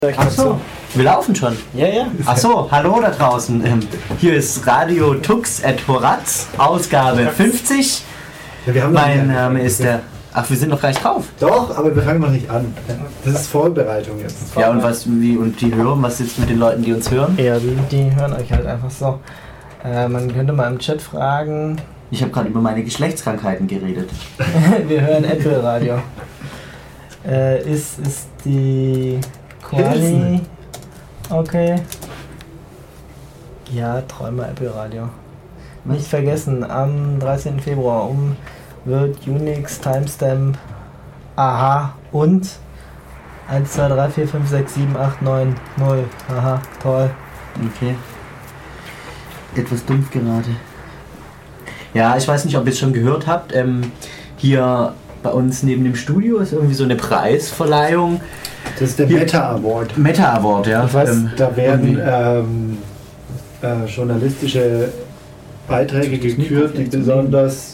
Ach so, wir laufen schon. Ja, ja. Ach so, hallo da draußen. Hier ist Radio Tux et Horaz, Ausgabe 50. Ja, mein Name ist der... Ach, wir sind noch gleich drauf. Doch, aber wir fangen noch nicht an. Das ist Vorbereitung jetzt. Ja, und die hören, was ist mit den Leuten, die uns hören? Ja, die hören euch halt einfach so. Man könnte mal im Chat fragen. Ich habe gerade über meine Geschlechtskrankheiten geredet. Wir hören Apple Radio. Ist die Quali okay? Ja, Träumer Apple Radio. Nicht vergessen, am 13. Februar wird Unix Timestamp aha und 1, 2, 3, 4, 5, 6, 7, 8, 9, 0. Aha, toll. Okay. Etwas dumpf gerade. Ja, ich weiß nicht, ob ihr es schon gehört habt. Hier bei uns neben dem Studio ist irgendwie so eine Preisverleihung. Das ist der Meta Award. Meta Award, ja. Da werden journalistische Beiträge gekürt, die besonders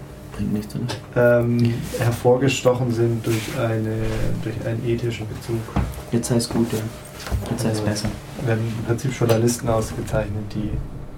hervorgestochen sind durch einen ethischen Bezug. Jetzt heißt gut, ja. Jetzt heißt besser. Werden im Prinzip Journalisten ausgezeichnet, die...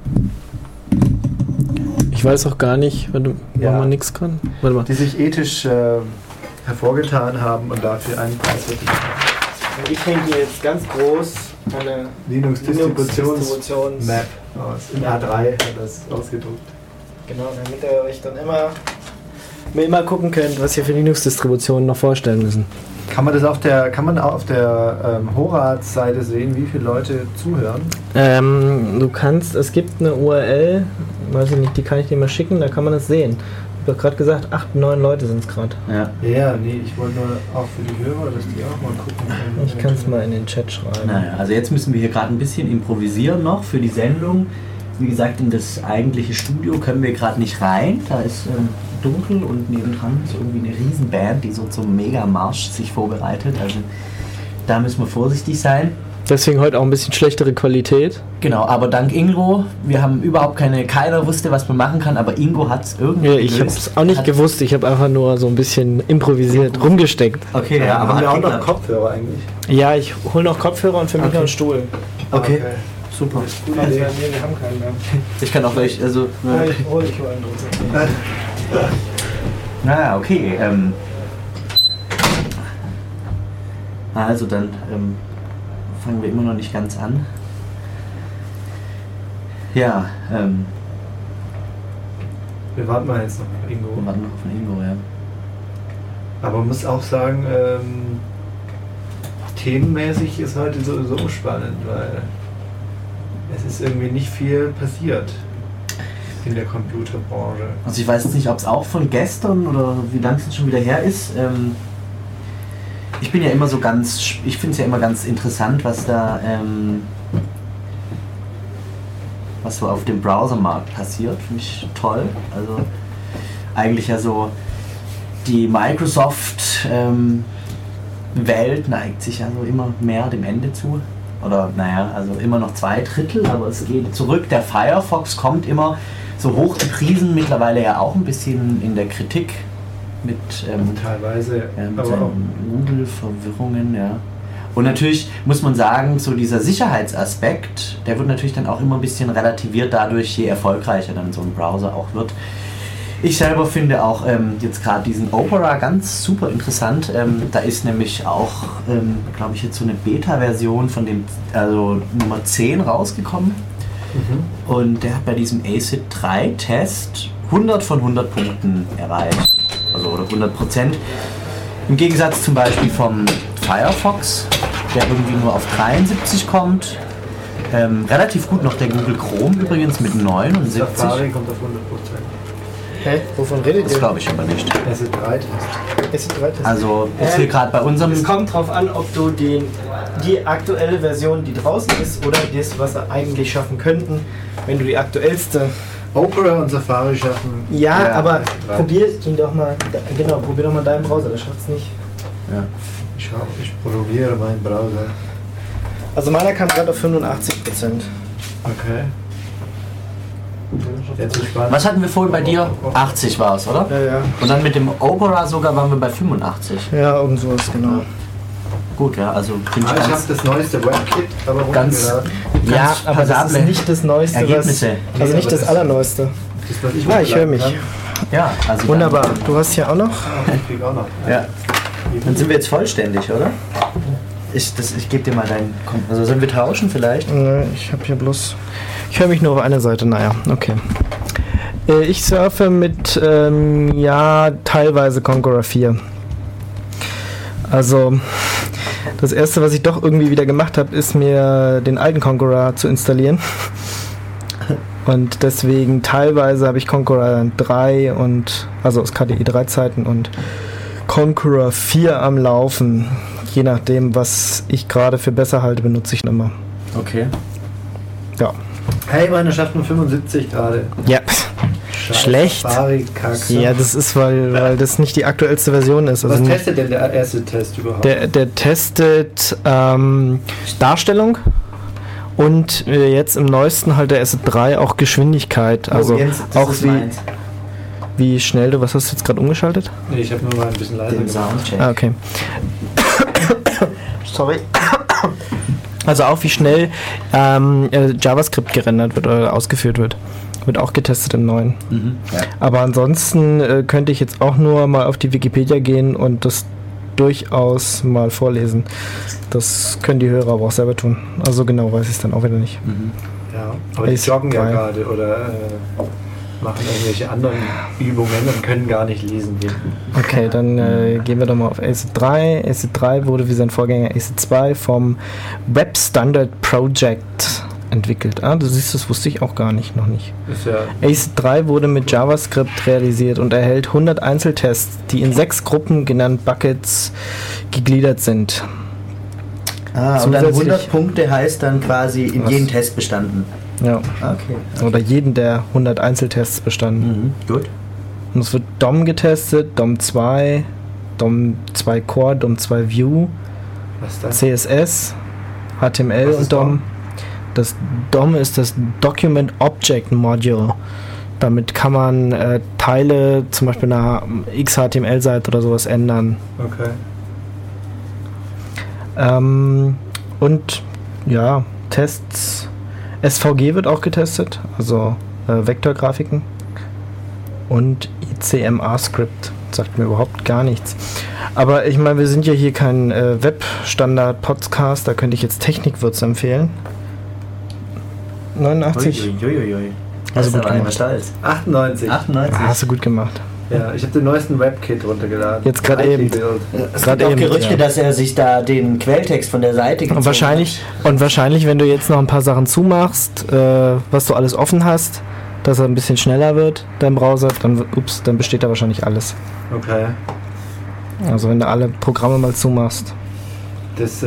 Ich weiß auch gar nicht, wenn man nichts kann. Warte mal. Die sich ethisch hervorgetan haben und dafür einen Preis verdienen. Ich hänge hier jetzt ganz groß eine Linux-Distributions-Map aus. In A3 hat das ausgedruckt. Genau, damit ihr euch dann immer gucken könnt, was ihr für Linux-Distributionen noch vorstellen müssen. Kann man auf der Horaz-Seite sehen, wie viele Leute zuhören? Es gibt eine URL, weiß ich nicht, die kann ich dir mal schicken, da kann man das sehen. Ich habe gerade gesagt, 8, 9 Leute sind es gerade. Ja, nee, ich wollte nur auch für die Hörer, dass die auch mal gucken können. Ich kann es mal in den Chat schreiben. Naja, also jetzt müssen wir hier gerade ein bisschen improvisieren noch für die Sendung. Wie gesagt, in das eigentliche Studio können wir gerade nicht rein. Da ist dunkel und nebendran ist irgendwie eine Riesenband, die so zum Megamarsch sich vorbereitet. Also da müssen wir vorsichtig sein. Deswegen heute auch ein bisschen schlechtere Qualität. Genau, aber dank Ingo, wir haben überhaupt keiner wusste, was man machen kann, aber Ingo hat es irgendwie gelöst. Ich habe es auch nicht gewusst, ich habe einfach nur so ein bisschen improvisiert, rumgesteckt. Okay, ja, aber haben wir auch noch Kopfhörer eigentlich? Ja, ich hole noch Kopfhörer und für mich noch einen Stuhl. Okay. Super. Wir haben keinen mehr. Ich kann auch gleich, also... Ich hole einen drunter. Naja, okay. Also dann fangen wir immer noch nicht ganz an. Ja, wir warten mal jetzt noch auf Ingo. Wir warten noch auf Ingo, ja. Aber man muss auch sagen, themenmäßig ist heute so spannend, weil es ist irgendwie nicht viel passiert in der Computerbranche. Also ich weiß jetzt nicht, ob es auch von gestern oder wie lange es schon wieder her ist. Ich bin ja immer so ich finde es ja immer ganz interessant, was da was so auf dem Browsermarkt passiert. Finde ich toll. Also eigentlich ja so die Microsoft Welt neigt sich ja so immer mehr dem Ende zu. Oder naja, also immer noch 2/3, aber es geht zurück. Der Firefox kommt immer so hoch gepriesen, mittlerweile ja auch ein bisschen in der Kritik mit teilweise mit seinen Google-Verwirrungen, ja. Und natürlich muss man sagen, so dieser Sicherheitsaspekt, der wird natürlich dann auch immer ein bisschen relativiert dadurch, je erfolgreicher dann so ein Browser auch wird. Ich selber finde auch jetzt gerade diesen Opera ganz super interessant. Da ist nämlich auch, glaube ich, jetzt so eine Beta-Version von dem, also Nummer 10 rausgekommen. Mhm. Und der hat bei diesem ACID 3 Test 100 von 100 Punkten erreicht. Also oder 100%. Im Gegensatz zum Beispiel vom Firefox, der irgendwie nur auf 73 kommt. Relativ gut noch der Google Chrome übrigens mit 79. Safari kommt auf 100%. Hä? Wovon redet ihr? Das glaube ich aber nicht. ACID 3-Test. Also ist hier gerade bei unserem... Es kommt drauf an, ob du die aktuelle Version, die draußen ist, oder das, was sie eigentlich schaffen könnten, wenn du die aktuellste... Opera und Safari schaffen... Ja, aber probier doch mal deinen Browser, der schafft es nicht. Ja. Ich probiere meinen Browser. Also meiner kam gerade auf 85%. Okay. Was hatten wir vorhin bei dir? 80 war es, oder? Ja, ja. Und dann mit dem Opera sogar waren wir bei 85. Ja, irgend sowas, genau. gut, ja. Also finde Ich habe das neueste WebKit, aber runtergeladen. Ja, aber das ist nicht das Neueste, Ergebnisse. also nicht das Allerneueste. Das, was ich Ich höre mich. Ja, also Wunderbar. Du hast hier auch noch? Ich krieg auch noch. Ja. Dann sind wir jetzt vollständig, oder? Ich gebe dir mal deinen... Also sollen wir tauschen vielleicht? Ich habe hier bloß... Ich höre mich nur auf eine Seite, naja, okay. Ich surfe mit, teilweise Conqueror 4. Also, das erste, was ich doch irgendwie wieder gemacht habe, ist mir den alten Conqueror zu installieren. Und deswegen teilweise habe ich Conqueror 3 also aus KDE 3 Zeiten und Conqueror 4 am Laufen. Je nachdem, was ich gerade für besser halte, benutze ich ihn immer. Okay. Ja. Hey, meine schafft nur 75 gerade. Ja. Schlecht. Ja, das ist, weil das nicht die aktuellste Version ist. Also was testet denn der erste Test überhaupt? Der testet Darstellung und jetzt im neuesten halt der S3 auch Geschwindigkeit. Also Jens, auch wie schnell du, was hast du jetzt gerade umgeschaltet? Nee, ich habe nur mal ein bisschen leiser Den gemacht. Soundcheck. Ah, okay. Sorry. Also auch wie schnell JavaScript gerendert wird oder ausgeführt wird. Wird auch getestet im neuen. Mhm, ja. Aber ansonsten könnte ich jetzt auch nur mal auf die Wikipedia gehen und das durchaus mal vorlesen. Das können die Hörer aber auch selber tun. Also genau weiß ich es dann auch wieder nicht. Mhm. Ja, aber die joggen ja gerade oder machen irgendwelche anderen Übungen und können gar nicht lesen. Okay, dann gehen wir doch mal auf ACID3. ACID3 wurde wie sein Vorgänger ACID2 vom Web Standard Project entwickelt. Du siehst, das wusste ich auch noch nicht. Ist ja ACID3 wurde mit JavaScript realisiert und erhält 100 Einzeltests, die in 6 Gruppen, genannt Buckets, gegliedert sind. Und dann 100 Punkte heißt dann quasi in jedem Test bestanden. Ja. Okay. Oder jeden der 100 Einzeltests bestanden. Gut. Und es wird DOM getestet, DOM 2, DOM 2 Core, DOM 2 View, was das? CSS, HTML Was und ist DOM. Das DOM ist das Document Object Module. Damit kann man Teile, zum Beispiel einer XHTML-Seite oder sowas ändern. Okay. Und ja, Tests. SVG wird auch getestet, also Vektorgrafiken. Und ICMA-Script sagt mir überhaupt gar nichts. Aber ich meine, wir sind ja hier kein Web-Standard-Podcast, da könnte ich jetzt Technikwürze empfehlen. 89. Also gut gemacht. stolz. 98. 98. Hast du gut gemacht. Ja, ich habe den neuesten WebKit runtergeladen. Jetzt gerade eben. Es gibt auch Gerüchte, ja, dass er sich da den Quelltext von der Seite gezogen und wahrscheinlich, wenn du jetzt noch ein paar Sachen zumachst, was du alles offen hast, dass er ein bisschen schneller wird, dein Browser, dann besteht da wahrscheinlich alles. Okay. Also wenn du alle Programme mal zumachst. Das,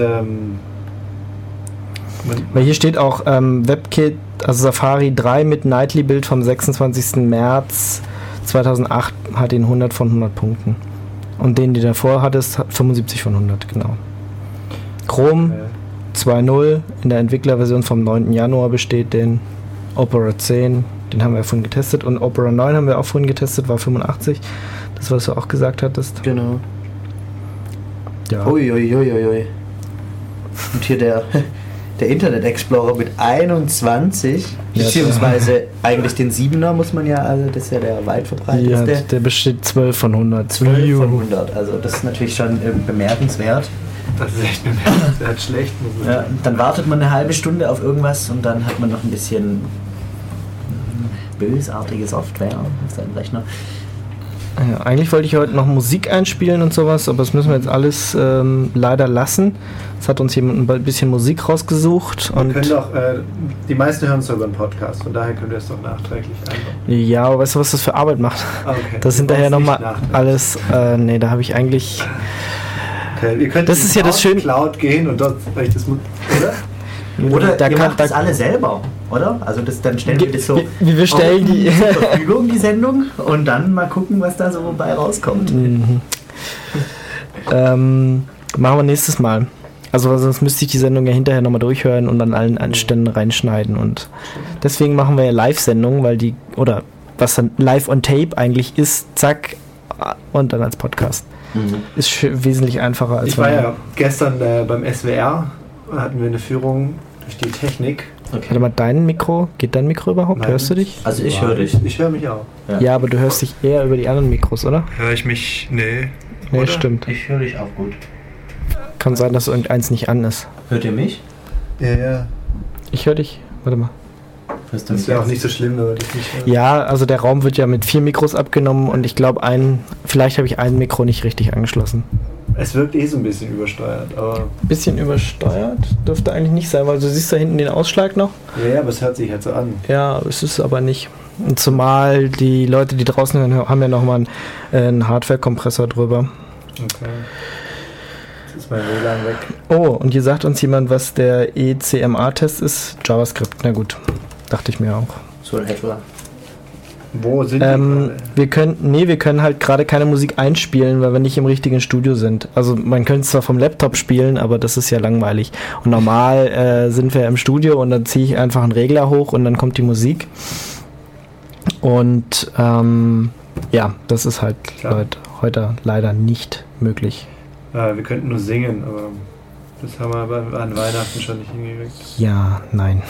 Weil hier steht auch WebKit, also Safari 3 mit Nightly Build vom 26. März 2008 hat ihn 100 von 100 Punkten. Und den, den davor hattest, hat 75 von 100, genau. Chrome 2.0 in der Entwicklerversion vom 9. Januar besteht den. Opera 10, den haben wir vorhin getestet. Und Opera 9 haben wir auch vorhin getestet, war 85. Das, was du auch gesagt hattest. Genau. Ja. Uiuiuiui. Und hier der Internet Explorer mit 21, Ja, beziehungsweise eigentlich den 7er muss man ja, also das ist ja der weit verbreiteste. Ja, der besteht 12 von 100. 12 von 100, also das ist natürlich schon bemerkenswert. das ist echt bemerkenswert schlecht. Muss man Ja, dann wartet man eine halbe Stunde auf irgendwas und dann hat man noch ein bisschen bösartige Software auf seinem Rechner. Ja, eigentlich wollte ich heute noch Musik einspielen und sowas, aber das müssen wir jetzt alles leider lassen. Es hat uns jemand ein bisschen Musik rausgesucht. Wir können doch, die meisten hören es über einen Podcast, von daher könnt ihr es doch nachträglich einbauen. Ja, aber weißt du, was das für Arbeit macht? Okay. Das hinterher nochmal alles, nee, da habe ich eigentlich... Okay, ihr könnt Das ist ja das Schöne. Cloud gehen und dort euch das, oder? Oder da ihr kann, macht das alle selber, oder? Also dann stellen wir das so wir stellen die zur Verfügung, die Sendung, und dann mal gucken, was da so bei rauskommt. machen wir nächstes Mal. Also sonst müsste ich die Sendung ja hinterher nochmal durchhören und an allen Anständen reinschneiden. Und deswegen machen wir ja Live-Sendungen, weil die, oder was dann live on tape eigentlich ist, zack, und dann als Podcast. Ist wesentlich einfacher als Ich war ja gestern beim SWR, hatten wir eine Führung durch die Technik. Okay. Warte mal, geht dein Mikro überhaupt? Nein. Hörst du dich? Also ich höre dich. Ich höre mich auch. Ja, aber du hörst dich eher über die anderen Mikros, oder? Höre ich mich? Nee. Nee, stimmt. Ich höre dich auch gut. Kann sein, dass irgendeins nicht an ist. Hört ihr mich? Ja. Ich höre dich. Warte mal. Hörst du Das mich wäre auch jetzt? nicht so schlimm, wenn wir dich nicht hören. Ja, also der Raum wird ja mit 4 Mikros abgenommen und ich glaube, vielleicht habe ich ein Mikro nicht richtig angeschlossen. Es wirkt so ein bisschen übersteuert, aber... Bisschen übersteuert? Dürfte eigentlich nicht sein, weil du siehst da hinten den Ausschlag noch. Ja, aber es hört sich halt so an. Ja, es ist aber nicht. Und zumal die Leute, die draußen hören, haben ja nochmal einen Hardware-Kompressor drüber. Okay. Jetzt ist mein WLAN weg. Oh, und hier sagt uns jemand, was der ECMA-Test ist. JavaScript, na gut. Dachte ich mir auch. So in etwa. Wo sind die gerade? Wir können halt gerade keine Musik einspielen, weil wir nicht im richtigen Studio sind. Also man könnte es zwar vom Laptop spielen, aber das ist ja langweilig. Und normal sind wir im Studio und dann ziehe ich einfach einen Regler hoch und dann kommt die Musik. Und ja, das ist halt heute leider nicht möglich. Wir könnten nur singen, aber das haben wir an Weihnachten schon nicht hingekriegt. Ja, nein.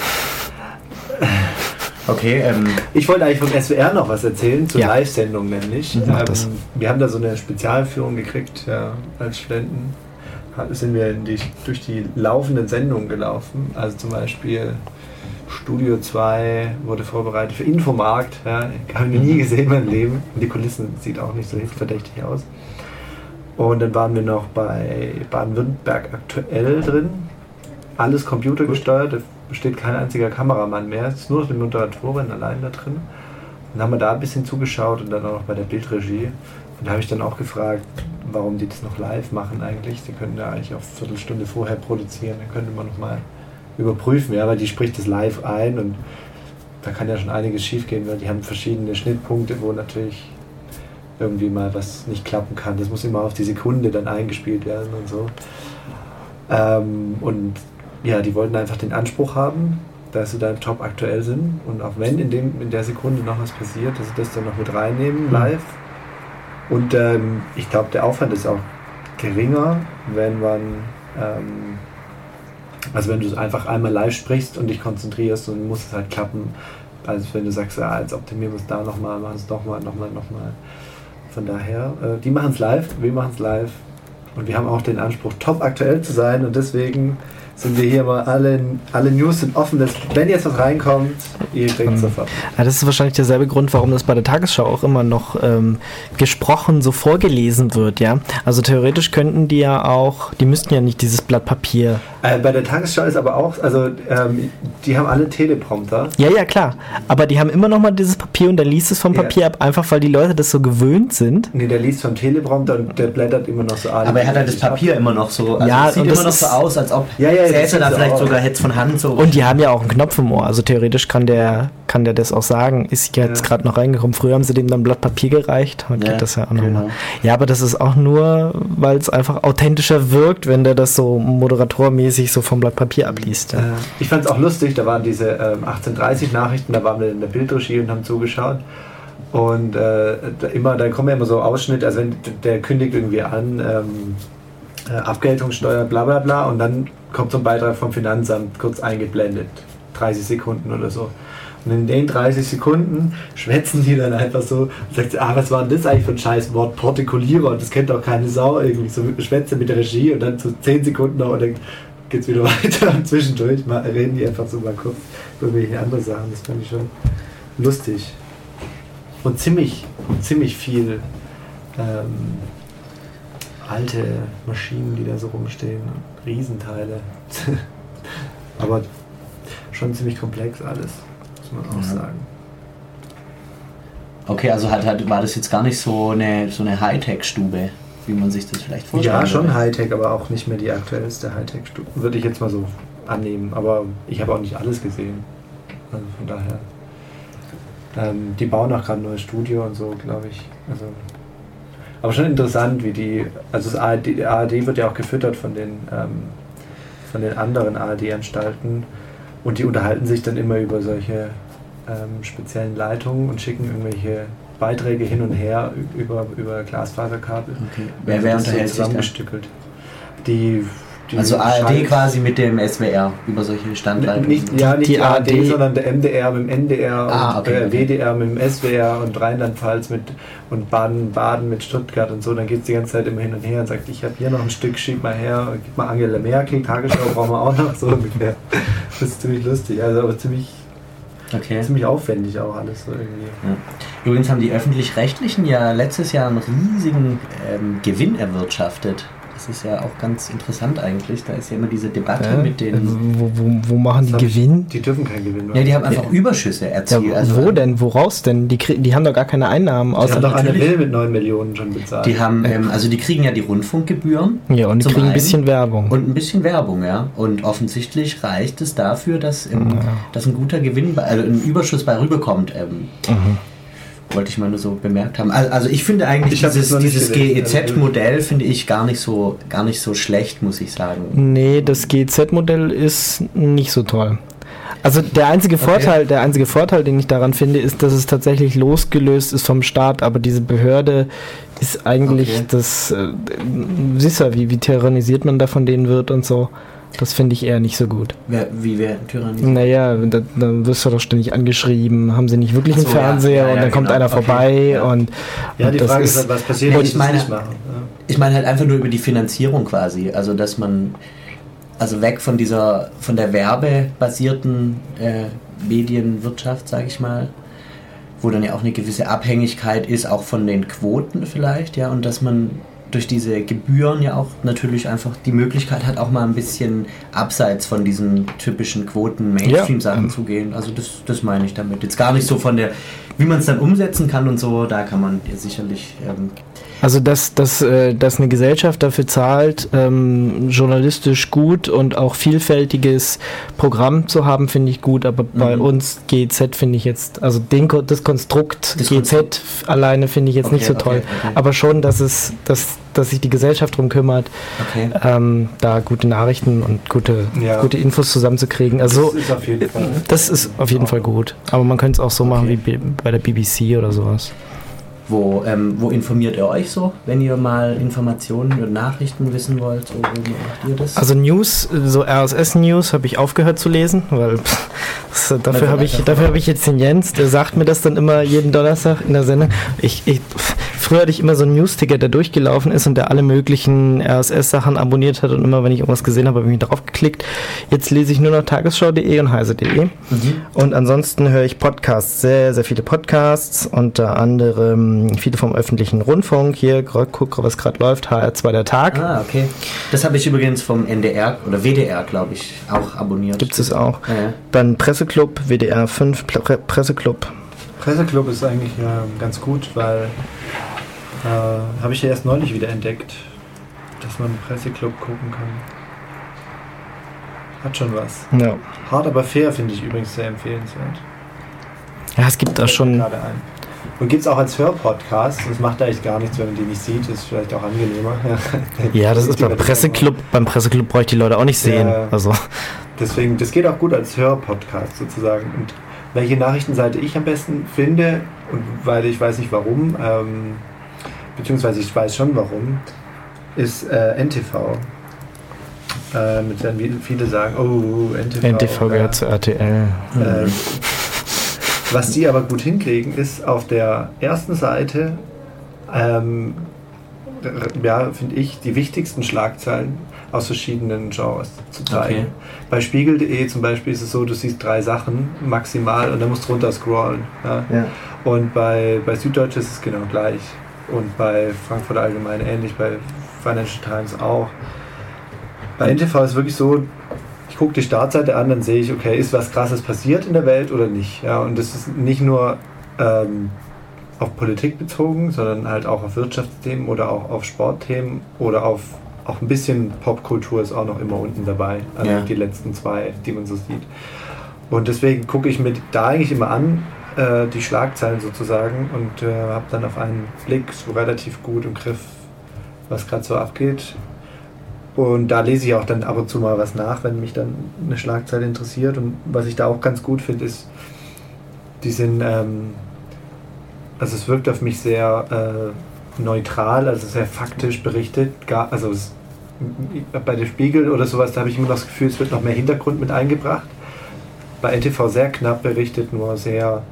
Okay, Ich wollte eigentlich vom SWR noch was erzählen, zur Ja. Live-Sendung nämlich. Mach das. Wir haben da so eine Spezialführung gekriegt, als Studenten. Sind wir durch die laufenden Sendungen gelaufen. Also zum Beispiel Studio 2 wurde vorbereitet für Infomarkt. Ja, habe ich nie gesehen in meinem Leben. Und die Kulissen sieht auch nicht so verdächtig aus. Und dann waren wir noch bei Baden-Württemberg aktuell drin. Alles computergesteuert, da steht kein einziger Kameramann mehr. Es ist nur noch die Moderatorin allein da drin. Und dann haben wir da ein bisschen zugeschaut und dann auch noch bei der Bildregie. Und da habe ich dann auch gefragt, warum die das noch live machen eigentlich. Sie könnten da eigentlich auch eine Viertelstunde vorher produzieren, dann könnte man nochmal überprüfen, ja, weil die spricht das live ein und da kann ja schon einiges schief gehen, weil die haben verschiedene Schnittpunkte, wo natürlich irgendwie mal was nicht klappen kann. Das muss immer auf die Sekunde dann eingespielt werden und so. Und ja, die wollten einfach den Anspruch haben, dass sie da top aktuell sind und auch wenn in der Sekunde noch was passiert, dass sie das dann noch mit reinnehmen live. Und ich glaube, der Aufwand ist auch geringer, wenn man also wenn du einfach einmal live sprichst und dich konzentrierst und muss es halt klappen, als wenn du sagst, ja, jetzt optimieren wir es da nochmal, machen es nochmal. Von daher, die machen es live, wir machen es live und wir haben auch den Anspruch, top aktuell zu sein und deswegen sind wir hier mal alle News sind offen, dass wenn jetzt was reinkommt, ihr kriegt es sofort. Ja, das ist wahrscheinlich derselbe Grund, warum das bei der Tagesschau auch immer noch gesprochen so vorgelesen wird, ja. Also theoretisch könnten die müssten ja nicht dieses Blatt Papier. Bei der Tagesschau ist aber auch, also die haben alle Teleprompter. Ja, klar. Aber die haben immer noch mal dieses Papier und der liest es vom Papier ab, einfach weil die Leute das so gewöhnt sind. Nee, der liest vom Teleprompter und der blättert immer noch so an. aber er hat halt das Papier immer noch so. Also Ja, es sieht und immer das noch so aus, als ob Säße da vielleicht sogar jetzt von Hand so. Und die haben ja auch einen Knopf im Ohr. Also theoretisch kann der das auch sagen. Ist jetzt gerade noch reingekommen. Früher haben sie dem dann ein Blatt Papier gereicht. Heute geht das ja auch nochmal. Ja, aber das ist auch nur, weil es einfach authentischer wirkt, wenn der das so moderatormäßig so vom Blatt Papier abliest. Ja. Ich fand es auch lustig, da waren diese 18:30 Nachrichten, da waren wir in der Bildregie und haben zugeschaut. Und da kommen ja immer so Ausschnitte, also wenn der kündigt irgendwie an, Abgeltungssteuer, bla bla bla, und dann kommt so ein Beitrag vom Finanzamt kurz eingeblendet, 30 Sekunden oder so. Und in den 30 Sekunden schwätzen die dann einfach so und sagt, was war denn das eigentlich für ein scheiß Wort, Protokollierer, und das kennt doch keine Sau, irgendwie so schwätze mit der Regie und dann so 10 Sekunden noch und dann geht's wieder weiter und zwischendurch reden die einfach so mal kurz über irgendwelche andere Sachen. Das fand ich schon lustig. Und ziemlich viel alte Maschinen, die da so rumstehen, Riesenteile. Aber schon ziemlich komplex alles, muss man auch sagen. Okay, also war das jetzt gar nicht so eine Hightech-Stube, wie man sich das vielleicht vorstellt. Ja, schon Hightech, aber auch nicht mehr die aktuellste Hightech-Stube. Würde ich jetzt mal so annehmen, aber ich habe auch nicht alles gesehen. Also von daher. Die bauen auch gerade ein neues Studio und so, glaube ich. Also, aber schon interessant, wie die ARD wird ja auch gefüttert von den anderen ARD-Anstalten und die unterhalten sich dann immer über solche speziellen Leitungen und schicken irgendwelche Beiträge hin und her über Glasfaserkabel. Okay. Wer unterhält sich da? Zusammengestückelt. Die Also ARD quasi mit dem SWR über solche Standleitungen? Nicht die ARD, sondern der MDR mit dem NDR und WDR mit dem SWR und Rheinland-Pfalz und Baden mit Stuttgart und so. Dann geht es die ganze Zeit immer hin und her und sagt, ich habe hier noch ein Stück, schieb mal her, gib mal Angela Merkel, Tagesschau brauchen wir auch noch, so ungefähr. Das ist ziemlich lustig, also aber ziemlich aufwendig auch alles so irgendwie. Ja. Übrigens haben die Öffentlich-Rechtlichen ja letztes Jahr einen riesigen Gewinn erwirtschaftet. Das ist ja auch ganz interessant eigentlich. Da ist ja immer diese Debatte mit den... Wo machen die Gewinn? Die dürfen keinen Gewinn machen. Ja, die haben einfach Überschüsse erzielt. Ja, wo denn? Woraus denn? Die haben doch gar keine Einnahmen. Die haben doch eine Welle mit 9 Millionen schon bezahlt. Die haben, also die kriegen ja die Rundfunkgebühren. Ja, und die kriegen ein bisschen Werbung. Und ein bisschen Werbung, ja. Und offensichtlich reicht es dafür, dass ein guter Gewinn, also ein Überschuss bei rüberkommt. Wollte ich mal nur so bemerkt haben. Also ich finde eigentlich dieses GEZ-Modell finde ich gar nicht so schlecht, muss ich sagen. Nee, das GEZ-Modell ist nicht so toll. Also der einzige Vorteil, den ich daran finde, ist, dass es tatsächlich losgelöst ist vom Staat, aber diese Behörde ist eigentlich das, siehst du, wie tyrannisiert man da von denen wird und so. Das finde ich eher nicht so gut. Wie wer tyrannisiert? Naja, dann wirst du doch ständig angeschrieben, haben sie nicht wirklich einen Fernseher und dann kommt einer vorbei und... Ja, die Frage ist halt, was passiert, wenn sie es nicht machen. Ich meine halt einfach nur über die Finanzierung quasi, also dass man weg von der werbebasierten Medienwirtschaft, sage ich mal, wo dann ja auch eine gewisse Abhängigkeit ist, auch von den Quoten vielleicht, ja, und dass man durch diese Gebühren ja auch natürlich einfach die Möglichkeit hat, auch mal ein bisschen abseits von diesen typischen Quoten-Mainstream-Sachen zu gehen. Also das meine ich damit. Jetzt gar nicht so von der, wie man es dann umsetzen kann und so, da kann man ja sicherlich... Also dass eine Gesellschaft dafür zahlt, journalistisch gut und auch vielfältiges Programm zu haben, finde ich gut, aber bei uns GEZ finde ich jetzt, also das Konstrukt GEZ alleine finde ich jetzt nicht so toll. Okay. Aber schon, dass sich die Gesellschaft drum kümmert, da gute Nachrichten und gute Infos zusammenzukriegen. Also das ist auf jeden Fall gut. Aber man könnte es auch so machen wie bei der BBC oder sowas. Wo informiert ihr euch so, wenn ihr mal Informationen und Nachrichten wissen wollt? So, wie macht ihr das? Also News, so RSS-News habe ich aufgehört zu lesen, weil dafür habe ich jetzt den Jens, der sagt mir das dann immer jeden Donnerstag in der Sendung. Früher hatte ich immer so einen News-Ticker, der durchgelaufen ist und der alle möglichen RSS-Sachen abonniert hat und immer, wenn ich irgendwas gesehen habe, habe ich mich darauf geklickt. Jetzt lese ich nur noch tagesschau.de und heise.de und ansonsten höre ich Podcasts, sehr, sehr viele Podcasts, unter anderem viele vom öffentlichen Rundfunk. Hier, guck, was gerade läuft, HR2 der Tag. Ah, okay. Das habe ich übrigens vom NDR oder WDR, glaube ich, auch abonniert. Gibt es auch. Ja. Dann Presseclub, WDR 5, Presseclub. Presseclub ist eigentlich ganz gut, weil habe ich ja erst neulich wieder entdeckt, dass man Presseclub gucken kann. Hat schon was. Ja. Hart aber fair finde ich übrigens sehr empfehlenswert. Ja, es gibt da schon... Und gibt es auch als Hörpodcast. Das macht eigentlich gar nichts, wenn man die nicht sieht. Ist vielleicht auch angenehmer. Ja, das ist beim Presseclub. Beim Presseclub brauche ich die Leute auch nicht sehen. Ja, also. Deswegen, das geht auch gut als Hörpodcast sozusagen. Und welche Nachrichtenseite ich am besten finde, und weil ich weiß nicht warum, beziehungsweise ich weiß schon warum, ist NTV. Mit dann viele sagen, oh, NTV. NTV gehört zu RTL. Was die aber gut hinkriegen, ist auf der ersten Seite, finde ich, die wichtigsten Schlagzeilen aus verschiedenen Genres zu zeigen. Okay. Bei Spiegel.de zum Beispiel ist es so, du siehst 3 Sachen maximal und dann musst du runter scrollen. Ja? Ja. Und bei Süddeutsche ist es genau gleich. Und bei Frankfurt Allgemein ähnlich, bei Financial Times auch. Bei NTV ist es wirklich so, ich gucke die Startseite an, dann sehe ich, okay, ist was Krasses passiert in der Welt oder nicht? Ja, und das ist nicht nur auf Politik bezogen, sondern halt auch auf Wirtschaftsthemen oder auch auf Sportthemen oder auch ein bisschen Popkultur ist auch noch immer unten dabei. Also die letzten 2, die man so sieht. Und deswegen gucke ich mir da eigentlich immer an, die Schlagzeilen sozusagen, und habe dann auf einen Blick so relativ gut im Griff, was gerade so abgeht. Und da lese ich auch dann ab und zu mal was nach, wenn mich dann eine Schlagzeile interessiert. Und was ich da auch ganz gut finde, ist, die sind also es wirkt auf mich sehr neutral, also sehr faktisch berichtet. Bei der Spiegel oder sowas, da habe ich immer das Gefühl, es wird noch mehr Hintergrund mit eingebracht. Bei NTV sehr knapp berichtet, nur sehr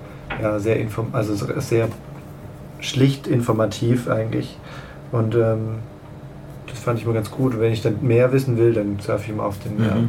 schlicht informativ eigentlich. Und das fand ich mal ganz gut. Und wenn ich dann mehr wissen will, dann surfe ich mal auf den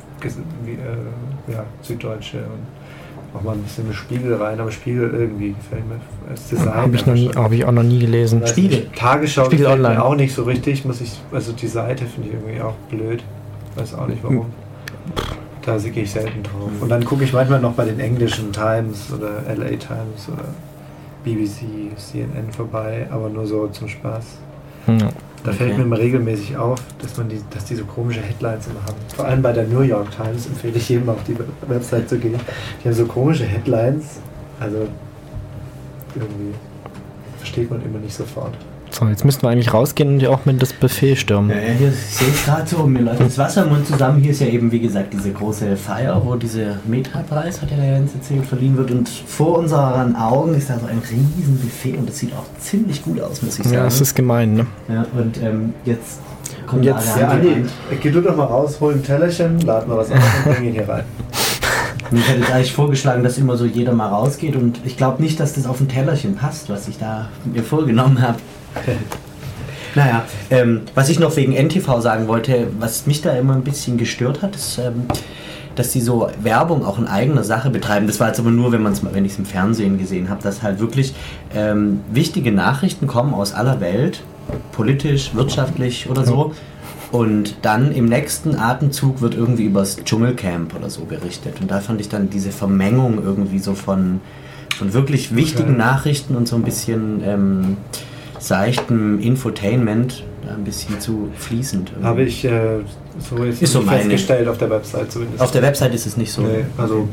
Süddeutsche und auch mal ein bisschen mit Spiegel rein. Aber Spiegel irgendwie gefällt mir das Design. Habe ich auch noch nie gelesen. Spiegel. Tagesschau Spiegel gefällt Online. mir auch nicht so richtig. Also die Seite finde ich irgendwie auch blöd. Weiß auch nicht warum. Da gehe ich selten drauf. Und dann gucke ich manchmal noch bei den englischen Times oder LA Times oder BBC, CNN vorbei, aber nur so zum Spaß. Ja. Da fällt mir immer regelmäßig auf, dass die so komische Headlines immer haben. Vor allem bei der New York Times empfehle ich jedem auf die Website zu gehen. Die haben so komische Headlines, also irgendwie versteht man immer nicht sofort. So, jetzt müssten wir eigentlich rausgehen und ja auch mit das Buffet stürmen. Ja, hier sehe ich gerade so, mir läuft das Wasser im Mund zusammen. Hier ist ja eben, wie gesagt, diese große Feier, wo dieser Meta-Preis, hat ja der Jens erzählt, verliehen wird. Und vor unseren Augen ist da so ein riesen Buffet und das sieht auch ziemlich gut aus, muss ich sagen. Ja, das ist gemein, ne? Ja, und jetzt kommt jetzt, da Andi, geh du doch mal raus, hol ein Tellerchen, lad mal was auf und bring ihn hier rein. Ich hätte jetzt eigentlich vorgeschlagen, dass immer so jeder mal rausgeht und ich glaube nicht, dass das auf ein Tellerchen passt, was ich da mir vorgenommen habe. Naja, was ich noch wegen NTV sagen wollte, was mich da immer ein bisschen gestört hat, ist, dass die so Werbung auch in eigener Sache betreiben. Das war jetzt aber nur, wenn ich es im Fernsehen gesehen habe, dass halt wirklich wichtige Nachrichten kommen aus aller Welt, politisch, wirtschaftlich oder so. Und dann im nächsten Atemzug wird irgendwie über das Dschungelcamp oder so berichtet. Und da fand ich dann diese Vermengung irgendwie so von wirklich wichtigen Nachrichten und so ein bisschen seichtem Infotainment ein bisschen zu fließend. Irgendwie. Habe ich so jetzt ist so festgestellt auf der Website zumindest. Auf der Website ist es nicht so. Nee, also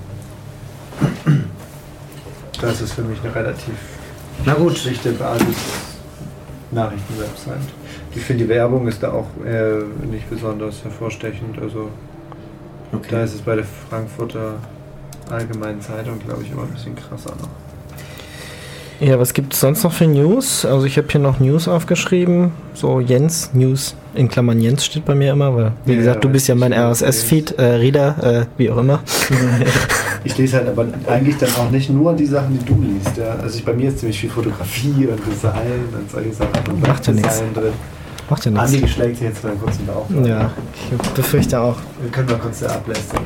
das ist für mich eine relativ schlichte Basis-Nachrichten-Website. Ich finde, die Werbung ist da auch nicht besonders hervorstechend. Also da ist es bei der Frankfurter Allgemeinen Zeitung, glaube ich, immer ein bisschen krasser noch. Ja, was gibt es sonst noch für News? Also ich habe hier noch News aufgeschrieben, so Jens News, in Klammern Jens steht bei mir immer, weil wie gesagt, du bist ja mein RSS-Feed, Reader, wie auch immer. Ich lese halt aber eigentlich dann auch nicht nur die Sachen, die du liest. Ja. Also bei mir ist ziemlich viel Fotografie und Design und solche Sachen und Macht ja nichts. drin. Macht ja nichts. Andi schlägt sich jetzt mal kurz in den Bauch. Ja, ich befürchte auch. Wir können mal kurz ablästern.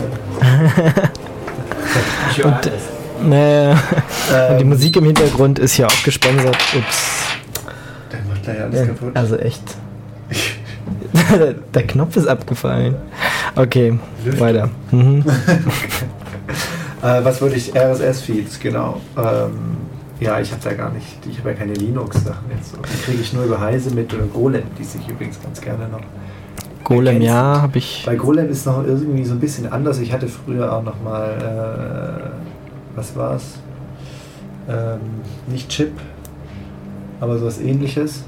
Und die Musik im Hintergrund ist ja auch gesponsert. Ups. Der macht gleich alles kaputt. Also echt. Der Knopf ist abgefallen. Okay, Lüfte. weiter. Mhm. Was wollte ich? RSS-Feeds, genau. Ja, ich habe da gar nicht. Ich habe ja keine Linux-Sachen jetzt. Die kriege ich nur über Heise mit oder Golem, die sich übrigens ganz gerne noch. Golem, ja, habe ich. Bei Golem ist noch irgendwie so ein bisschen anders. Ich hatte früher auch noch mal was war's? Nicht Chip, aber sowas ähnliches.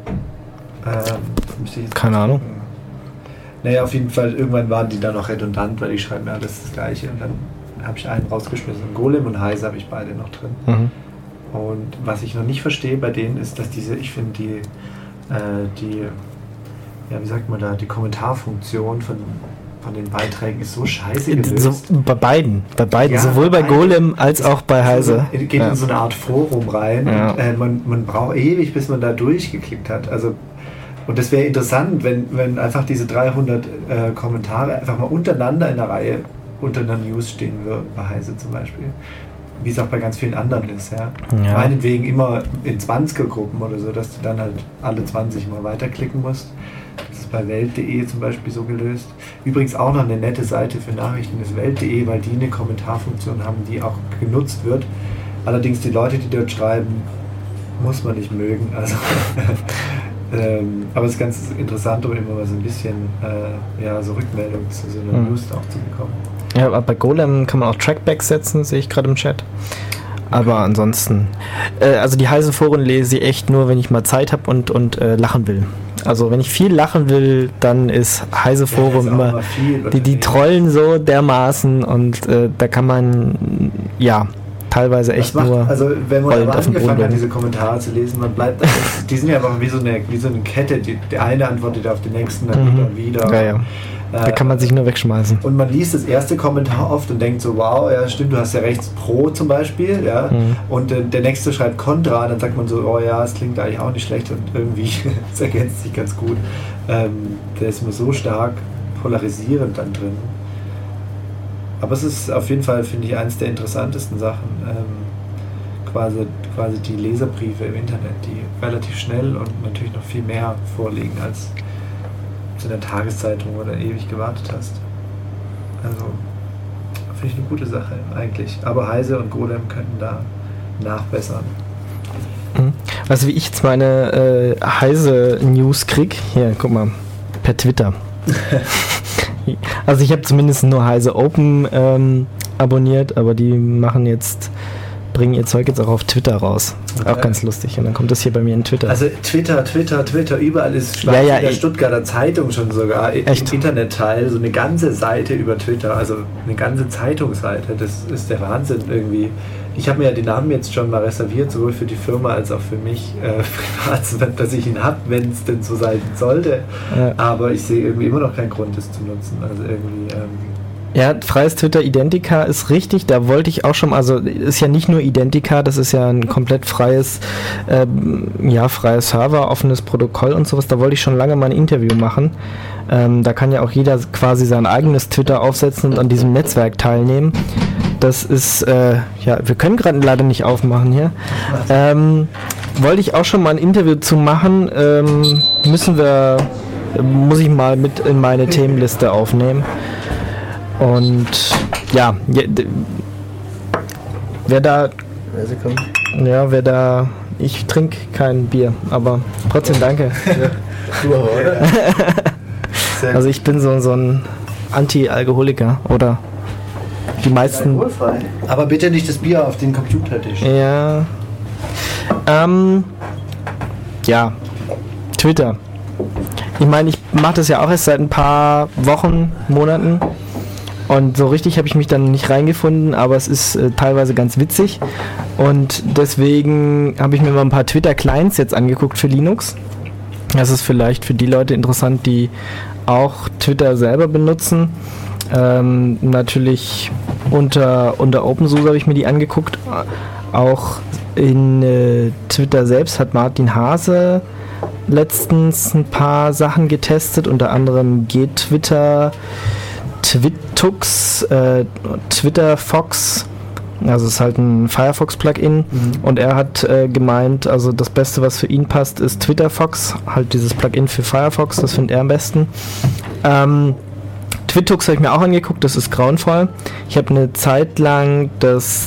Keine Ahnung. Naja, auf jeden Fall, irgendwann waren die dann noch redundant, weil die schreiben ja alles das Gleiche und dann habe ich einen rausgeschmissen. Golem und Heise habe ich beide noch drin. Mhm. Und was ich noch nicht verstehe bei denen ist, dass ich finde die wie sagt man da, die Kommentarfunktion von den Beiträgen ist so scheiße gelöst. So, bei beiden, ja, sowohl bei Golem als auch bei Heise. Geht in so eine Art Forum rein und man braucht ewig, bis man da durchgeklickt hat. Also, und das wäre interessant, wenn einfach diese 300 Kommentare einfach mal untereinander in der Reihe unter einer News stehen würden, bei Heise zum Beispiel. Wie es auch bei ganz vielen anderen ist. Ja. Meinetwegen immer in 20er-Gruppen oder so, dass du dann halt alle 20 mal weiterklicken musst. Das ist bei Welt.de zum Beispiel so gelöst. Übrigens auch noch eine nette Seite für Nachrichten ist Welt.de, weil die eine Kommentarfunktion haben, die auch genutzt wird. Allerdings die Leute, die dort schreiben, muss man nicht mögen. Also aber es ist ganz interessant, um immer mal so ein bisschen so Rückmeldung zu so einer News auch zu bekommen. Ja, aber bei Golem kann man auch Trackbacks setzen, sehe ich gerade im Chat. Aber ansonsten, also die Heise-Foren lese ich echt nur, wenn ich mal Zeit habe und lachen will. Also wenn ich viel lachen will, dann ist Heise-Forum immer, die trollen so dermaßen und da kann man, teilweise echt nur. Also wenn man aber auf dem angefangen Boden. hat, diese Kommentare zu lesen, man bleibt, die sind ja einfach wie so eine Kette, der eine antwortet auf den nächsten, dann wieder. Ja. Da kann man sich nur wegschmeißen. Und man liest das erste Kommentar oft und denkt so, wow, ja stimmt, du hast ja recht, pro zum Beispiel, ja. Und der nächste schreibt Kontra, dann sagt man so, oh ja, es klingt eigentlich auch nicht schlecht und irgendwie es ergänzt sich ganz gut. Der ist mir so stark polarisierend dann drin. Aber es ist auf jeden Fall, finde ich, eines der interessantesten Sachen, quasi die Leserbriefe im Internet, die relativ schnell und natürlich noch viel mehr vorliegen als in der Tageszeitung, wo du ewig gewartet hast. Also finde ich eine gute Sache eigentlich. Aber Heise und Golem könnten da nachbessern. Also wie ich jetzt meine Heise-News krieg, hier, guck mal, per Twitter. Also ich habe zumindest nur Heise Open abonniert, aber die bringen ihr Zeug jetzt auch auf Twitter raus. Okay. Auch ganz lustig. Und dann kommt das hier bei mir in Twitter. Also Twitter, überall ist in der Stuttgarter Zeitung schon sogar im Internetteil so eine ganze Seite über Twitter, also eine ganze Zeitungsseite. Das ist der Wahnsinn irgendwie. Ich habe mir ja den Namen jetzt schon mal reserviert, sowohl für die Firma als auch für mich privat, dass ich ihn habe, wenn es denn so sein sollte. Ja. Aber ich sehe irgendwie immer noch keinen Grund, das zu nutzen. Also irgendwie... Ja, freies Twitter Identica ist richtig, da wollte ich auch schon, also ist ja nicht nur Identica, das ist ja ein komplett freies Server, offenes Protokoll und sowas, da wollte ich schon lange mal ein Interview machen. Da kann ja auch jeder quasi sein eigenes Twitter aufsetzen und an diesem Netzwerk teilnehmen. Das ist, wir können gerade leider nicht aufmachen hier. Wollte ich auch schon mal ein Interview zu machen, muss ich mal mit in meine Themenliste aufnehmen. Und ich trinke kein Bier, aber trotzdem danke. Du aber, oder? Also ich bin so ein Anti-Alkoholiker, oder die meisten... Alkoholfrei. Aber bitte nicht das Bier auf den Computertisch. Ja. Twitter. Ich meine, ich mache das ja auch erst seit ein paar Wochen, Monaten. Und so richtig habe ich mich dann nicht reingefunden, aber es ist teilweise ganz witzig. Und deswegen habe ich mir mal ein paar Twitter-Clients jetzt angeguckt für Linux. Das ist vielleicht für die Leute interessant, die auch Twitter selber benutzen. Natürlich unter OpenSUSE habe ich mir die angeguckt. Auch in Twitter selbst hat Martin Hase letztens ein paar Sachen getestet, unter anderem GTwitter, Twitux, TwitterFox, also es ist halt ein Firefox-Plugin und er hat gemeint, also das Beste, was für ihn passt, ist TwitterFox, halt dieses Plugin für Firefox, das findet er am besten. Twitux habe ich mir auch angeguckt, das ist grauenvoll. Ich habe eine Zeit lang das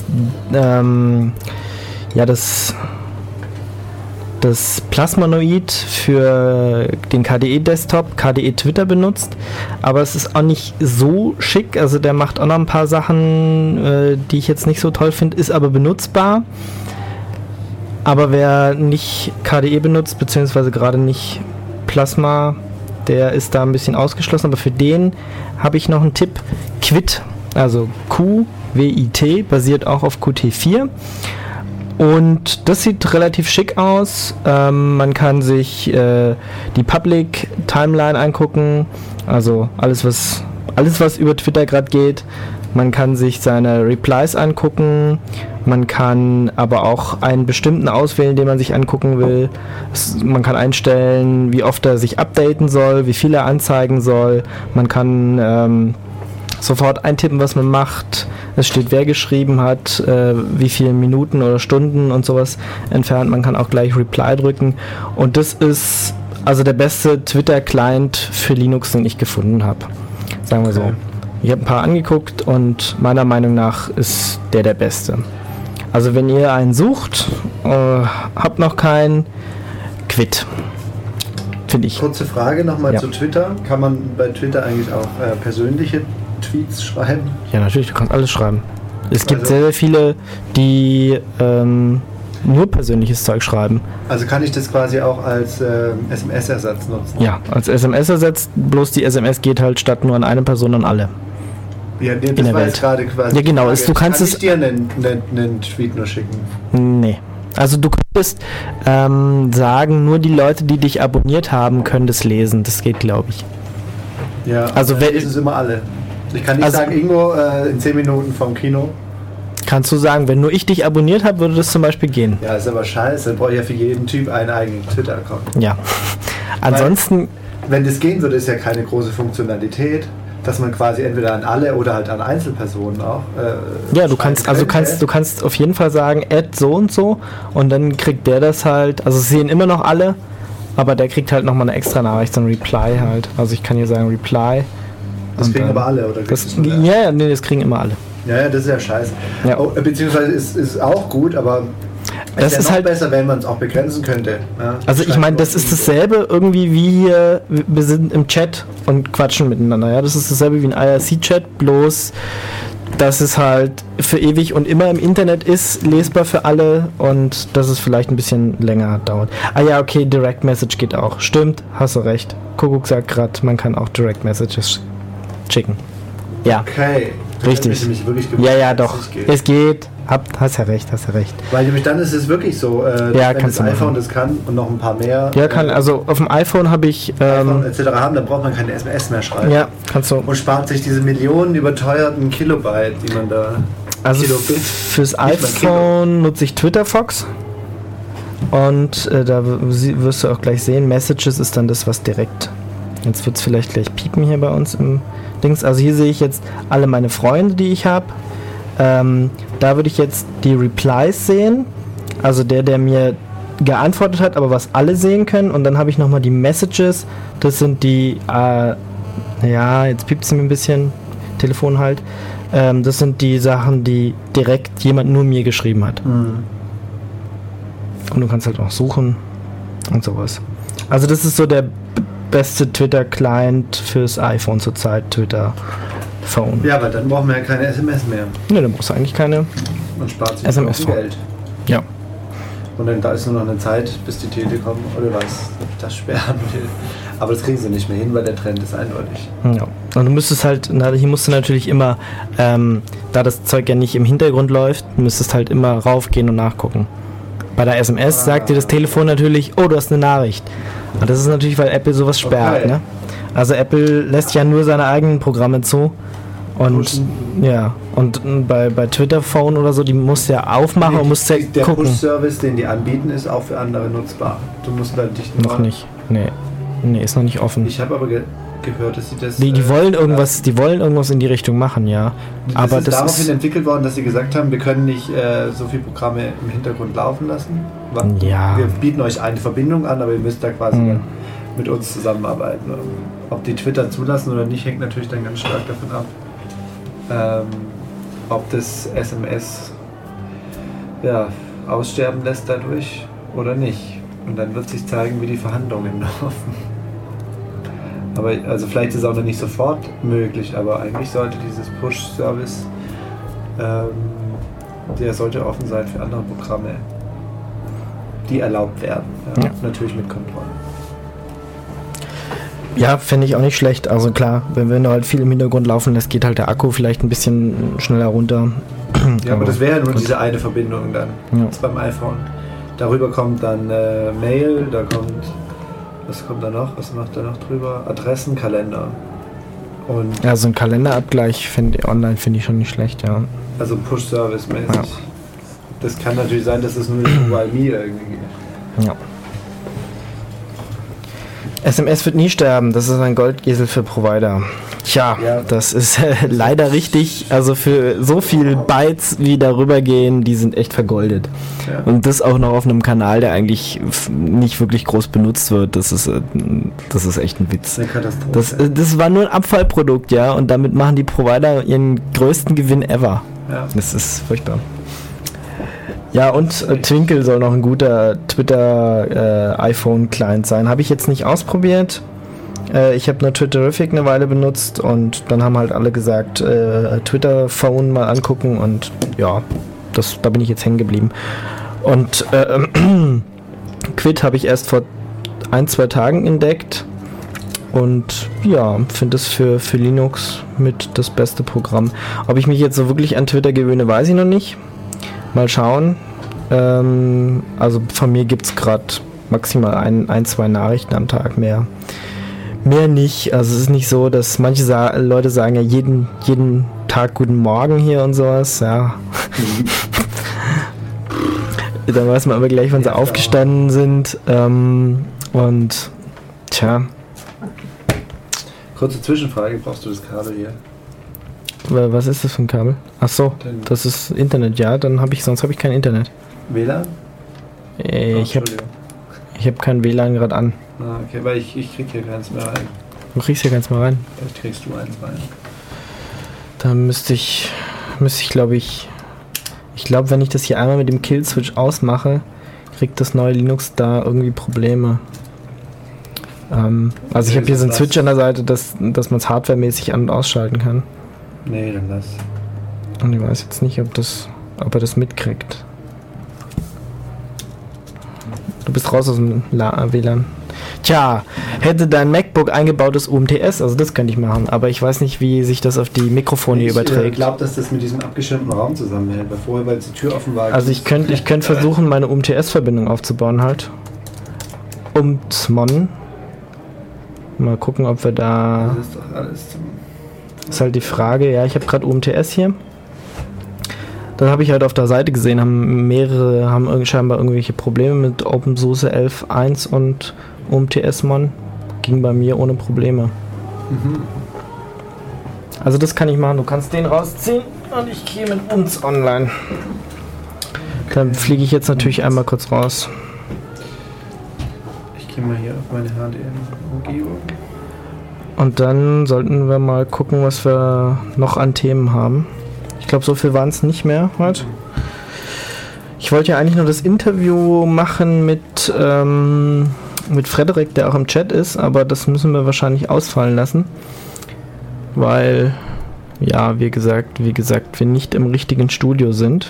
Plasmanoid für den KDE-Desktop, KDE Twitter benutzt, aber es ist auch nicht so schick, also der macht auch noch ein paar Sachen, die ich jetzt nicht so toll finde, ist aber benutzbar. Aber wer nicht KDE benutzt, beziehungsweise gerade nicht Plasma, der ist da ein bisschen ausgeschlossen, aber für den habe ich noch einen Tipp. Quit, also QWIT, basiert auch auf Qt4. Und das sieht relativ schick aus. Man kann sich die Public Timeline angucken, also alles was über Twitter gerade geht. Man kann sich seine Replies angucken. Man kann aber auch einen bestimmten auswählen, den man sich angucken will. Man kann einstellen, wie oft er sich updaten soll, wie viel er anzeigen soll. Man kann sofort eintippen, was man macht. Es steht, wer geschrieben hat, wie viele Minuten oder Stunden und sowas entfernt. Man kann auch gleich Reply drücken. Und das ist also der beste Twitter-Client für Linux, den ich gefunden habe. Sagen wir so. Ich habe ein paar angeguckt und meiner Meinung nach ist der beste. Also wenn ihr einen sucht, habt noch keinen, Quit. Finde ich. Kurze Frage nochmal zu Twitter. Kann man bei Twitter eigentlich auch persönliche Tweets schreiben? Ja, natürlich, du kannst alles schreiben. Es gibt sehr, sehr viele, die nur persönliches Zeug schreiben. Also kann ich das quasi auch als SMS-Ersatz nutzen? Ja, als SMS-Ersatz, bloß die SMS geht halt statt nur an eine Person an alle. Ja, nee, in das der war Welt. jetzt gerade quasi. Ja, genau, die Frage. du kannst Kann es- ich dir einen Tweet nur schicken? Nee. Also du könntest sagen, nur die Leute, die dich abonniert haben, können das lesen. Das geht, glaube ich. Ja, Also dann lesen es immer alle. Ich kann nicht Also- sagen, Ingo in 10 Minuten vom Kino. Kannst du sagen, wenn nur ich dich abonniert habe, würde das zum Beispiel gehen. Ja, ist aber scheiße. Dann brauche ich ja für jeden Typ einen eigenen Twitter-Account. Ja. Ansonsten, Wenn das gehen würde, ist ja keine große Funktionalität, dass man quasi entweder an alle oder halt an Einzelpersonen auch. ja, du kannst auf jeden Fall sagen, add so und dann kriegt der das halt, also es sehen immer noch alle, aber der kriegt halt nochmal eine extra Nachricht, so ein Reply halt. Also ich kann hier sagen Reply. Das und kriegen dann- aber alle, oder? Das, kriegt es nur ja, nee, das kriegen immer alle. ja, das ist ja scheiße. Ja. Oh, beziehungsweise ist auch gut, aber Das es ist noch halt- besser, wenn man es auch begrenzen könnte. Ja, Also ich meine, das ist dasselbe irgendwie wie hier, wir sind im Chat und quatschen miteinander, ja. Das ist dasselbe wie ein IRC-Chat, bloß dass es halt für ewig und immer im Internet ist, lesbar für alle und dass es vielleicht ein bisschen länger dauert. Ah ja, okay, Direct Message geht auch. Stimmt, hast du recht. Kuckuck sagt gerade, man kann auch Direct Messages schicken. Ja, Okay. Richtig. Ich mich wirklich gewundert, ja, dass doch. es nicht geht. Es geht. Hast ja recht. Weil nämlich dann ist es wirklich so, Ja, wenn kannst das du iPhone machen. das kann und noch ein paar mehr Ja, kann, also auf dem iPhone habe ich, iPhone etc. haben, dann braucht man keine SMS mehr schreiben. ja, kannst du. Und spart sich diese Millionen überteuerten Kilobyte, die man da. Also Kilobit. fürs Nicht mal iPhone nutze ich TwitterFox und da wirst du auch gleich sehen, Messages ist dann das, was direkt. Jetzt wird es vielleicht gleich piepen hier bei uns im Dings. Also hier sehe ich jetzt alle meine Freunde, die ich habe. Da würde ich jetzt die Replies sehen. Also der mir geantwortet hat, aber was alle sehen können. Und dann habe ich nochmal die Messages. Das sind die, ja, jetzt piept es mir ein bisschen, Telefon halt. Das sind die Sachen, die direkt jemand nur mir geschrieben hat. Und du kannst halt auch suchen und sowas. Also das ist so der beste Twitter-Client fürs iPhone zurzeit, Twitter Phone. Ja, aber dann brauchen wir ja keine SMS mehr. Ne, dann brauchst du eigentlich keine. Man spart sich SMS auch Geld. Ja. Und dann da ist nur noch eine Zeit, bis die Telekom oder was das sperren will. Aber das kriegen sie nicht mehr hin, weil der Trend ist eindeutig. Ja. Und du müsstest halt, hier musst du natürlich immer, da das Zeug ja nicht im Hintergrund läuft, müsstest halt immer raufgehen und nachgucken. Bei der SMS sagt dir das Telefon natürlich, oh, du hast eine Nachricht. Und das ist natürlich, weil Apple sowas sperrt. Okay. Ne? Also Apple lässt ja nur seine eigenen Programme zu. Und ja, und bei Twitter Phone oder so, die musst du ja aufmachen und musst ja Der gucken. Push-Service, den die anbieten, ist auch für andere nutzbar. Du musst da dich Noch nicht. Nee. Nee, ist noch nicht offen. Ich habe aber gehört, dass sie das. Die wollen irgendwas in die Richtung machen, ja. Das Aber ist das daraufhin ist. entwickelt worden, dass sie gesagt haben, wir können nicht so viele Programme im Hintergrund laufen lassen. Ja. Wir bieten euch eine Verbindung an, aber ihr müsst da quasi mit uns zusammenarbeiten. Ob die Twitter zulassen oder nicht, hängt natürlich dann ganz stark davon ab, ob das SMS aussterben lässt dadurch oder nicht. Und dann wird sich zeigen, wie die Verhandlungen laufen. Aber also vielleicht ist es auch noch nicht sofort möglich, aber eigentlich sollte dieses Push-Service, der sollte offen sein für andere Programme, die erlaubt werden. Ja. Natürlich mit Kontrollen. Ja, fände ich auch nicht schlecht. Also klar, wenn du halt viel im Hintergrund laufen lässt, geht halt der Akku vielleicht ein bisschen schneller runter. Ja, aber das wäre ja nur diese eine Verbindung dann. Ja. Das ist beim iPhone. Darüber kommt dann Mail, was kommt da noch? Was macht da noch drüber? Adressen, Kalender. Und Ja, so ein Kalenderabgleich online finde ich schon nicht schlecht, ja. also Push-Service-mäßig. Ja. Das kann natürlich sein, dass es nur über Me irgendwie geht. Ja. SMS wird nie sterben, das ist ein Goldesel für Provider. Tja, Ja. das ist leider richtig. Also für so viel Bytes, wie darüber gehen, die sind echt vergoldet. Ja. Und das auch noch auf einem Kanal, der eigentlich nicht wirklich groß benutzt wird. Das ist echt ein Witz. Eine Katastrophe. Das war nur ein Abfallprodukt, ja, und damit machen die Provider ihren größten Gewinn ever. Ja. Das ist furchtbar. Ja, und Twinkle soll noch ein guter Twitter iPhone-Client sein. Habe ich jetzt nicht ausprobiert. Ich habe nur Twitterific eine Weile benutzt und dann haben halt alle gesagt, Twitter-Phone mal angucken und ja, da bin ich jetzt hängen geblieben. Und Quid habe ich erst vor 1-2 Tagen entdeckt. Und ja, finde es für Linux mit das beste Programm. Ob ich mich jetzt so wirklich an Twitter gewöhne, weiß ich noch nicht. Mal schauen. Also von mir gibt es gerade maximal ein, zwei Nachrichten am Tag, mehr nicht. Also es ist nicht so, dass manche Leute sagen ja jeden Tag guten Morgen hier und sowas. Ja. Dann weiß man aber gleich, wann sie aufgestanden sind. Und tja. Kurze Zwischenfrage, brauchst du das Kabel hier? Was ist das für ein Kabel? Ach so, das ist Internet, ja, sonst habe ich kein Internet. WLAN? Ich habe kein WLAN gerade an. Ah, okay, weil ich krieg hier keins mehr rein. Du kriegst hier keins mehr rein? Vielleicht kriegst du eins rein. Dann müsste ich glaube ich, wenn ich das hier einmal mit dem Killswitch ausmache, kriegt das neue Linux da irgendwie Probleme. Also ich habe hier so einen Switch an der Seite, dass man es hardwaremäßig an- und ausschalten kann. Nee, dann lass. Und ich weiß jetzt nicht, ob er das mitkriegt. Du bist raus aus dem WLAN. Tja, hätte dein MacBook eingebautes UMTS, also das könnte ich machen, aber ich weiß nicht, wie sich das auf die Mikrofone überträgt. Ich glaube, dass das mit diesem abgeschirmten Raum zusammenhält, weil vorher, weil die Tür offen war. Also ich könnte versuchen, meine UMTS-Verbindung aufzubauen halt. UMTSMON. Mal gucken, ob wir da... Das ist doch alles ist halt die Frage, ja, ich habe gerade UMTS hier. Dann habe ich halt auf der Seite gesehen, haben scheinbar irgendwelche Probleme mit OpenSUSE 11.1 und UMTS-Mon. Ging bei mir ohne Probleme. Also das kann ich machen, du kannst den rausziehen und ich gehe mit uns online. Dann fliege ich jetzt natürlich einmal kurz raus. Ich gehe mal hier auf meine HDM-Umgebung. Und dann sollten wir mal gucken, was wir noch an Themen haben. Ich glaube, so viel waren es nicht mehr heute. Ich wollte ja eigentlich nur das Interview machen mit Frederik, der auch im Chat ist, aber das müssen wir wahrscheinlich ausfallen lassen. Weil, ja, wie gesagt, wir nicht im richtigen Studio sind.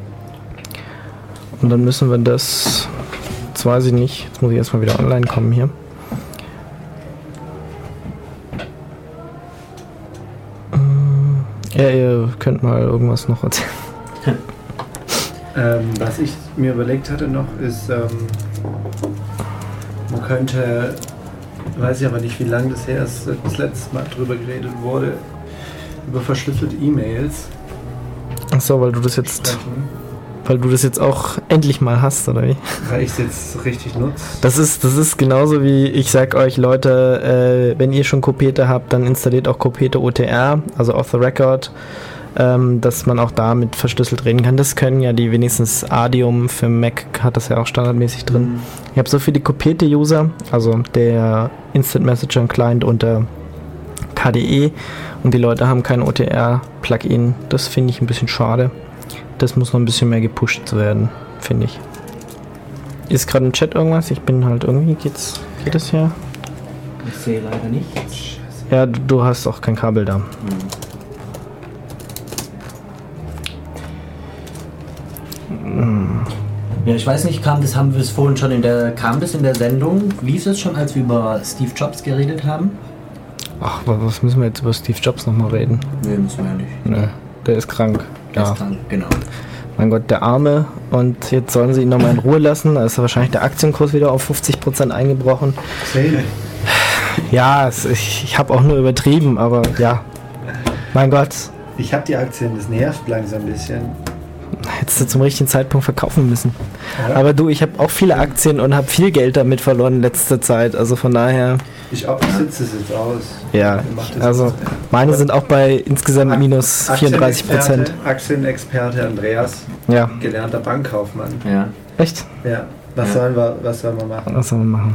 Und dann müssen wir das, jetzt weiß ich nicht, jetzt muss ich erstmal wieder online kommen hier. Ja, ihr könnt mal irgendwas noch erzählen. Was ich mir überlegt hatte noch, ist, man könnte, weiß ich aber nicht, wie lange das her ist, das letzte Mal drüber geredet wurde, über verschlüsselte E-Mails. Achso, weil du das jetzt auch endlich mal hast, oder wie? Weil ich es jetzt richtig nutze. Das ist genauso wie ich sag euch, Leute, wenn ihr schon Kopete habt, dann installiert auch Kopete OTR, also Off the Record, dass man auch damit verschlüsselt reden kann. Das können ja die wenigstens Adium für Mac hat das ja auch standardmäßig drin. Ich habe so viele Kopete-User, also der Instant Messenger Client unter KDE und die Leute haben kein OTR-Plugin. Das finde ich ein bisschen schade. Das muss noch ein bisschen mehr gepusht werden, finde ich. Ist gerade im Chat irgendwas? Ich bin halt irgendwie, geht es hier? Ich sehe leider nichts. Ja, du hast auch kein Kabel da. Ja, ich weiß nicht, kam das in der Sendung? Lief es schon, als wir über Steve Jobs geredet haben? Ach, was müssen wir jetzt über Steve Jobs nochmal reden? Nee, müssen wir ja nicht. Nee, der ist krank. Der ist krank, genau. Mein Gott, der Arme. Und jetzt sollen sie ihn nochmal in Ruhe lassen. Da ist wahrscheinlich der Aktienkurs wieder auf 50% eingebrochen. Ja, ich habe auch nur übertrieben, aber ja. Mein Gott. Ich habe die Aktien, das nervt langsam ein bisschen. Hättest du zum richtigen Zeitpunkt verkaufen müssen. Ja. Aber du, ich habe auch viele Aktien und habe viel Geld damit verloren in letzter Zeit. Also von daher... Ich sitze es jetzt aus. Ja, also meine sind auch bei insgesamt minus 34%. Aktienexperte Andreas, ja. Gelernter Bankkaufmann. Ja. Echt? Ja. Was sollen wir machen? Was sollen wir machen?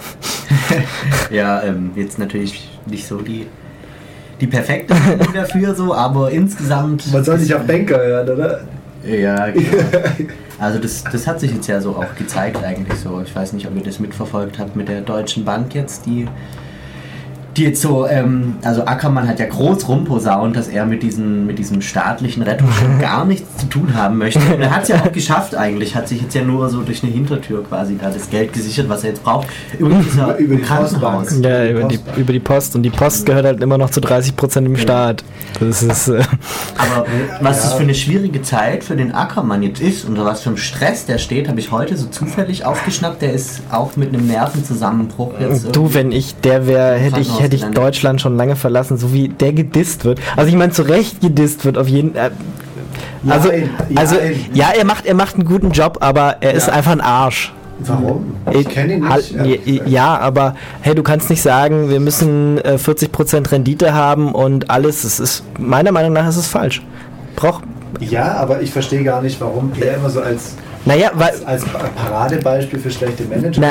Ja, jetzt natürlich nicht so die perfekte Übung dafür, so, aber insgesamt... Man soll sich auf Banker hören, oder? Ja, genau. Also das hat sich jetzt ja so auch gezeigt eigentlich so. Ich weiß nicht, ob ihr das mitverfolgt habt mit der Deutschen Bank jetzt, die die jetzt so, also Ackermann hat ja groß rumposaunt, dass er mit diesem staatlichen Rettungsschirm gar nichts zu tun haben möchte. Und er hat es ja auch geschafft eigentlich, hat sich jetzt ja nur so durch eine Hintertür quasi da das Geld gesichert, was er jetzt braucht. Übrigens ist er über die Krankenhaus. Ja, über die Post. Und die Post gehört halt immer noch zu 30% im Staat. Das ist... Aber was das für eine schwierige Zeit für den Ackermann jetzt ist, unter was für einem Stress der steht, habe ich heute so zufällig aufgeschnappt. Der ist auch mit einem Nervenzusammenbruch jetzt. Du, wenn ich der wäre, hätte ich Deutschland schon lange verlassen, so wie der gedisst wird. Also ich meine, zu Recht gedisst wird auf jeden... ja, er macht einen guten Job, aber er ist einfach ein Arsch. Warum? Ich kenne ihn nicht. Ja, aber hey, du kannst nicht sagen, wir müssen 40% Rendite haben und alles. Es ist, meiner Meinung nach ist es falsch. Ja, aber ich verstehe gar nicht, warum er immer so als Paradebeispiel für schlechte Manager.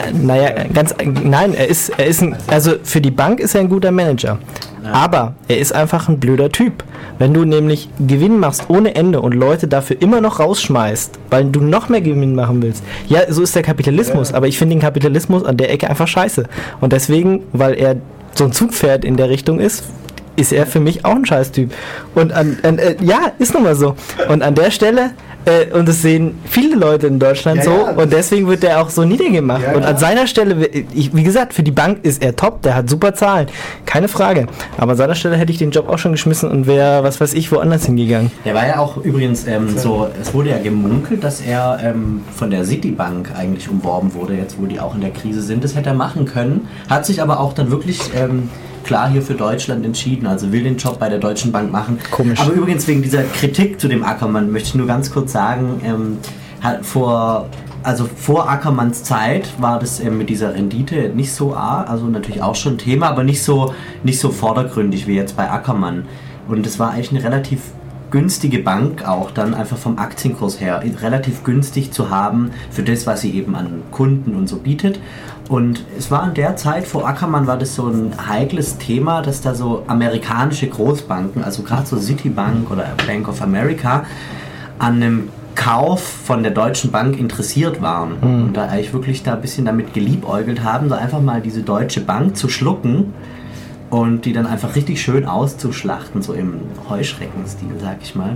Also für die Bank ist er ein guter Manager. Ja. Aber er ist einfach ein blöder Typ. Wenn du nämlich Gewinn machst ohne Ende und Leute dafür immer noch rausschmeißt, weil du noch mehr Gewinn machen willst. Ja, so ist der Kapitalismus. Ja. Aber ich finde den Kapitalismus an der Ecke einfach scheiße. Und deswegen, weil er so ein Zugpferd in der Richtung ist er für mich auch ein Scheißtyp. Und ja, ist nun mal so. Und an der Stelle, und das sehen viele Leute in Deutschland und deswegen wird der auch so niedergemacht. Ja, und an seiner Stelle, wie gesagt, für die Bank ist er top, der hat super Zahlen, keine Frage. Aber an seiner Stelle hätte ich den Job auch schon geschmissen und wäre, was weiß ich, woanders hingegangen. Der war ja auch übrigens es wurde ja gemunkelt, dass er von der Citibank eigentlich umworben wurde, jetzt wo die auch in der Krise sind. Das hätte er machen können, hat sich aber auch dann wirklich... klar hier für Deutschland entschieden, also will den Job bei der Deutschen Bank machen. Komisch. Aber übrigens wegen dieser Kritik zu dem Ackermann möchte ich nur ganz kurz sagen, vor Ackermanns Zeit war das mit dieser Rendite nicht so also natürlich auch schon Thema, aber nicht so vordergründig wie jetzt bei Ackermann. Und es war eigentlich eine relativ günstige Bank auch dann einfach vom Aktienkurs her, relativ günstig zu haben für das, was sie eben an Kunden und so bietet. Und es war in der Zeit, vor Ackermann war das so ein heikles Thema, dass da so amerikanische Großbanken, also gerade so Citibank oder Bank of America, an einem Kauf von der Deutschen Bank interessiert waren. Und da eigentlich wirklich da ein bisschen damit geliebäugelt haben, da einfach mal diese Deutsche Bank zu schlucken und die dann einfach richtig schön auszuschlachten, so im Heuschreckenstil, sag ich mal.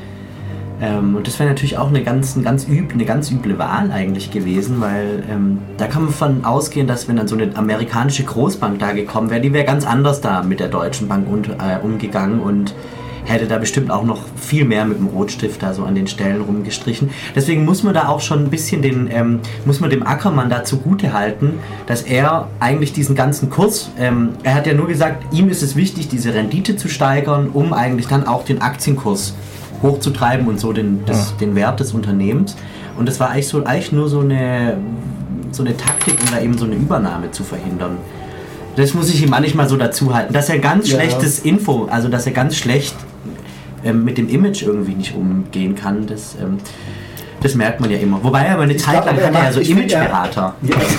Und das wäre natürlich auch eine ganz üble Wahl eigentlich gewesen, weil da kann man von ausgehen, dass wenn dann so eine amerikanische Großbank da gekommen wäre, die wäre ganz anders da mit der Deutschen Bank umgegangen und hätte da bestimmt auch noch viel mehr mit dem Rotstift da so an den Stellen rumgestrichen. Deswegen muss man da auch schon ein bisschen dem Ackermann da zugute halten, dass er eigentlich diesen ganzen Kurs, er hat ja nur gesagt, ihm ist es wichtig, diese Rendite zu steigern, um eigentlich dann auch den Aktienkurs hochzutreiben und so den Wert des Unternehmens. Und das war eigentlich nur so eine Taktik, um da eben so eine Übernahme zu verhindern. Das muss ich ihm manchmal so dazu halten, dass er ganz schlechtes also dass er ganz schlecht mit dem Image irgendwie nicht umgehen kann, das merkt man ja immer. Wobei aber eine Zeit lang hatte er so Imageberater.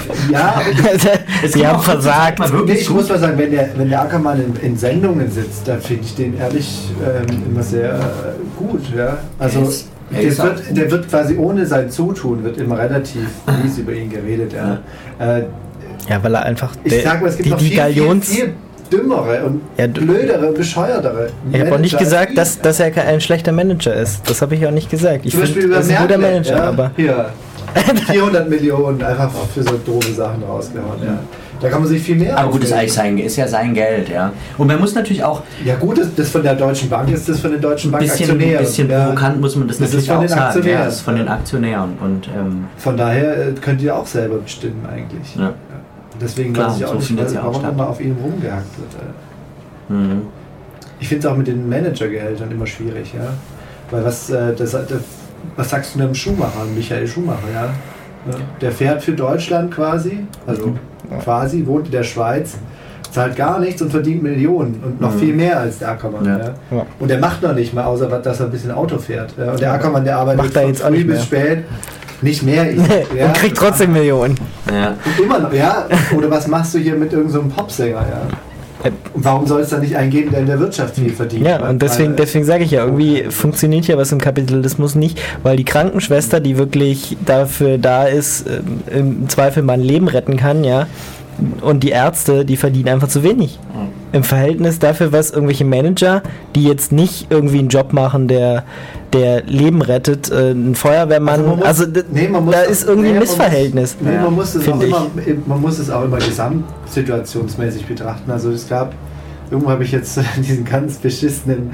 Aber sie haben versagt. Ich muss mal sagen, wenn der Ackermann in Sendungen sitzt, dann finde ich den ehrlich immer sehr gut. Ja? Also der wird quasi ohne sein Zutun wird immer relativ mies über ihn geredet. Ja, weil er einfach ich sag mal, es gibt noch viel dümmere und blödere und bescheuertere. Ich habe auch nicht gesagt, dass er ein schlechter Manager ist. Das habe ich auch nicht gesagt. Ich finde, er ist ein guter Manager. Aber hier, 400 Millionen einfach für so doofe Sachen rausgehauen. Ja. Da kann man sich viel mehr Aber gut, ist ja sein Geld. Ja. Und man muss natürlich auch... Ja gut, das von der Deutschen Bank ist das von den Deutschen Bankaktionären. Ein bisschen provokant muss man das natürlich auch sagen. Ja, das ist von den Aktionären. Und, von daher könnt ihr auch selber bestimmen eigentlich. Ja. Deswegen weiß ich auch nicht, warum immer auf ihn rumgehackt wird. Ich finde es auch mit den Managergehältern immer schwierig, ja. Weil was sagst du einem Schumacher, Michael Schumacher, ja? Der fährt für Deutschland quasi, quasi wohnt in der Schweiz, zahlt gar nichts und verdient Millionen und noch viel mehr als der Ackermann. Ja. Und der macht noch nicht mal, außer dass er ein bisschen Auto fährt. Ja. Und der Ackermann, der arbeitet von früh bis spät. Nicht mehr. Und kriegt trotzdem Millionen. Ja. Und immer noch, ja. Oder was machst du hier mit irgendeinem so Popsänger, ja? Und warum soll es da nicht einen geben, der in der Wirtschaft viel verdient? Ja, und deswegen sage ich ja, irgendwie funktioniert ja was im Kapitalismus nicht, weil die Krankenschwester, die wirklich dafür da ist, im Zweifel mal ein Leben retten kann, ja, und die Ärzte, die verdienen einfach zu wenig. im Verhältnis dafür, was irgendwelche Manager, die jetzt nicht irgendwie einen Job machen, der Leben rettet, ein Feuerwehrmann, da ist irgendwie ein Missverhältnis. Man muss es auch immer gesamtsituationsmäßig betrachten. Also es gab, irgendwo habe ich jetzt diesen ganz beschissenen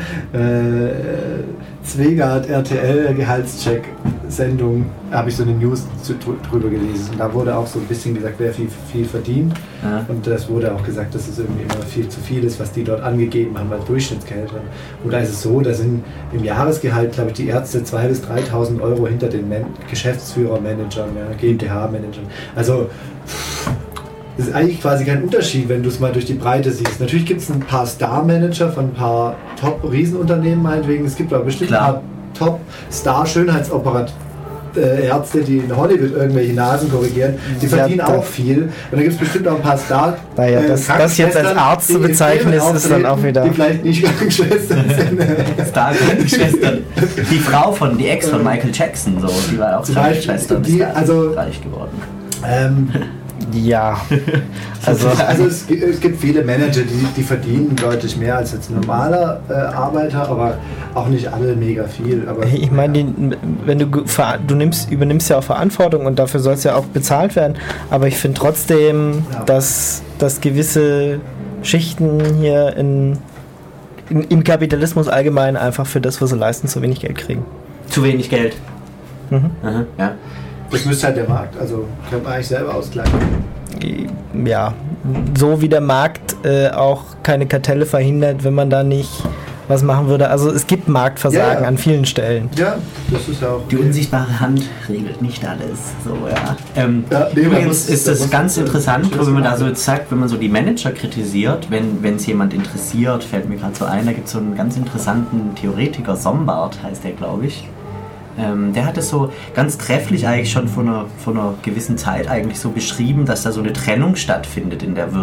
Zwegart RTL Gehaltscheck Sendung, habe ich so eine News drüber gelesen. Und da wurde auch so ein bisschen gesagt, wer viel verdient. Ja. Und das wurde auch gesagt, dass es irgendwie immer viel zu viel ist, was die dort angegeben haben als Durchschnittsgehälter. Und da ist es so, da sind im Jahresgehalt, glaube ich, die Ärzte 2.000 bis 3.000 Euro hinter den Geschäftsführer-Managern, GmbH-Managern. Also das ist eigentlich quasi kein Unterschied, wenn du es mal durch die Breite siehst. Natürlich gibt es ein paar Star-Manager von ein paar Top-Riesenunternehmen meinetwegen. Es gibt aber bestimmt ein paar Top-Star-Schönheitsoperat Ärzte, die in Hollywood irgendwelche Nasen korrigieren, die verdienen auch viel. Und da gibt es bestimmt auch ein paar Star. Naja, das jetzt als Arzt zu bezeichnen ist dann auch wieder. Die vielleicht nicht Krankenschwestern sind. Star-Krankenschwestern. Die Frau die Ex von Michael Jackson, so, die war auch Krankenschwester, ist reich geworden. Ja, also es gibt viele Manager, die verdienen deutlich mehr als jetzt ein normaler Arbeiter, aber auch nicht alle mega viel. Aber ich meine, wenn du übernimmst ja auch Verantwortung und dafür soll es ja auch bezahlt werden, aber ich finde trotzdem, dass gewisse Schichten hier im Kapitalismus allgemein einfach für das, was sie leisten, zu wenig Geld kriegen. Zu wenig Geld? Mhm. Aha, ja. Das müsste halt der Markt, also kann man eigentlich selber ausgleichen. Ja, so wie der Markt auch keine Kartelle verhindert, wenn man da nicht was machen würde. Also es gibt Marktversagen an vielen Stellen. Ja, das ist auch... Die unsichtbare Hand regelt nicht alles. So, ja. Übrigens ist das ganz interessant, wenn man da so jetzt sagt, wenn man so die Manager kritisiert, wenn es jemand interessiert, fällt mir gerade so ein, da gibt es so einen ganz interessanten Theoretiker, Sombart heißt der, glaube ich. Der hat es so ganz trefflich eigentlich schon vor einer gewissen Zeit eigentlich so beschrieben, dass da so eine Trennung stattfindet in der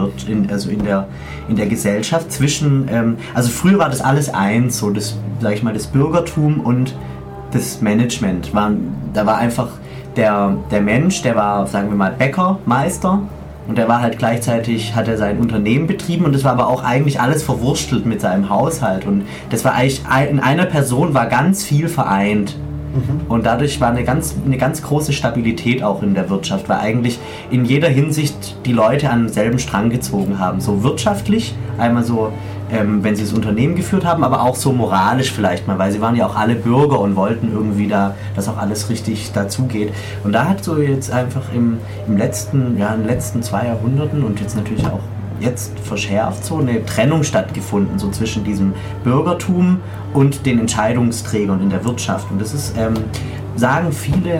Gesellschaft zwischen, also früher war das alles eins, so das, sag ich mal, das Bürgertum und das Management. Da war einfach der Mensch, der war, sagen wir mal, Bäckermeister. Und der war halt gleichzeitig, hat er sein Unternehmen betrieben und das war aber auch eigentlich alles verwurstelt mit seinem Haushalt. Und das war eigentlich, in einer Person war ganz viel vereint. Und dadurch war eine ganz große Stabilität auch in der Wirtschaft, weil eigentlich in jeder Hinsicht die Leute an denselben Strang gezogen haben. So wirtschaftlich, einmal so, wenn sie das Unternehmen geführt haben, aber auch so moralisch vielleicht mal, weil sie waren ja auch alle Bürger und wollten irgendwie dass auch alles richtig dazugeht. Und da hat so jetzt einfach in den letzten 2 Jahrhunderten und jetzt natürlich auch jetzt verschärft so eine Trennung stattgefunden, so zwischen diesem Bürgertum und den Entscheidungsträgern in der Wirtschaft. Und das ist, sagen viele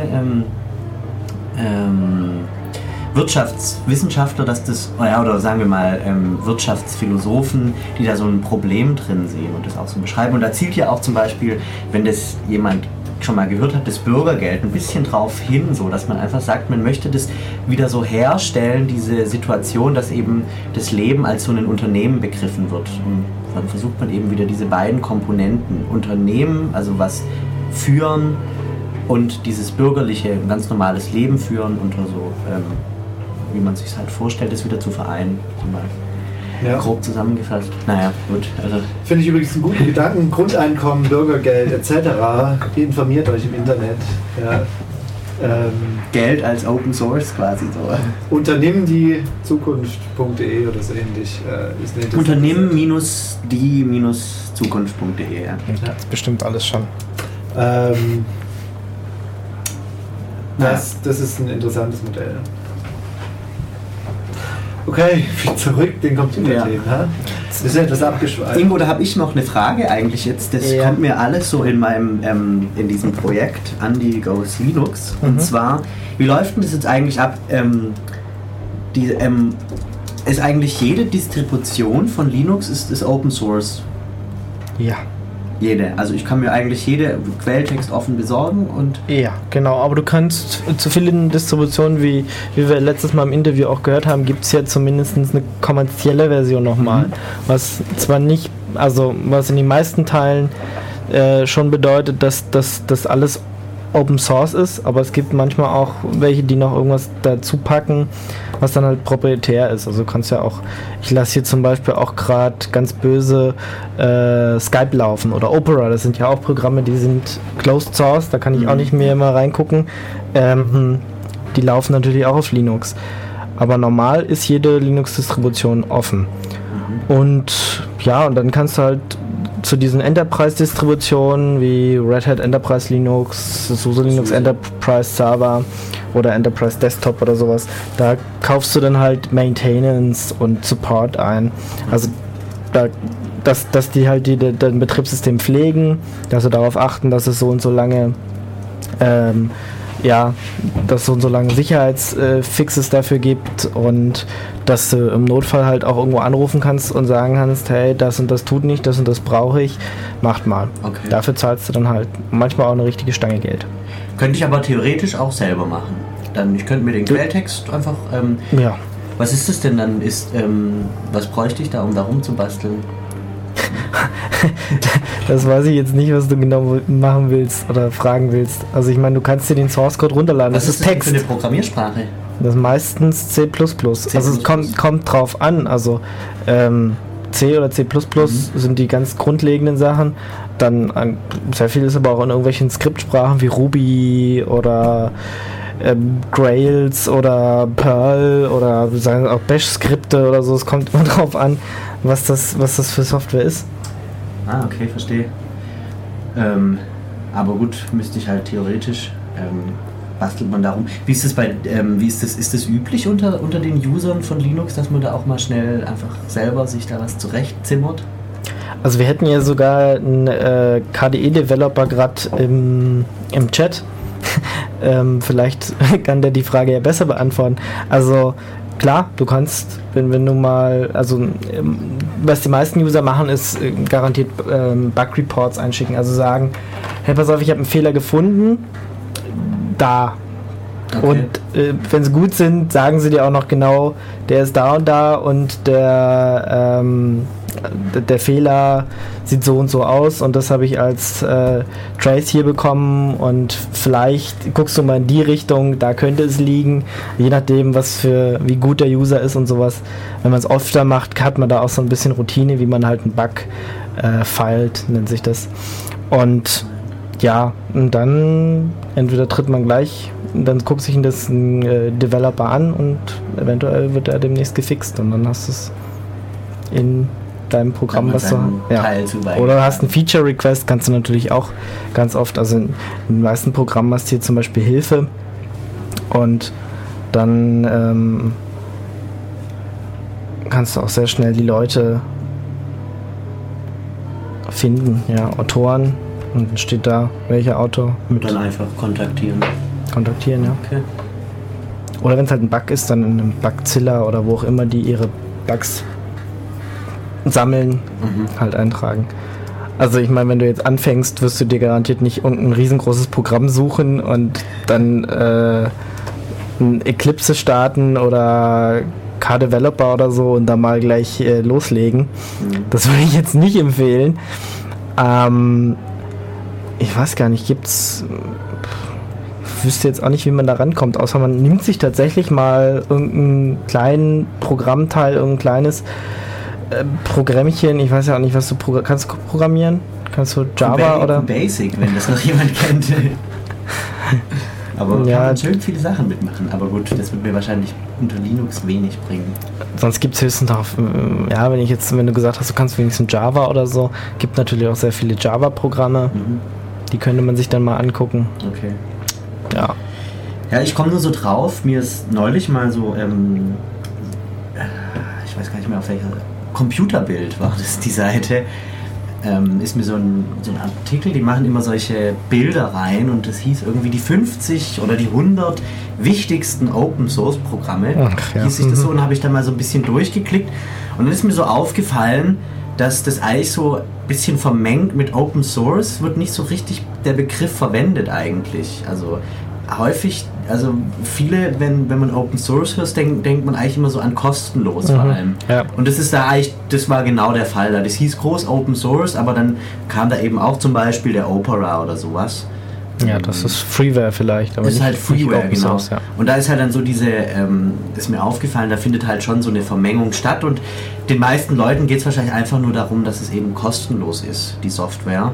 Wirtschaftswissenschaftler, dass das, oder sagen wir mal Wirtschaftsphilosophen, die da so ein Problem drin sehen und das auch so beschreiben. Und da zielt ja auch zum Beispiel, wenn das jemand schon mal gehört hat, das Bürgergeld ein bisschen drauf hin, so dass man einfach sagt, man möchte das wieder so herstellen, diese Situation, dass eben das Leben als so ein Unternehmen begriffen wird. Und dann versucht man eben wieder diese beiden Komponenten, Unternehmen, also was führen und dieses bürgerliche, ganz normales Leben führen unter so, wie man sich halt vorstellt, das wieder zu vereinen. Ja. Grob zusammefasst. Naja, gut. Also. Finde ich übrigens einen guten Gedanken. Grundeinkommen, Bürgergeld etc. Informiert euch im Internet. Ja. Geld als Open Source quasi so. Unternehmen die Zukunft.de oder so ähnlich. Unternehmen-die-zukunft.de. Ja. Das ist bestimmt alles schon. Das ist ein interessantes Modell. Okay, zurück den Computerthemen. Ja. Das ist etwas abgeschweift. Ingo, da habe ich noch eine Frage eigentlich jetzt. Das kommt mir alles so in diesem Projekt Andy Goes Linux. Und zwar, wie läuft denn das jetzt eigentlich ab? Ist eigentlich jede Distribution von Linux ist Open Source? Ja. Jede. Also ich kann mir eigentlich jede Quelltext offen besorgen und... Ja, genau. Aber du kannst zu vielen Distributionen, wie wir letztes Mal im Interview auch gehört haben, gibt es ja zumindest eine kommerzielle Version nochmal. Was zwar nicht, also was in den meisten Teilen schon bedeutet, dass das alles Open Source ist, aber es gibt manchmal auch welche, die noch irgendwas dazu packen, was dann halt proprietär ist. Also du kannst ja auch, ich lasse hier zum Beispiel auch gerade ganz böse Skype laufen oder Opera, das sind ja auch Programme, die sind Closed Source, da kann ich auch nicht mehr mal reingucken. Die laufen natürlich auch auf Linux. Aber normal ist jede Linux-Distribution offen. Und ja, und dann kannst du halt zu diesen Enterprise-Distributionen wie Red Hat Enterprise Linux, SUSE Linux Enterprise Server oder Enterprise Desktop oder sowas, da kaufst du dann halt Maintenance und Support ein. Also dass die halt dein Betriebssystem pflegen, dass sie darauf achten, dass es so und so lange dass so lange Sicherheitsfixes dafür gibt und dass du im Notfall halt auch irgendwo anrufen kannst und sagen kannst, hey, das und das tut nicht, das und das brauche ich, macht mal. Okay. Dafür zahlst du dann halt manchmal auch eine richtige Stange Geld. Könnte ich aber theoretisch auch selber machen. Dann, ich könnte mir den Quelltext einfach... ja. Was ist das denn dann? Was bräuchte ich da, um da rumzubasteln? Das weiß ich jetzt nicht, was du genau machen willst oder fragen willst. Also ich meine, du kannst dir den Source Code runterladen. Was ist Text. Für eine Programmiersprache? Das ist meistens C++. Also es kommt drauf an. Also C oder C++ sind die ganz grundlegenden Sachen. Dann sehr viel ist aber auch in irgendwelchen Skriptsprachen wie Ruby oder Grails oder Perl oder sagen auch Bash-Skripte oder so. Es kommt immer drauf an, was das für Software ist. Ah, okay, verstehe. Aber gut, müsste ich halt theoretisch bastelt man darum. Wie ist das ist das üblich unter den Usern von Linux, dass man da auch mal schnell einfach selber sich da was zurechtzimmert? Also wir hätten ja sogar einen KDE-Developer gerade im Chat. Vielleicht kann der die Frage ja besser beantworten. Also klar, du kannst, wenn du mal, also was die meisten User machen, ist garantiert Bug-Reports einschicken. Also sagen, hey, pass auf, ich habe einen Fehler gefunden, da. Okay. Und wenn sie gut sind, sagen sie dir auch noch genau, der ist da und der Fehler sieht so und so aus und das habe ich als Trace hier bekommen und vielleicht guckst du mal in die Richtung, da könnte es liegen, je nachdem wie gut der User ist und sowas. Wenn man es öfter macht, hat man da auch so ein bisschen Routine, wie man halt einen Bug feilt, nennt sich das. Und ja, und dann entweder tritt man gleich, dann guckt sich das ein Developer an und eventuell wird er demnächst gefixt und dann hast du es in deinem Programm, was du oder hast einen Feature Request, kannst du natürlich auch ganz oft, also in den meisten Programmen hast du hier zum Beispiel Hilfe und dann kannst du auch sehr schnell die Leute finden, ja, Autoren, und dann steht da, welcher Autor. Und dann einfach kontaktieren, ja. Okay. Oder wenn es halt ein Bug ist, dann in einem Bugzilla oder wo auch immer die ihre Bugs sammeln, halt eintragen. Also ich meine, wenn du jetzt anfängst, wirst du dir garantiert nicht irgendein riesengroßes Programm suchen und dann ein Eclipse starten oder KDeveloper oder so und dann mal gleich loslegen. Das würde ich jetzt nicht empfehlen. Ich weiß gar nicht, ich wüsste jetzt auch nicht, wie man da rankommt, außer man nimmt sich tatsächlich mal irgendeinen kleinen Programmteil, irgendein kleines Programmchen, ich weiß ja auch nicht, was du kannst du programmieren? Kannst du Java oder? Basic, wenn das noch jemand kennt. Aber ja, kann man schön viele Sachen mitmachen. Aber gut, das wird mir wahrscheinlich unter Linux wenig bringen. Sonst gibt es höchstens noch, ja, wenn du gesagt hast, du kannst wenigstens Java oder so, gibt natürlich auch sehr viele Java-Programme. Die könnte man sich dann mal angucken. Okay. Ja. Ja, ich komme nur so drauf, mir ist neulich mal so, ich weiß gar nicht mehr auf welcher Computerbild war das die Seite, ist mir so ein Artikel, die machen immer solche Bilder rein und das hieß irgendwie die 50 oder die 100 wichtigsten Open-Source-Programme. Hieß sich das so und habe ich da mal so ein bisschen durchgeklickt und dann ist mir so aufgefallen, dass das eigentlich so ein bisschen vermengt mit Open Source, wird nicht so richtig der Begriff verwendet eigentlich. Also häufig, also viele, wenn man Open Source hört, denkt man eigentlich immer so an kostenlos vor allem. Ja. Und das ist da eigentlich, das war genau der Fall da. Das hieß groß Open Source, aber dann kam da eben auch zum Beispiel der Opera oder sowas. Ja, das ist Freeware vielleicht, aber das ist halt Freeware, Open genau. Source, ja. Und da ist halt dann so diese, ist mir aufgefallen, da findet halt schon so eine Vermengung statt und den meisten Leuten geht es wahrscheinlich einfach nur darum, dass es eben kostenlos ist, die Software.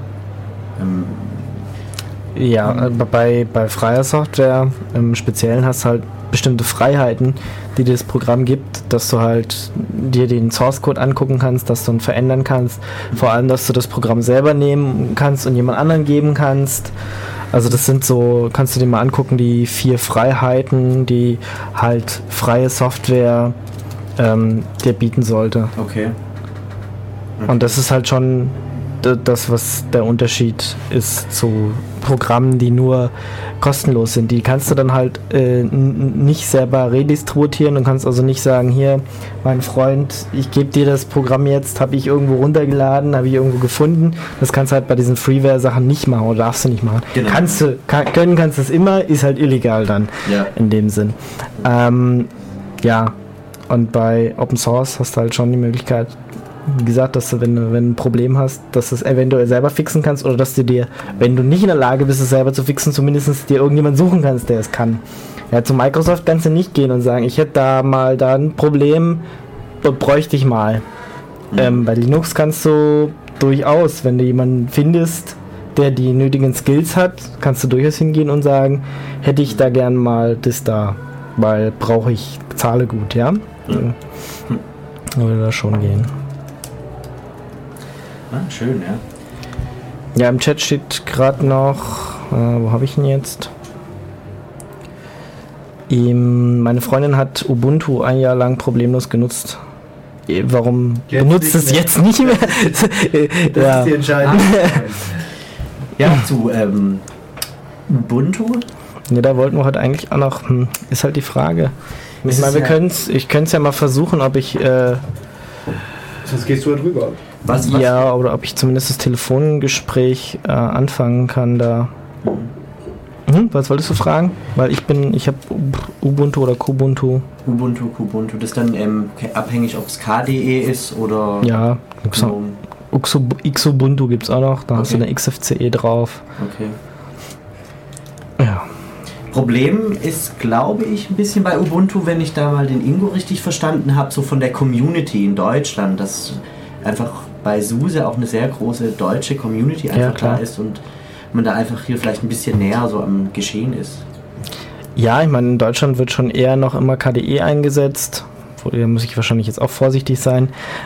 Ja, bei freier Software im Speziellen hast du halt bestimmte Freiheiten, die dir das Programm gibt, dass du halt dir den Source Code angucken kannst, dass du ihn verändern kannst, vor allem, dass du das Programm selber nehmen kannst und jemand anderen geben kannst. Also das sind so, kannst du dir mal angucken, die 4 Freiheiten, die halt freie Software dir bieten sollte. Okay. Und das ist halt schon das, was der Unterschied ist zu Programmen, die nur kostenlos sind. Die kannst du dann halt nicht selber redistributieren und kannst also nicht sagen, hier, mein Freund, ich gebe dir das Programm jetzt, habe ich irgendwo runtergeladen, habe ich irgendwo gefunden. Das kannst du halt bei diesen Freeware-Sachen nicht machen oder darfst du nicht machen. Genau. Kannst du es immer, ist halt illegal dann in dem Sinn. Ja, und bei Open Source hast du halt schon die Möglichkeit, wie gesagt, dass du, wenn du ein Problem hast, dass du es eventuell selber fixen kannst oder dass du dir, wenn du nicht in der Lage bist, es selber zu fixen, zumindest dir irgendjemand suchen kannst, der es kann. Ja, zu Microsoft kannst du nicht gehen und sagen, ich hätte da ein Problem, bräuchte ich mal. Bei Linux kannst du durchaus, wenn du jemanden findest, der die nötigen Skills hat, kannst du durchaus hingehen und sagen, hätte ich da gern mal das da, weil brauche ich, zahle gut, ja? Würde das schon gehen. Ah, schön, ja. Ja, im Chat steht gerade noch, wo habe ich ihn jetzt? Meine Freundin hat Ubuntu ein Jahr lang problemlos genutzt. Warum jetzt benutzt es jetzt nicht mehr? Das ist die Entscheidung. Ja, zu Ubuntu? Ne, da wollten wir heute eigentlich auch noch, ist halt die Frage. Ich meine, ich könnte es ja mal versuchen, ob ich Sonst gehst du da drüber. Was? ja, oder ob ich zumindest das Telefongespräch anfangen kann da. Was wolltest du fragen? Weil ich habe Ubuntu oder Kubuntu. Kubuntu. Das ist dann abhängig, ob es KDE ist oder... Ja, Xubuntu gibt es auch noch. Da hast du eine XFCE drauf. Okay. Ja. Problem ist, glaube ich, ein bisschen bei Ubuntu, wenn ich da mal den Ingo richtig verstanden habe, so von der Community in Deutschland, dass einfach bei SUSE auch eine sehr große deutsche Community einfach da ist und man da einfach hier vielleicht ein bisschen näher so am Geschehen ist. Ja, ich meine, in Deutschland wird schon eher noch immer KDE eingesetzt. Da muss ich wahrscheinlich jetzt auch vorsichtig sein.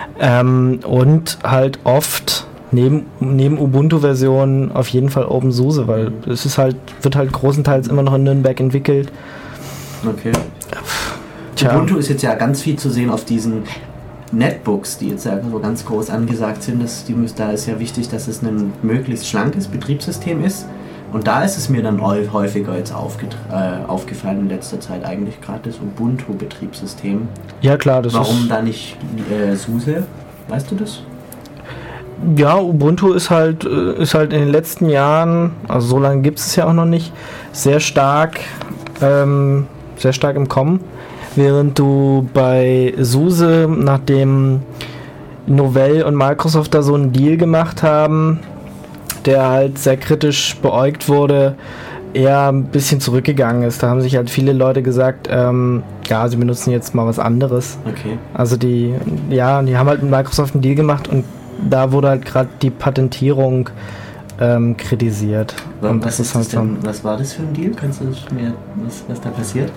Und halt oft neben Ubuntu-Versionen auf jeden Fall OpenSUSE, weil es ist wird halt großenteils immer noch in Nürnberg entwickelt. Okay. Ubuntu ist jetzt ja ganz viel zu sehen auf diesen Netbooks, die jetzt ja so ganz groß angesagt sind. Da ist ja wichtig, dass es ein möglichst schlankes Betriebssystem ist. Und da ist es mir dann häufiger jetzt aufgefallen in letzter Zeit eigentlich gerade das Ubuntu-Betriebssystem. Ja klar, Warum da nicht SUSE? Weißt du das? Ja, Ubuntu ist halt in den letzten Jahren, also so lange gibt es ja auch noch nicht, sehr stark im Kommen. Während du bei SUSE, nachdem Novell und Microsoft da so einen Deal gemacht haben, der halt sehr kritisch beäugt wurde, eher ein bisschen zurückgegangen ist. Da haben sich halt viele Leute gesagt, sie benutzen jetzt mal was anderes. Okay. Also die haben halt mit Microsoft einen Deal gemacht und da wurde halt gerade die Patentierung kritisiert. Was war das für ein Deal? Kannst du mir was da passiert?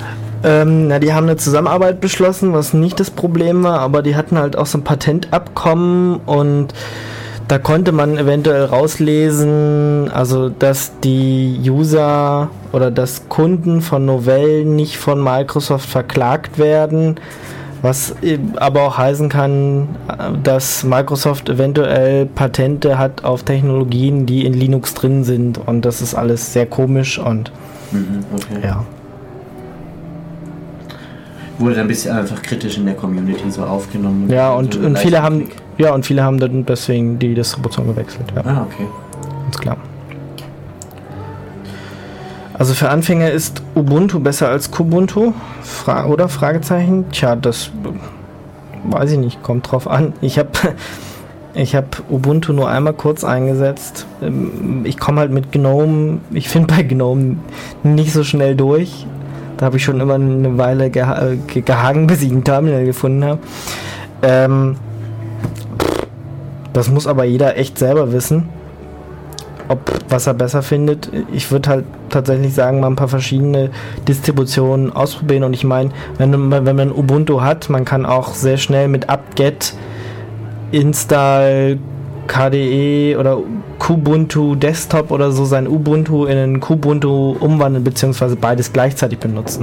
Die haben eine Zusammenarbeit beschlossen, was nicht das Problem war, aber die hatten halt auch so ein Patentabkommen und da konnte man eventuell rauslesen, also dass die User oder dass Kunden von Novell nicht von Microsoft verklagt werden, was aber auch heißen kann, dass Microsoft eventuell Patente hat auf Technologien, die in Linux drin sind und das ist alles sehr komisch und okay. Ja. Wurde dann ein bisschen einfach kritisch in der Community so aufgenommen. Ja, und viele haben dann deswegen die Distribution gewechselt. Ja. Ah, okay. Ganz klar. Also für Anfänger ist Ubuntu besser als Kubuntu? Oder? Fragezeichen? Tja, das weiß ich nicht, kommt drauf an. Ich habe Ich habe Ubuntu nur einmal kurz eingesetzt. Ich komme halt mit GNOME, ich finde bei GNOME nicht so schnell durch. Da habe ich schon immer eine Weile gehangen, bis ich ein Terminal gefunden habe. Das muss aber jeder echt selber wissen, was er besser findet. Ich würde halt tatsächlich sagen, mal ein paar verschiedene Distributionen ausprobieren. Und ich meine, wenn man Ubuntu hat, man kann auch sehr schnell mit apt-get install KDE oder Kubuntu Desktop oder so sein Ubuntu in ein Kubuntu umwandeln, beziehungsweise beides gleichzeitig benutzen.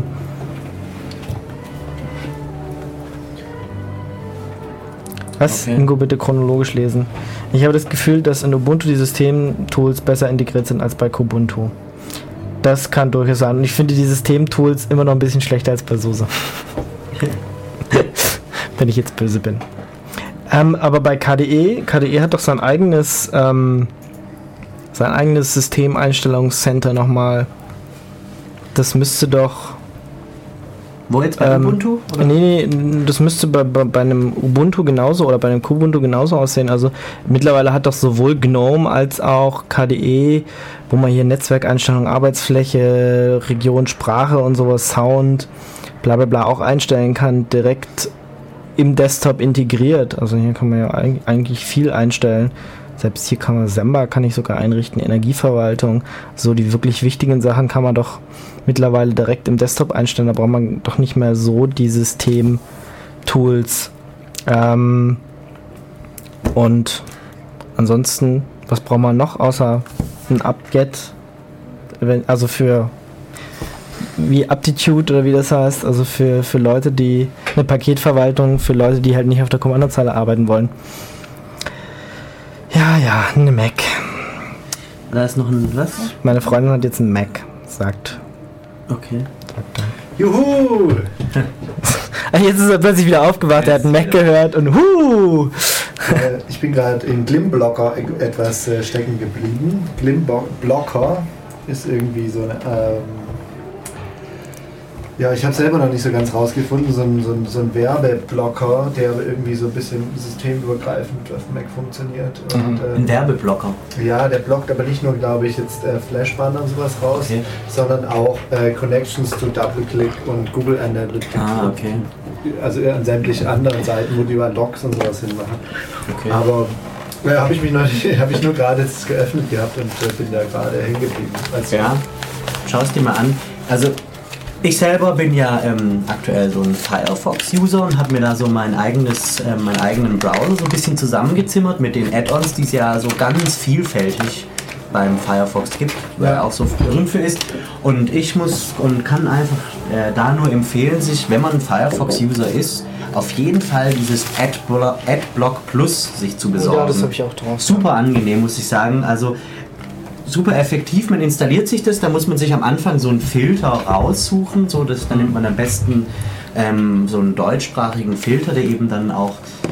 Was? Okay. Ingo, bitte chronologisch lesen. Ich habe das Gefühl, dass in Ubuntu die Systemtools besser integriert sind als bei Kubuntu. Das kann durchaus sein. Und ich finde die Systemtools immer noch ein bisschen schlechter als bei SUSE. Wenn ich jetzt böse bin. Aber bei KDE hat doch sein eigenes Systemeinstellungscenter nochmal. Das müsste doch... Wo jetzt bei Ubuntu? Oder? Nee, das müsste bei einem Ubuntu genauso oder bei einem Kubuntu genauso aussehen. Also mittlerweile hat doch sowohl GNOME als auch KDE, wo man hier Netzwerkeinstellungen, Arbeitsfläche, Region, Sprache und sowas, Sound, bla bla bla auch einstellen kann, direkt im Desktop integriert. Also hier kann man ja eigentlich viel einstellen. Selbst hier kann ich sogar einrichten, Energieverwaltung. So die wirklich wichtigen Sachen kann man doch mittlerweile direkt im Desktop einstellen. Da braucht man doch nicht mehr so die System-Tools. Und ansonsten, was braucht man noch außer ein apt-get? Also für wie Aptitude oder wie das heißt, also für Leute, die eine Paketverwaltung, für Leute, die halt nicht auf der Kommandozeile arbeiten wollen. Ja, eine Mac. Da ist noch ein was? Meine Freundin hat jetzt einen Mac, sagt. Okay. Sagt er. Juhu! Jetzt ist er plötzlich wieder aufgewacht, er hat einen Mac gehört und Ich bin gerade im Glimblocker etwas stecken geblieben. Glimblocker ist irgendwie so eine... ja, ich habe selber noch nicht so ganz rausgefunden, so ein Werbeblocker, der irgendwie so ein bisschen systemübergreifend auf Mac funktioniert. Und, ein Werbeblocker? Ja, der blockt aber nicht nur, glaube ich, jetzt Flashbanner und sowas raus, okay, sondern auch Connections to DoubleClick und Google Analytics. Okay. Also an sämtliche anderen Seiten, wo die über Logs und sowas hinmachen. Okay. Aber habe ich nur gerade jetzt geöffnet gehabt und bin da gerade hängen geblieben. Ja, schau es dir mal an. Also ich selber bin ja aktuell so ein Firefox-User und habe mir da so meinen eigenen Browser so ein bisschen zusammengezimmert mit den Add-ons, die es ja so ganz vielfältig beim Firefox gibt, weil er auch so berühmt für ist. Und ich kann einfach da nur empfehlen, sich, wenn man ein Firefox-User ist, auf jeden Fall dieses Adblock Plus sich zu besorgen. Ja, das habe ich auch drauf. Super angenehm, muss ich sagen. Also super effektiv, man installiert sich das, da muss man sich am Anfang so einen Filter raussuchen, so dass dann nimmt man am besten so einen deutschsprachigen Filter, der eben dann auch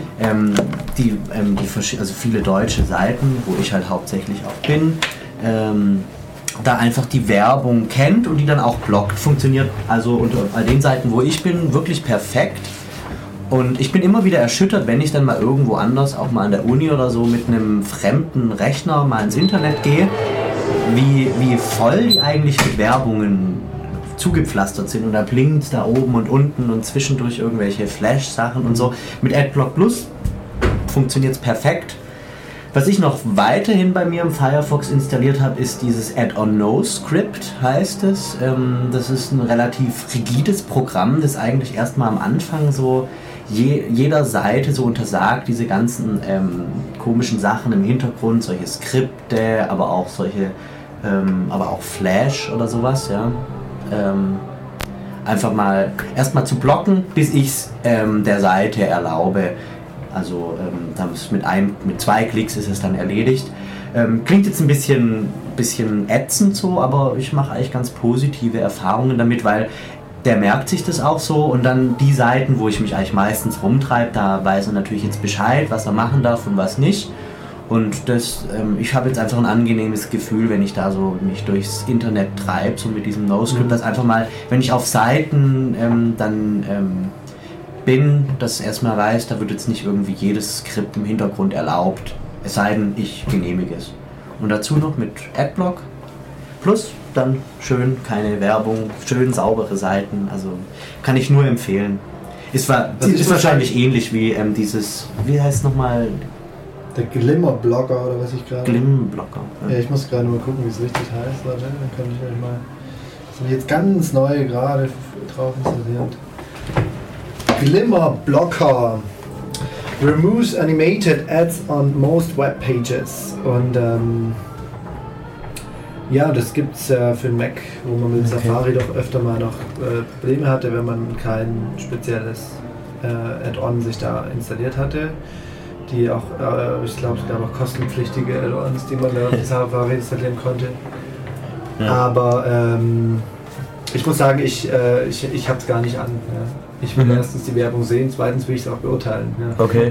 also viele deutsche Seiten, wo ich halt hauptsächlich auch bin, da einfach die Werbung kennt und die dann auch blockt. Funktioniert also unter all den Seiten, wo ich bin, wirklich perfekt. Und ich bin immer wieder erschüttert, wenn ich dann mal irgendwo anders, auch mal an der Uni oder so, mit einem fremden Rechner mal ins Internet gehe, wie voll die eigentlich mit Werbungen zugepflastert sind. Und da blinkt da oben und unten und zwischendurch irgendwelche Flash-Sachen und so. Mit Adblock Plus funktioniert es perfekt. Was ich noch weiterhin bei mir im Firefox installiert habe, ist dieses Add-on No-Script, heißt es. Das ist ein relativ rigides Programm, das eigentlich erstmal am Anfang so jeder Seite so untersagt, diese ganzen komischen Sachen im Hintergrund, solche Skripte, aber auch Flash oder sowas, ja. Einfach mal erstmal zu blocken, bis ich es der Seite erlaube. Also mit 2 Klicks ist es dann erledigt. Klingt jetzt ein bisschen ätzend so, aber ich mache eigentlich ganz positive Erfahrungen damit, weil der merkt sich das auch so und dann die Seiten, wo ich mich eigentlich meistens rumtreibe, da weiß er natürlich jetzt Bescheid, was er machen darf und was nicht. Und ich habe jetzt einfach ein angenehmes Gefühl, wenn ich da so mich durchs Internet treibe, so mit diesem No-Script, dass einfach mal, wenn ich auf Seiten bin, das erstmal weiß, da wird jetzt nicht irgendwie jedes Skript im Hintergrund erlaubt, es sei denn, ich genehmige es. Und dazu noch mit Adblock, plus dann schön keine Werbung, schön saubere Seiten, also kann ich nur empfehlen. Ist wahrscheinlich ähnlich wie dieses, wie heißt es nochmal? Der Glimmer-Blocker oder was ich gerade... Glimmer-Blocker. Ja, ich muss gerade mal gucken, wie es richtig heißt, Leute. Dann kann ich euch mal... Das habe ich jetzt ganz neu gerade drauf installiert. Glimmer-Blocker. Removes animated ads on most web pages. Und ja, das gibt es für den Mac, wo man mit Safari doch öfter mal noch Probleme hatte, wenn man kein spezielles Add-on sich da installiert hatte. Die auch, ich glaube, es gab auch kostenpflichtige Add-ons, die man da auf Safari installieren konnte. Ja. Aber ich muss sagen, ich habe es gar nicht an. Ja. Ich will erstens die Werbung sehen, zweitens will ich es auch beurteilen. Ja. Okay.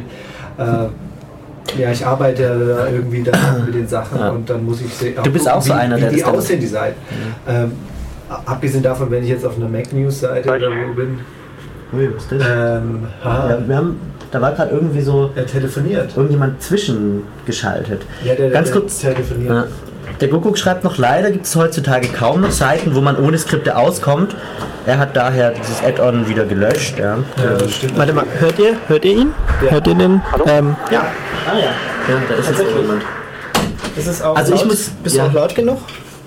Ja, ich arbeite da irgendwie da mit den Sachen und dann muss ich sehen. Du bist auch so einer, der das die aussehen, die Seiten. Abgesehen davon, wenn ich jetzt auf einer Mac News Seite oder wo bin. Ui, was ist das? Da war gerade irgendwie so. Er telefoniert. Irgendjemand zwischengeschaltet. Ja, Ganz kurz telefoniert. Der Kuckuck schreibt noch, leider gibt es heutzutage kaum noch Seiten, wo man ohne Skripte auskommt. Er hat daher dieses Add-on wieder gelöscht. Ja, das stimmt. Warte mal, hört ihr ihn? Ja. Hört ihr den? Hallo? Ja. Ja, da ist jetzt jemand. Ist es auch also laut? Bist du auch laut genug?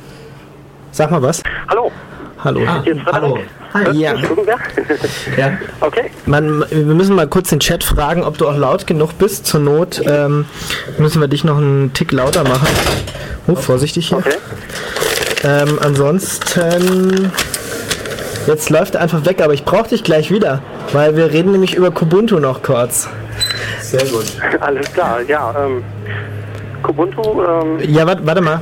Sag mal was. Hallo. Hallo. Hallo. Hi. Ja. Ja. Okay. Wir müssen mal kurz den Chat fragen, ob du auch laut genug bist. Zur Not müssen wir dich noch einen Tick lauter machen. Vorsichtig hier. Okay. Ansonsten... Jetzt läuft er einfach weg, aber ich brauche dich gleich wieder, weil wir reden nämlich über Kubuntu noch kurz. Sehr gut. Alles klar, ja. Kubuntu... Ja, warte mal.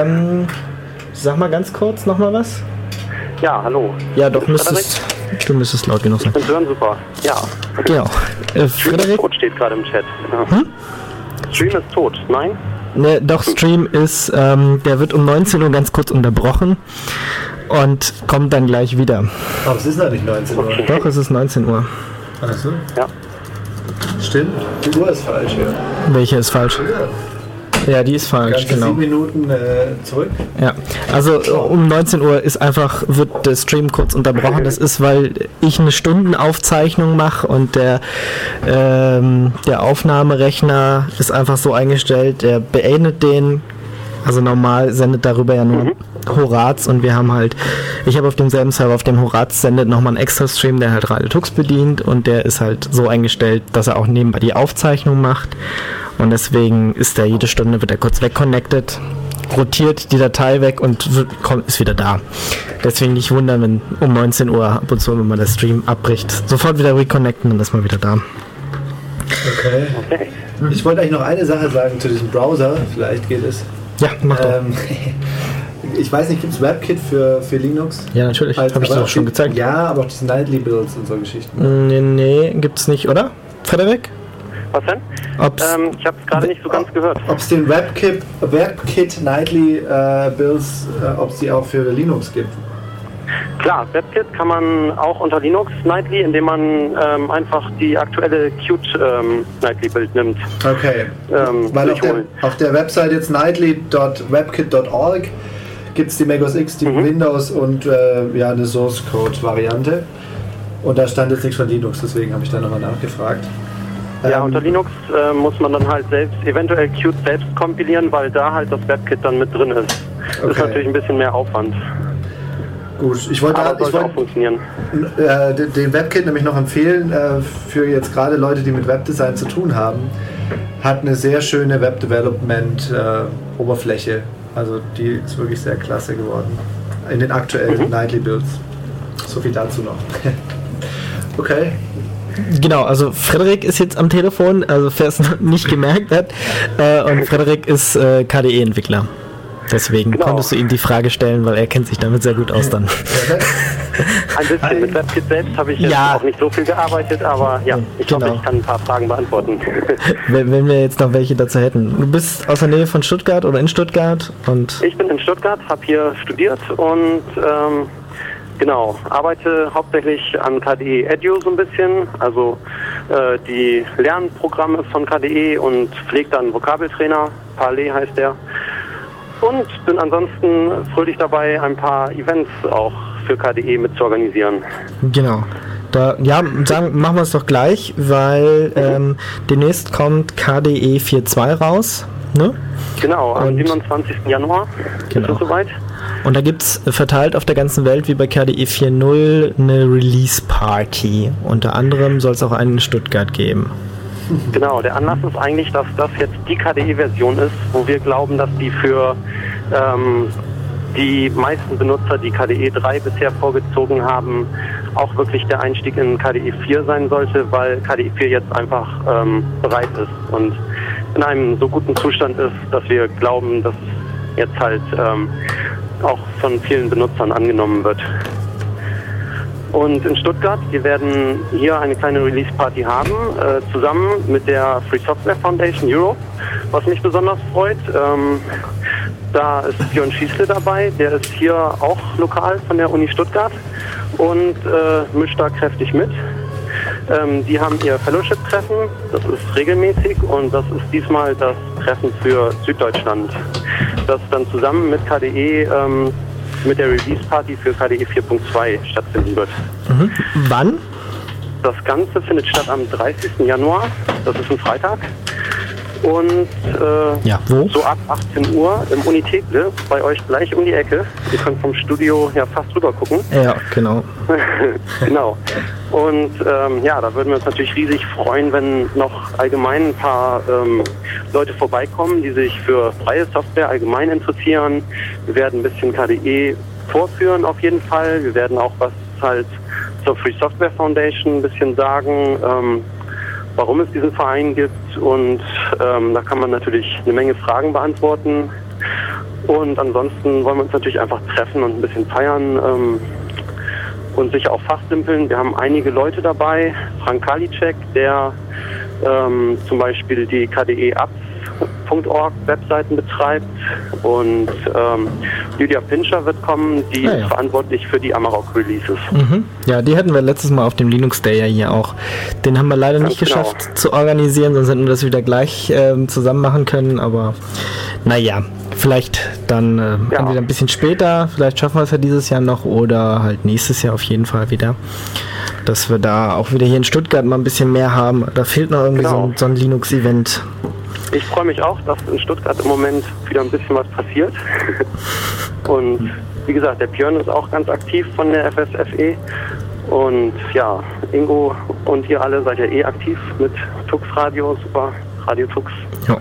Sag mal ganz kurz nochmal was. Ja, hallo. Ja, doch, du müsstest laut genug sein. Ich bin hören, super. Ja. Genau. Stream Frederik? ist tot, steht gerade im Chat. Stream ist tot, nein? Ne, doch, Stream ist, der wird um 19 Uhr ganz kurz unterbrochen und kommt dann gleich wieder. Aber es ist noch nicht 19 Uhr. Okay. Doch, es ist 19 Uhr. Ach so? Ja. Stimmt. Die Uhr ist falsch, ja. Welche ist falsch? Ja, die ist falsch, Ganze genau. 7 Minuten zurück. Ja, also um 19 Uhr wird der Stream kurz unterbrochen. Das ist, weil ich eine Stundenaufzeichnung mache und der Aufnahmerechner ist einfach so eingestellt, der beendet den. Also normal sendet darüber ja nur Horaz und ich habe auf demselben Server, auf dem Horaz sendet, nochmal einen extra Stream, der halt Radio Tux bedient und der ist halt so eingestellt, dass er auch nebenbei die Aufzeichnung macht und deswegen ist der jede Stunde, wird er kurz wegconnected, rotiert die Datei weg und ist wieder da. Deswegen nicht wundern, wenn um 19 Uhr ab und zu, wenn man der Stream abbricht, sofort wieder reconnecten und dann ist man wieder da. Okay. Ich wollte eigentlich noch eine Sache sagen zu diesem Browser, vielleicht geht es. Ja, mach doch. Ich weiß nicht, gibt es WebKit für Linux? Ja, natürlich. Habe ich dir auch schon gezeigt. Ja, aber auch diese Nightly Builds und so Geschichten. Nee, gibt's nicht, oder? Frederik? Was denn? Ich habe es gerade nicht so ganz gehört. Ob es den WebKit Nightly Builds, ob es die auch für Linux gibt? Klar, WebKit kann man auch unter Linux Nightly, indem man einfach die aktuelle Qt Nightly Build nimmt. Okay. Weil auf der Website jetzt nightly.webkit.org gibt es die Mac OS X, die Windows und eine Source Code Variante. Und da stand jetzt nichts von Linux, deswegen habe ich da nochmal nachgefragt. Ja, unter Linux muss man dann halt eventuell Qt selbst kompilieren, weil da halt das WebKit dann mit drin ist. Das ist natürlich ein bisschen mehr Aufwand. Gut, ich wollte auch funktionieren. Den WebKit nämlich noch empfehlen, für jetzt gerade Leute, die mit Webdesign zu tun haben. Hat eine sehr schöne Web-Development-Oberfläche. Also die ist wirklich sehr klasse geworden. In den aktuellen Nightly Builds. So viel dazu noch. Okay. Genau, also Frederik ist jetzt am Telefon, also wer es noch nicht gemerkt hat. Und Frederik ist KDE-Entwickler. Deswegen konntest du ihm die Frage stellen, weil er kennt sich damit sehr gut aus dann. Ein bisschen mit WebKit selbst habe ich jetzt auch nicht so viel gearbeitet, aber ja, ich hoffe, ich kann ein paar Fragen beantworten. Wenn wir jetzt noch welche dazu hätten. Du bist aus der Nähe von Stuttgart oder in Stuttgart? Und ich bin in Stuttgart, habe hier studiert und Genau, arbeite hauptsächlich an KDE Edu so ein bisschen, also die Lernprogramme von KDE und pflege dann Vokabeltrainer, Parley heißt der. Und bin ansonsten fröhlich dabei, ein paar Events auch für KDE mit zu organisieren. Genau. Machen wir es doch gleich, weil demnächst kommt KDE 4.2 raus. Ne? Genau, am 27. Januar ist es soweit. Und da gibt es verteilt auf der ganzen Welt, wie bei KDE 4.0, eine Release-Party. Unter anderem soll es auch einen in Stuttgart geben. Genau, der Anlass ist eigentlich, dass das jetzt die KDE-Version ist, wo wir glauben, dass die für die meisten Benutzer, die KDE 3 bisher vorgezogen haben, auch wirklich der Einstieg in KDE 4 sein sollte, weil KDE 4 jetzt einfach bereit ist und in einem so guten Zustand ist, dass wir glauben, dass jetzt halt auch von vielen Benutzern angenommen wird. Und in Stuttgart, wir werden hier eine kleine Release-Party haben, zusammen mit der Free Software Foundation Europe, was mich besonders freut. Da ist Björn Schießle dabei, der ist hier auch lokal von der Uni Stuttgart und mischt da kräftig mit. Die haben ihr Fellowship-Treffen, das ist regelmäßig und das ist diesmal das Treffen für Süddeutschland, das dann zusammen mit KDE mit der Release-Party für KDE 4.2 stattfinden wird. Mhm. Wann? Das Ganze findet statt am 30. Januar, das ist ein Freitag. Und wo? So ab 18 Uhr im Uni Tegle, bei euch gleich um die Ecke. Ihr könnt vom Studio ja fast rüber gucken. Ja, genau. Genau. Und da würden wir uns natürlich riesig freuen, wenn noch allgemein ein paar Leute vorbeikommen, die sich für freie Software allgemein interessieren. Wir werden ein bisschen KDE vorführen auf jeden Fall. Wir werden auch was halt zur Free Software Foundation ein bisschen sagen, warum es diesen Verein gibt und da kann man natürlich eine Menge Fragen beantworten und ansonsten wollen wir uns natürlich einfach treffen und ein bisschen feiern und sicher auch fachsimpeln. Wir haben einige Leute dabei, Frank Karliczek, der zum Beispiel die KDE-Apps.org Webseiten betreibt und Lydia Pinscher wird kommen, die ist verantwortlich für die Amarok Releases. Mhm. Ja, die hatten wir letztes Mal auf dem Linux Day ja hier auch. Den haben wir leider nicht geschafft zu organisieren, sonst hätten wir das wieder gleich zusammen machen können, aber naja, vielleicht dann entweder ein bisschen später, vielleicht schaffen wir es ja dieses Jahr noch oder halt nächstes Jahr auf jeden Fall wieder, dass wir da auch wieder hier in Stuttgart mal ein bisschen mehr haben. Da fehlt noch irgendwie so ein Linux-Event. Ich freue mich auch, dass in Stuttgart im Moment wieder ein bisschen was passiert. Und wie gesagt, der Björn ist auch ganz aktiv von der FSFE. Und ja, Ingo und ihr alle seid ja aktiv mit Tux Radio, super, Radio Tux. Ja.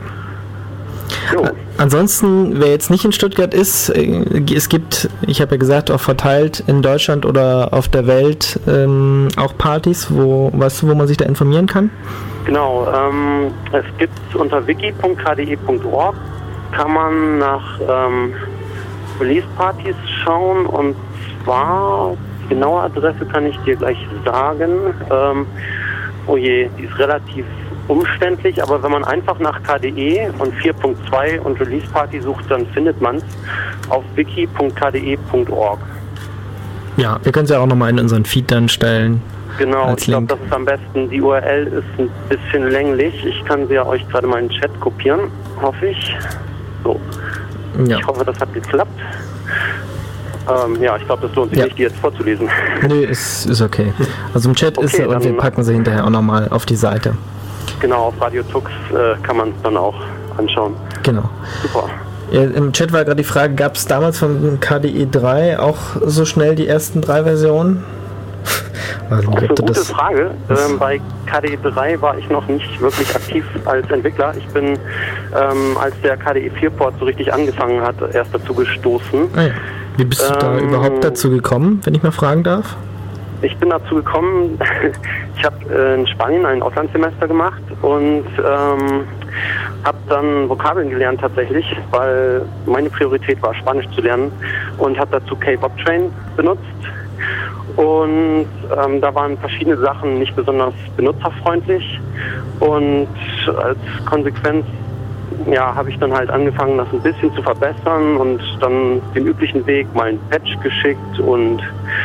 Ansonsten, wer jetzt nicht in Stuttgart ist, es gibt, ich habe ja gesagt, auch verteilt in Deutschland oder auf der Welt auch Partys, wo man sich da informieren kann? Genau, es gibt unter wiki.kde.org kann man nach Release-Partys schauen und zwar, die genaue Adresse kann ich dir gleich sagen, die ist relativ umständlich, aber wenn man einfach nach KDE und 4.2 und Release Party sucht, dann findet man es auf wiki.kde.org. Ja, wir können es ja auch nochmal in unseren Feed dann stellen. Genau, ich glaube, das ist am besten. Die URL ist ein bisschen länglich. Ich kann sie ja euch gerade mal in den Chat kopieren, hoffe ich. So. Ja. Ich hoffe, das hat geklappt. Ich glaube, das lohnt sich nicht, die jetzt vorzulesen. Nee, ist okay. Also im Chat ist sie und wir packen sie hinterher auch nochmal auf die Seite. Genau, auf Radio Tux kann man es dann auch anschauen. Genau. Super. Ja, im Chat war gerade die Frage, gab es damals von KDE 3 auch so schnell die ersten 3 Versionen? Also das ist eine gute Frage. Bei KDE 3 war ich noch nicht wirklich aktiv als Entwickler. Ich bin, als der KDE 4-Port so richtig angefangen hat, erst dazu gestoßen. Ah ja. Wie bist du da überhaupt dazu gekommen, wenn ich mal fragen darf? Ich bin dazu gekommen, ich habe in Spanien ein Auslandssemester gemacht und habe dann Vokabeln gelernt tatsächlich, weil meine Priorität war, Spanisch zu lernen und habe dazu K-Bob-Train benutzt. Und da waren verschiedene Sachen nicht besonders benutzerfreundlich und als Konsequenz habe ich dann halt angefangen, das ein bisschen zu verbessern und dann den üblichen Weg, mal ein Patch geschickt und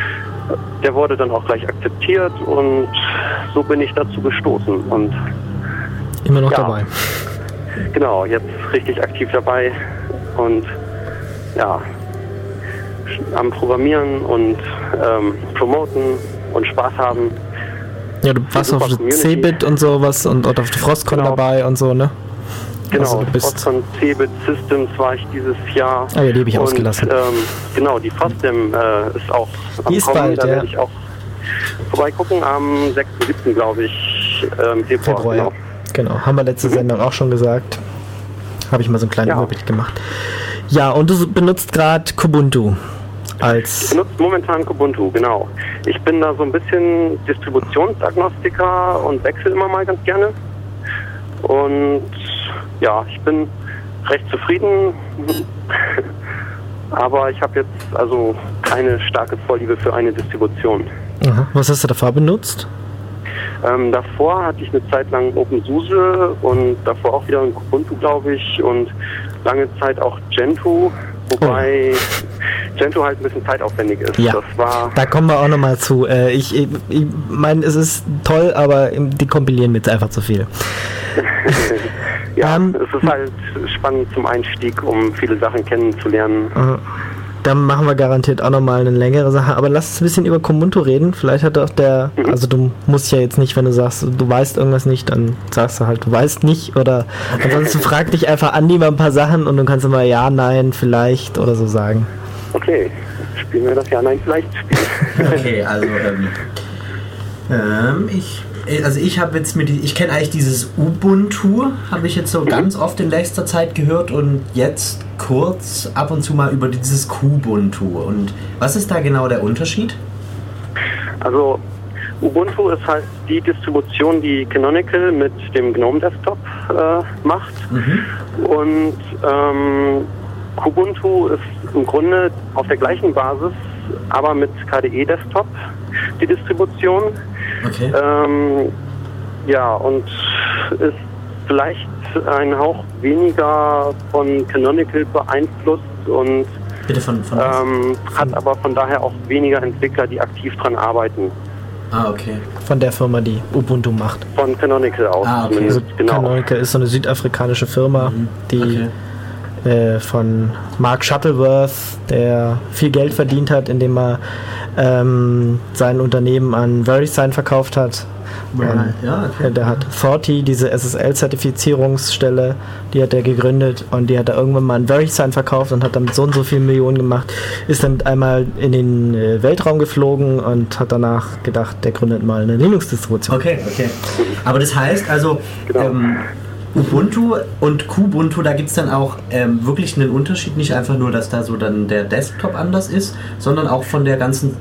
der wurde dann auch gleich akzeptiert und so bin ich dazu gestoßen und immer noch dabei. Genau, jetzt richtig aktiv dabei und ja, am Programmieren und promoten und Spaß haben. Ja, du warst auf der Cebit und sowas und auf der Frostcon dabei und so, ne? Genau, also du bist Frostcon Cebit Systems war ich dieses Jahr. Ah ja, die habe ich ausgelassen. Genau, die FOSDEM ist auch am Kommen, bald, da werde ich auch vorbeigucken am 6.7. glaube ich, Februar. Ja. Genau, haben wir letzte Sendung auch schon gesagt. Habe ich mal so einen kleinen Überblick gemacht. Ja, und du benutzt gerade Kubuntu. Ich benutze momentan Kubuntu, genau. Ich bin da so ein bisschen Distributionsagnostiker und wechsle immer mal ganz gerne. Und ja, ich bin recht zufrieden, aber ich habe jetzt also keine starke Vorliebe für eine Distribution. Aha. Was hast du davor benutzt? Davor hatte ich eine Zeit lang OpenSUSE und davor auch wieder ein Kubuntu, glaube ich, und lange Zeit auch Gentoo, wobei Gentoo halt ein bisschen zeitaufwendig ist. Ja, da kommen wir auch nochmal zu. Ich meine, es ist toll, aber die kompilieren mir jetzt einfach zu viel. Ja, es ist halt spannend zum Einstieg, um viele Sachen kennenzulernen. Dann machen wir garantiert auch nochmal eine längere Sache. Aber lass uns ein bisschen über Kubuntu reden. Vielleicht hat auch also du musst ja jetzt nicht, wenn du sagst, du weißt irgendwas nicht, dann sagst du halt, du weißt nicht. Oder ansonsten frag dich einfach Andi mal ein paar Sachen und dann kannst du mal ja, nein, vielleicht oder so sagen. Okay, spielen wir das ja, nein, vielleicht spielen. Okay, also ich habe jetzt ich kenne eigentlich dieses Ubuntu, habe ich jetzt so ganz oft in letzter Zeit gehört und jetzt kurz ab und zu mal über dieses Kubuntu. Und was ist da genau der Unterschied? Also Ubuntu ist halt die Distribution, die Canonical mit dem GNOME Desktop macht. Und Kubuntu ist im Grunde auf der gleichen Basis, aber mit KDE Desktop die Distribution. Okay. Ja, und ist vielleicht ein Hauch weniger von Canonical beeinflusst und bitte von hat aber von daher auch weniger Entwickler, die aktiv dran arbeiten. Ah, okay. Von der Firma, die Ubuntu macht. Von Canonical aus. Okay. Also genau. Canonical ist so eine südafrikanische Firma, die von Mark Shuttleworth, der viel Geld verdient hat, indem er sein Unternehmen an VeriSign verkauft hat. Der hat Thorty, diese SSL-Zertifizierungsstelle, die hat er gegründet und die hat er irgendwann mal an VeriSign verkauft und hat damit so und so viele Millionen gemacht, ist dann einmal in den Weltraum geflogen und hat danach gedacht, der gründet mal eine Linux-Distribution. Okay. Aber das heißt also, Ubuntu und Kubuntu, da gibt es dann auch wirklich einen Unterschied, nicht einfach nur, dass da so dann der Desktop anders ist, sondern auch von der ganzen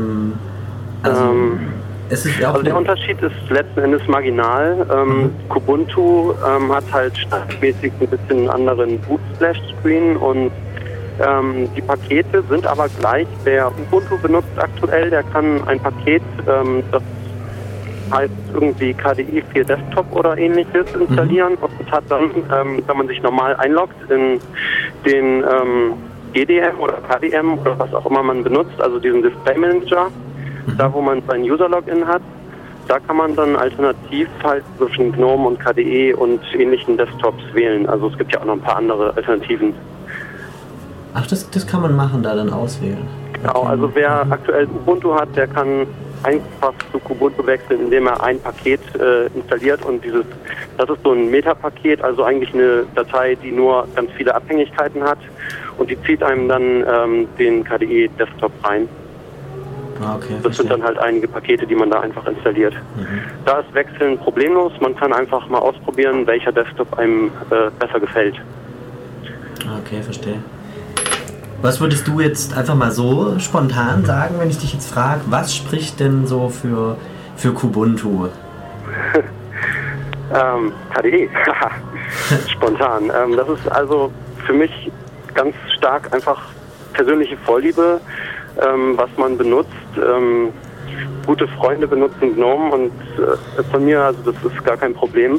es ist auch der Unterschied ist letzten Endes marginal. Kubuntu hat halt standardmäßig ein bisschen einen anderen Boot-Splash-Screen und die Pakete sind aber gleich. Wer Ubuntu benutzt aktuell, der kann ein Paket, das heißt irgendwie KDE 4 Desktop oder ähnliches installieren und hat dann, wenn man sich normal einloggt in den GDM oder KDM oder was auch immer man benutzt, also diesen Display Manager, da wo man sein User-Login hat, da kann man dann alternativ halt zwischen GNOME und KDE und ähnlichen Desktops wählen. Also es gibt ja auch noch ein paar andere Alternativen. Ach, das kann man machen, da dann auswählen. Genau, also wer aktuell Ubuntu hat, der kann einfach zu Kubuntu wechseln, indem er ein Paket installiert und das ist so ein Meta-Paket, also eigentlich eine Datei, die nur ganz viele Abhängigkeiten hat und die zieht einem dann den KDE-Desktop rein. Okay, das sind dann halt einige Pakete, die man da einfach installiert. Da ist Wechseln problemlos, man kann einfach mal ausprobieren, welcher Desktop einem besser gefällt. Okay, verstehe. Was würdest du jetzt einfach mal so spontan sagen, wenn ich dich jetzt frage, was spricht denn so für Kubuntu? KDE. Spontan. Das ist also für mich ganz stark einfach persönliche Vorliebe, was man benutzt. Gute Freunde benutzen GNOME und von mir, also das ist gar kein Problem.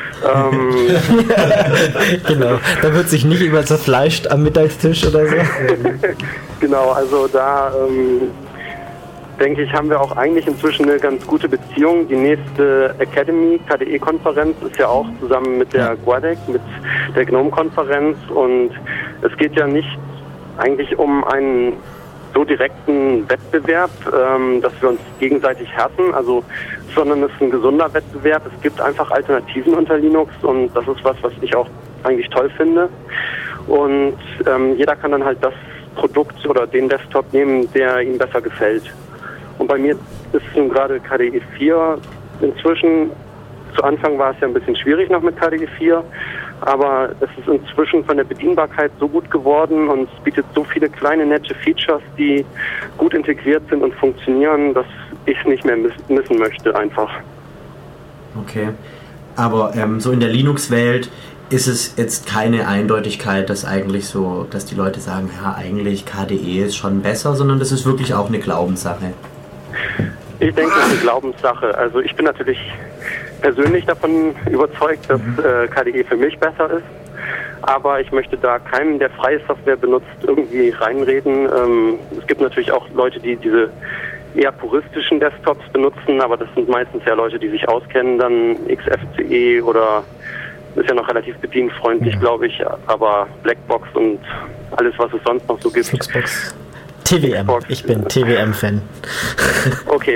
Genau, da wird sich nicht über zerfleischt am Mittagstisch oder so. Genau, also da denke ich, haben wir auch eigentlich inzwischen eine ganz gute Beziehung. Die nächste Academy KDE-Konferenz ist ja auch zusammen mit der GUADEC, mit der GNOME-Konferenz, und es geht ja nicht eigentlich um einen so direkten Wettbewerb, dass wir uns gegenseitig hassen, sondern es ist ein gesunder Wettbewerb. Es gibt einfach Alternativen unter Linux, und das ist was ich auch eigentlich toll finde. Und jeder kann dann halt das Produkt oder den Desktop nehmen, der ihm besser gefällt. Und bei mir ist nun gerade KDE 4 inzwischen, zu Anfang war es ja ein bisschen schwierig noch mit KDE 4, aber es ist inzwischen von der Bedienbarkeit so gut geworden und es bietet so viele kleine nette Features, die gut integriert sind und funktionieren, dass ich es nicht mehr missen möchte einfach. Okay, aber so in der Linux-Welt ist es jetzt keine Eindeutigkeit, dass eigentlich so, dass die Leute sagen, ja, eigentlich KDE ist schon besser, sondern das ist wirklich auch eine Glaubenssache. Ich denke, das ist eine Glaubenssache. Also ich bin natürlich persönlich davon überzeugt, dass KDE für mich besser ist. Aber ich möchte da keinem, der freie Software benutzt, irgendwie reinreden. Es gibt natürlich auch Leute, die diese eher puristischen Desktops benutzen, aber das sind meistens ja Leute, die sich auskennen, dann XFCE oder ist ja noch relativ bedienfreundlich, glaube ich, aber Blackbox und alles, was es sonst noch so gibt. Flixbox. TWM, ich bin TWM-Fan. Okay,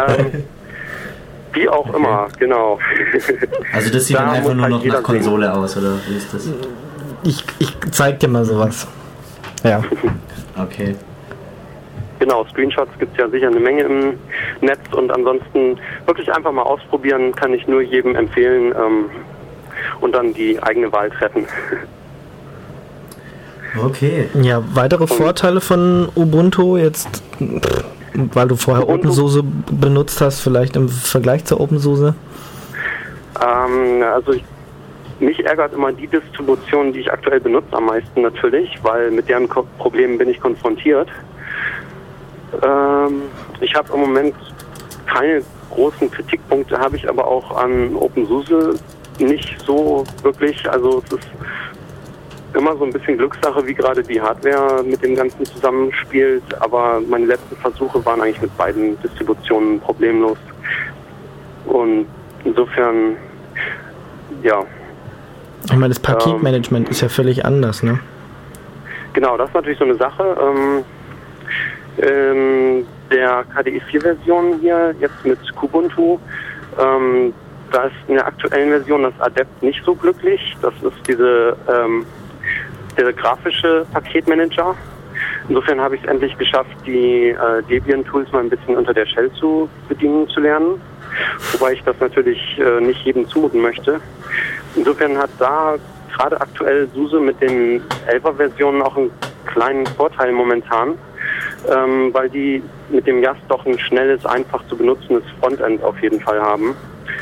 wie auch immer, genau. Also das sieht dann einfach nur noch nach Konsole aus, oder wie ist das? Ich zeig dir mal sowas. Ja. Okay. Genau, Screenshots gibt es ja sicher eine Menge im Netz, und ansonsten wirklich einfach mal ausprobieren, kann ich nur jedem empfehlen, und dann die eigene Wahl treffen. Okay. Ja, weitere Vorteile von Ubuntu jetzt, weil du vorher OpenSUSE benutzt hast, vielleicht im Vergleich zur OpenSUSE? Mich ärgert immer die Distribution, die ich aktuell benutze, am meisten natürlich, weil mit deren Problemen bin ich konfrontiert. Ich habe im Moment keine großen Kritikpunkte, habe ich aber auch an OpenSUSE nicht so wirklich. Also es ist immer so ein bisschen Glückssache, wie gerade die Hardware mit dem Ganzen zusammenspielt, aber meine letzten Versuche waren eigentlich mit beiden Distributionen problemlos. Und insofern, ja. Ich meine, das Paketmanagement ist ja völlig anders, ne? Genau, das ist natürlich so eine Sache. Der KDE 4-Version hier, jetzt mit Kubuntu, da ist in der aktuellen Version das Adept nicht so glücklich. Das ist der grafische Paketmanager. Insofern habe ich es endlich geschafft, die Debian-Tools mal ein bisschen unter der Shell zu bedienen zu lernen. Wobei ich das natürlich nicht jedem zumuten möchte. Insofern hat da gerade aktuell SUSE mit den 11er-Versionen auch einen kleinen Vorteil momentan, weil die mit dem YAST doch ein schnelles, einfach zu benutzendes Frontend auf jeden Fall haben.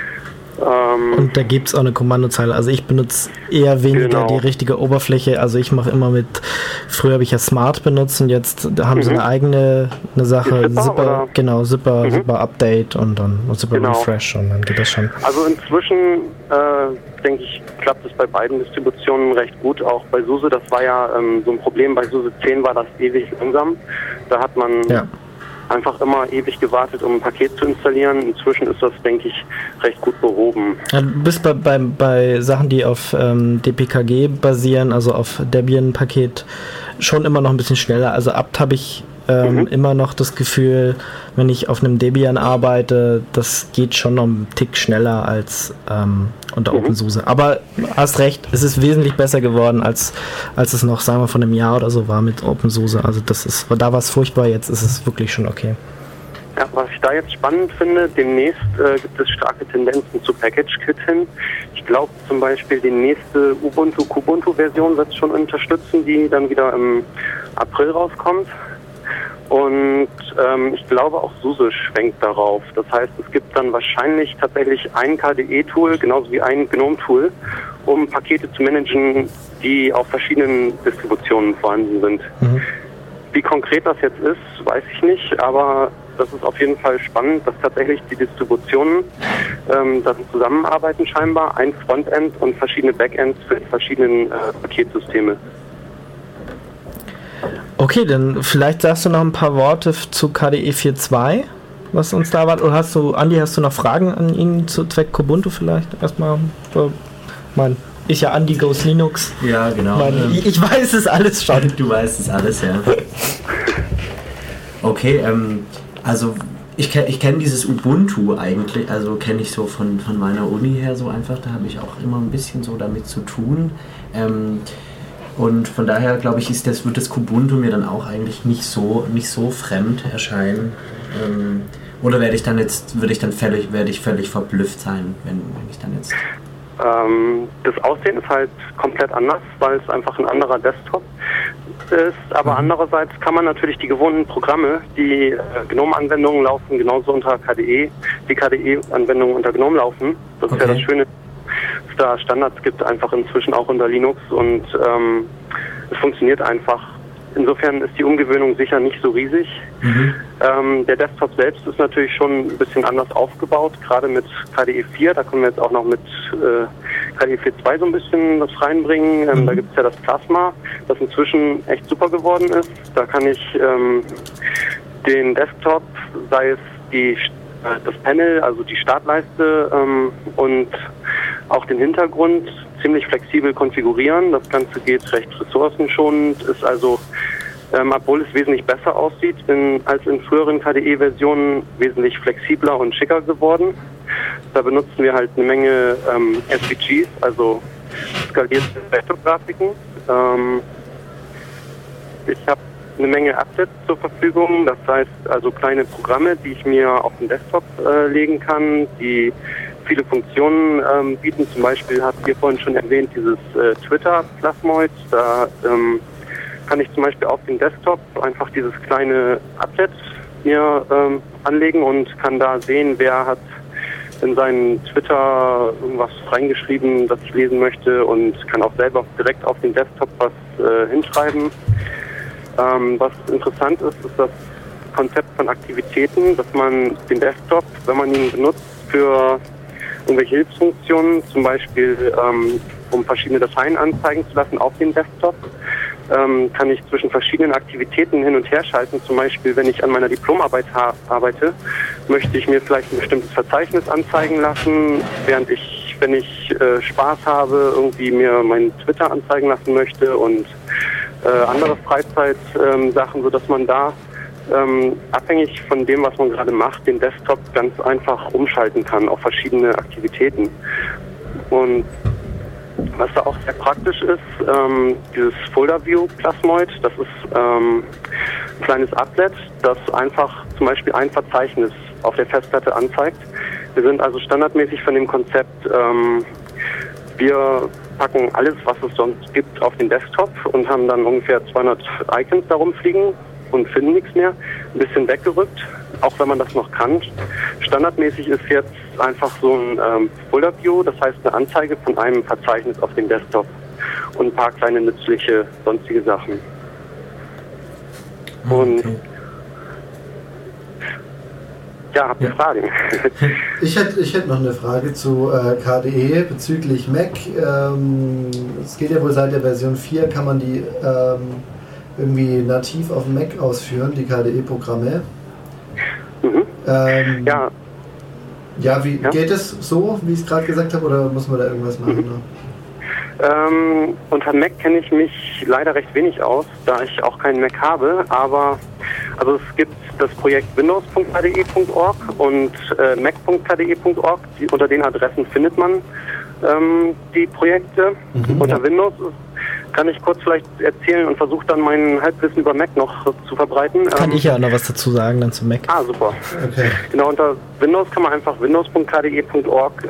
Und da gibt es auch eine Kommandozeile. Also ich benutze eher weniger die richtige Oberfläche. Also ich mache immer früher habe ich ja Smart benutzt und jetzt haben sie eine eigene Sache, Zipper Update und dann Zipper Refresh und dann geht das schon. Also inzwischen denke ich, klappt es bei beiden Distributionen recht gut. Auch bei SUSE, das war ja so ein Problem. Bei SUSE 10 war das ewig langsam. Da hat man einfach immer ewig gewartet, um ein Paket zu installieren. Inzwischen ist das, denke ich, recht gut behoben. Ja, du bist bei Sachen, die auf DPKG basieren, also auf Debian-Paket, schon immer noch ein bisschen schneller. Also apt habe ich immer noch das Gefühl, wenn ich auf einem Debian arbeite, das geht schon noch einen Tick schneller als unter OpenSUSE. Aber hast recht, es ist wesentlich besser geworden, als es noch, sagen wir, von einem Jahr oder so war mit OpenSUSE. Also da war es furchtbar, jetzt ist es wirklich schon okay. Ja, was ich da jetzt spannend finde, demnächst gibt es starke Tendenzen zu PackageKit hin. Ich glaube zum Beispiel, die nächste Kubuntu-Version wird es schon unterstützen, die dann wieder im April rauskommt. Und ich glaube auch SUSE schwenkt darauf. Das heißt, es gibt dann wahrscheinlich tatsächlich ein KDE-Tool, genauso wie ein GNOME-Tool, um Pakete zu managen, die auf verschiedenen Distributionen vorhanden sind. Wie konkret das jetzt ist, weiß ich nicht, aber das ist auf jeden Fall spannend, dass tatsächlich die Distributionen dann zusammenarbeiten scheinbar, ein Frontend und verschiedene Backends für die verschiedenen Paketsysteme. Okay, dann vielleicht sagst du noch ein paar Worte zu KDE 4.2, was uns da erwartet. Oder hast du noch Fragen an ihn zu Zweck Kubuntu vielleicht? Erstmal, ist ja Andi Goes Linux. Ja, genau. Ich weiß es alles schon. Du weißt es alles, ja. Okay, also ich kenne dieses Ubuntu eigentlich, also kenne ich so von meiner Uni her so einfach, da habe ich auch immer ein bisschen so damit zu tun. Und von daher glaube ich, wird das Kubuntu mir dann auch eigentlich nicht so fremd erscheinen. Oder werde ich völlig verblüfft sein, wenn ich dann jetzt... Das Aussehen ist halt komplett anders, weil es einfach ein anderer Desktop ist, aber andererseits kann man natürlich die gewohnten Programme, die GNOME-Anwendungen laufen genauso unter KDE, die KDE-Anwendungen unter GNOME laufen. Das ist ja das Schöne, dass es da Standards gibt, einfach inzwischen auch unter Linux und es funktioniert einfach. Insofern ist die Umgewöhnung sicher nicht so riesig. Der Desktop selbst ist natürlich schon ein bisschen anders aufgebaut, gerade mit KDE 4, da können wir jetzt auch noch mit KDE 4.2 so ein bisschen was reinbringen. Da gibt es ja das Plasma, das inzwischen echt super geworden ist. Da kann ich den Desktop, sei es das Panel, also die Startleiste und auch den Hintergrund ziemlich flexibel konfigurieren. Das Ganze geht recht ressourcenschonend, ist also, obwohl es wesentlich besser aussieht als in früheren KDE-Versionen, wesentlich flexibler und schicker geworden. Da benutzen wir halt eine Menge SVGs, also skalierte Vektorgrafiken. Ich habe eine Menge Assets zur Verfügung, das heißt also kleine Programme, die ich mir auf den Desktop legen kann, die viele Funktionen bieten. Zum Beispiel habt ihr vorhin schon erwähnt, dieses Twitter-Plasmoid. Da kann ich zum Beispiel auf den Desktop einfach dieses kleine Applet mir anlegen und kann da sehen, wer hat in seinen Twitter irgendwas reingeschrieben, das ich lesen möchte und kann auch selber direkt auf den Desktop was hinschreiben. Was interessant ist das Konzept von Aktivitäten, dass man den Desktop, wenn man ihn benutzt, für irgendwelche Hilfsfunktionen, zum Beispiel um verschiedene Dateien anzeigen zu lassen auf dem Desktop, kann ich zwischen verschiedenen Aktivitäten hin und her schalten. Zum Beispiel, wenn ich an meiner Diplomarbeit arbeite, möchte ich mir vielleicht ein bestimmtes Verzeichnis anzeigen lassen, während wenn ich Spaß habe, irgendwie mir meinen Twitter anzeigen lassen möchte und andere Freizeitsachen, sodass man da abhängig von dem, was man gerade macht, den Desktop ganz einfach umschalten kann auf verschiedene Aktivitäten. Und was da auch sehr praktisch ist, dieses Folder View Plasmoid, das ist ein kleines Applet, das einfach zum Beispiel ein Verzeichnis auf der Festplatte anzeigt. Wir sind also standardmäßig von dem Konzept, wir packen alles, was es sonst gibt, auf den Desktop und haben dann ungefähr 200 Icons da rumfliegen und finden nichts mehr. Ein bisschen weggerückt, auch wenn man das noch kann. Standardmäßig ist jetzt einfach so ein Folder View, das heißt eine Anzeige von einem Verzeichnis auf dem Desktop und ein paar kleine nützliche sonstige Sachen. Und ja, habt ihr Fragen? Ich hätte noch eine Frage zu KDE bezüglich Mac. Es geht ja wohl seit der Version 4, kann man die irgendwie nativ auf dem Mac ausführen, die KDE-Programme. Geht es so, wie ich es gerade gesagt habe, oder muss man da irgendwas machen? Unter Mac kenne ich mich leider recht wenig aus, da ich auch keinen Mac habe, aber also es gibt das Projekt windows.kde.org und mac.kde.org, unter den Adressen findet man die Projekte. Unter Windows kann ich kurz vielleicht erzählen und versuche dann mein Halbwissen über Mac noch zu verbreiten. Kann ich ja noch was dazu sagen dann zu Mac. Ah, super. Okay. Genau, unter Windows kann man einfach windows.kde.org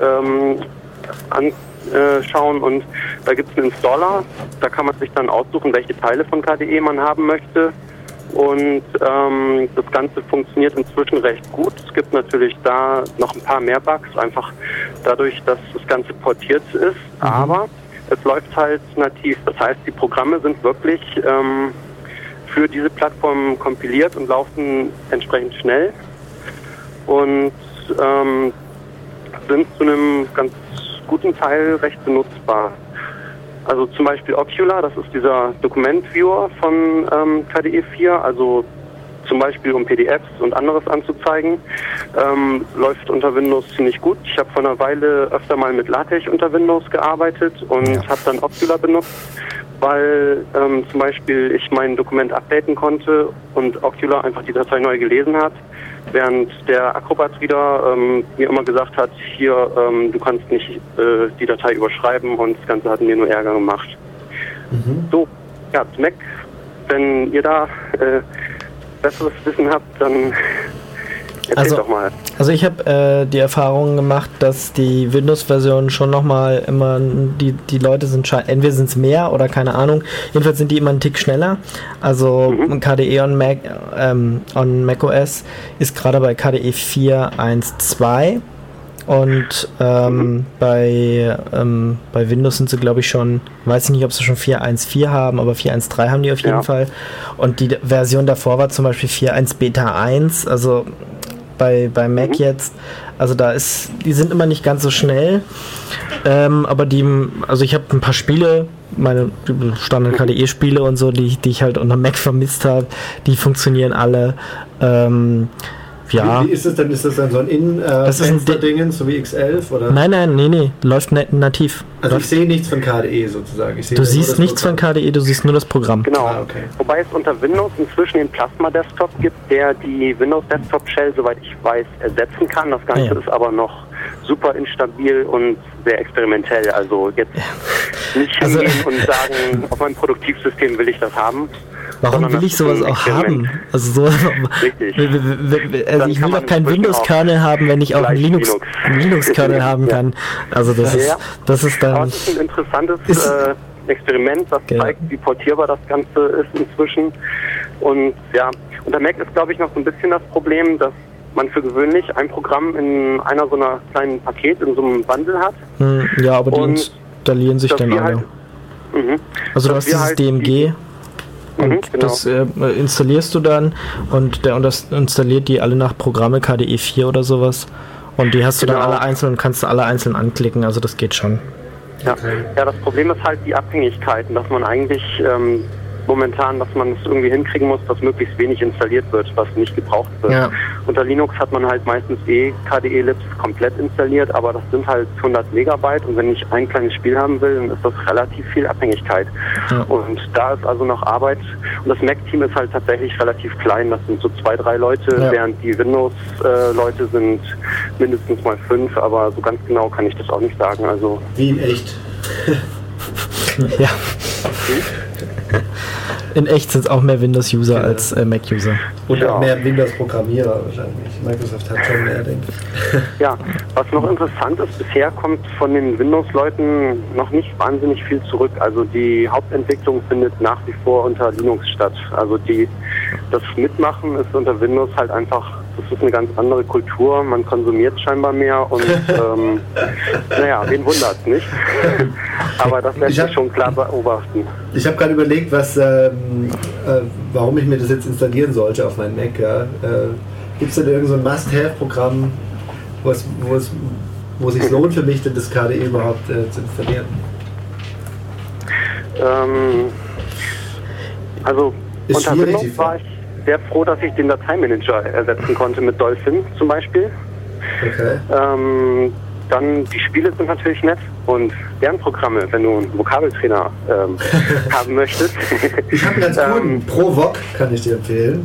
anschauen und da gibt es einen Installer, da kann man sich dann aussuchen, welche Teile von KDE man haben möchte und das Ganze funktioniert inzwischen recht gut. Es gibt natürlich da noch ein paar mehr Bugs, einfach dadurch, dass das Ganze portiert ist, aber es läuft halt nativ. Das heißt, die Programme sind wirklich für diese Plattform kompiliert und laufen entsprechend schnell und sind zu einem ganz guten Teil recht benutzbar. Also zum Beispiel Ocula, das ist dieser Dokumentviewer von KDE 4, also zum Beispiel um PDFs und anderes anzuzeigen, läuft unter Windows ziemlich gut. Ich habe vor einer Weile öfter mal mit LaTeX unter Windows gearbeitet und habe dann Ocula benutzt, weil zum Beispiel ich mein Dokument updaten konnte und Ocula einfach die Datei neu gelesen hat, während der Acrobat Reader mir immer gesagt hat, hier, du kannst nicht die Datei überschreiben, und das Ganze hat mir nur Ärger gemacht. So, ja, Mac, wenn ihr da besseres Wissen habt, dann erzählt doch mal. Also ich habe die Erfahrung gemacht, dass die Windows-Version schon nochmal immer, die Leute sind entweder sind es mehr oder keine Ahnung, jedenfalls sind die immer einen Tick schneller. Also KDE on macOS ist gerade bei KDE 4.1.2 und bei Windows sind sie, glaube ich, schon, weiß ich nicht, ob sie schon 4.1.4 haben, aber 4.1.3 haben die auf jeden Fall. Und die Version davor war zum Beispiel 4.1 Beta 1, also bei Mac jetzt, also die sind immer nicht ganz so schnell, aber also ich habe ein paar Spiele, meine Standard KDE-Spiele und so, die ich halt unter Mac vermisst habe, die funktionieren alle. Ja. Wie ist das dann? Ist das dann so ein Fenster-Dingen, so wie X11? Oder? Nein, läuft nativ. Also ich sehe nichts von KDE sozusagen. Du siehst nichts von KDE, du siehst nur das Programm. Genau, okay. Wobei es unter Windows inzwischen den Plasma Desktop gibt, der die Windows Desktop Shell, soweit ich weiß, ersetzen kann. Das Ganze ist aber noch super instabil und sehr experimentell. Also jetzt nicht hingehen und sagen, auf meinem Produktivsystem will ich das haben. Warum will ich sowas auch haben? Also so, richtig. Also ich will doch keinen Windows-Kernel haben, wenn ich auch einen Linux-Kernel haben kann. Also das ist dann... Aber das ist ein interessantes Experiment, das zeigt, wie portierbar das Ganze ist inzwischen. Und ja, unter Mac ist, glaube ich, noch so ein bisschen das Problem, dass man für gewöhnlich ein Programm in einer so einer kleinen Paket, in so einem Bundle hat. Ja, aber die installieren sich dann alle. Halt, also du hast dieses DMG... Und das installierst du dann und das installiert die alle nach Programme KDE 4 oder sowas und die hast du dann alle einzeln und kannst du alle einzeln anklicken, also das geht schon. Ja, das Problem ist halt die Abhängigkeiten, dass man eigentlich momentan, dass man es irgendwie hinkriegen muss, dass möglichst wenig installiert wird, was nicht gebraucht wird. Ja. Unter Linux hat man halt meistens KDE-Libs komplett installiert, aber das sind halt 100 Megabyte und wenn ich ein kleines Spiel haben will, dann ist das relativ viel Abhängigkeit. Ja. Und da ist also noch Arbeit und das Mac-Team ist halt tatsächlich relativ klein, das sind so 2-3 Leute, während die Windows-Leute sind mindestens mal 5, aber so ganz genau kann ich das auch nicht sagen. Also wie in echt. Ja. In echt sind es auch mehr Windows-User als Mac-User. Und auch mehr Windows-Programmierer wahrscheinlich. Microsoft hat schon mehr, denke ich. Ja, was noch interessant ist, bisher kommt von den Windows-Leuten noch nicht wahnsinnig viel zurück. Also die Hauptentwicklung findet nach wie vor unter Linux statt. Also das Mitmachen ist unter Windows halt einfach, das ist eine ganz andere Kultur. Man konsumiert scheinbar mehr und wen wundert's nicht? Aber das lässt sich schon klar beobachten. Ich habe gerade überlegt, warum ich mir das jetzt installieren sollte auf meinen Mac. Ja? Gibt es denn irgend so ein Must-Have-Programm, wo es sich lohnt für mich, denn das KDE überhaupt zu installieren? Also unter Windows war ich sehr froh, dass ich den Dateimanager ersetzen konnte mit Dolphin zum Beispiel. Okay. Dann die Spiele sind natürlich nett und Lernprogramme, wenn du einen Vokabeltrainer haben möchtest. Ich habe einen ganz guten ProVoc, kann ich dir empfehlen.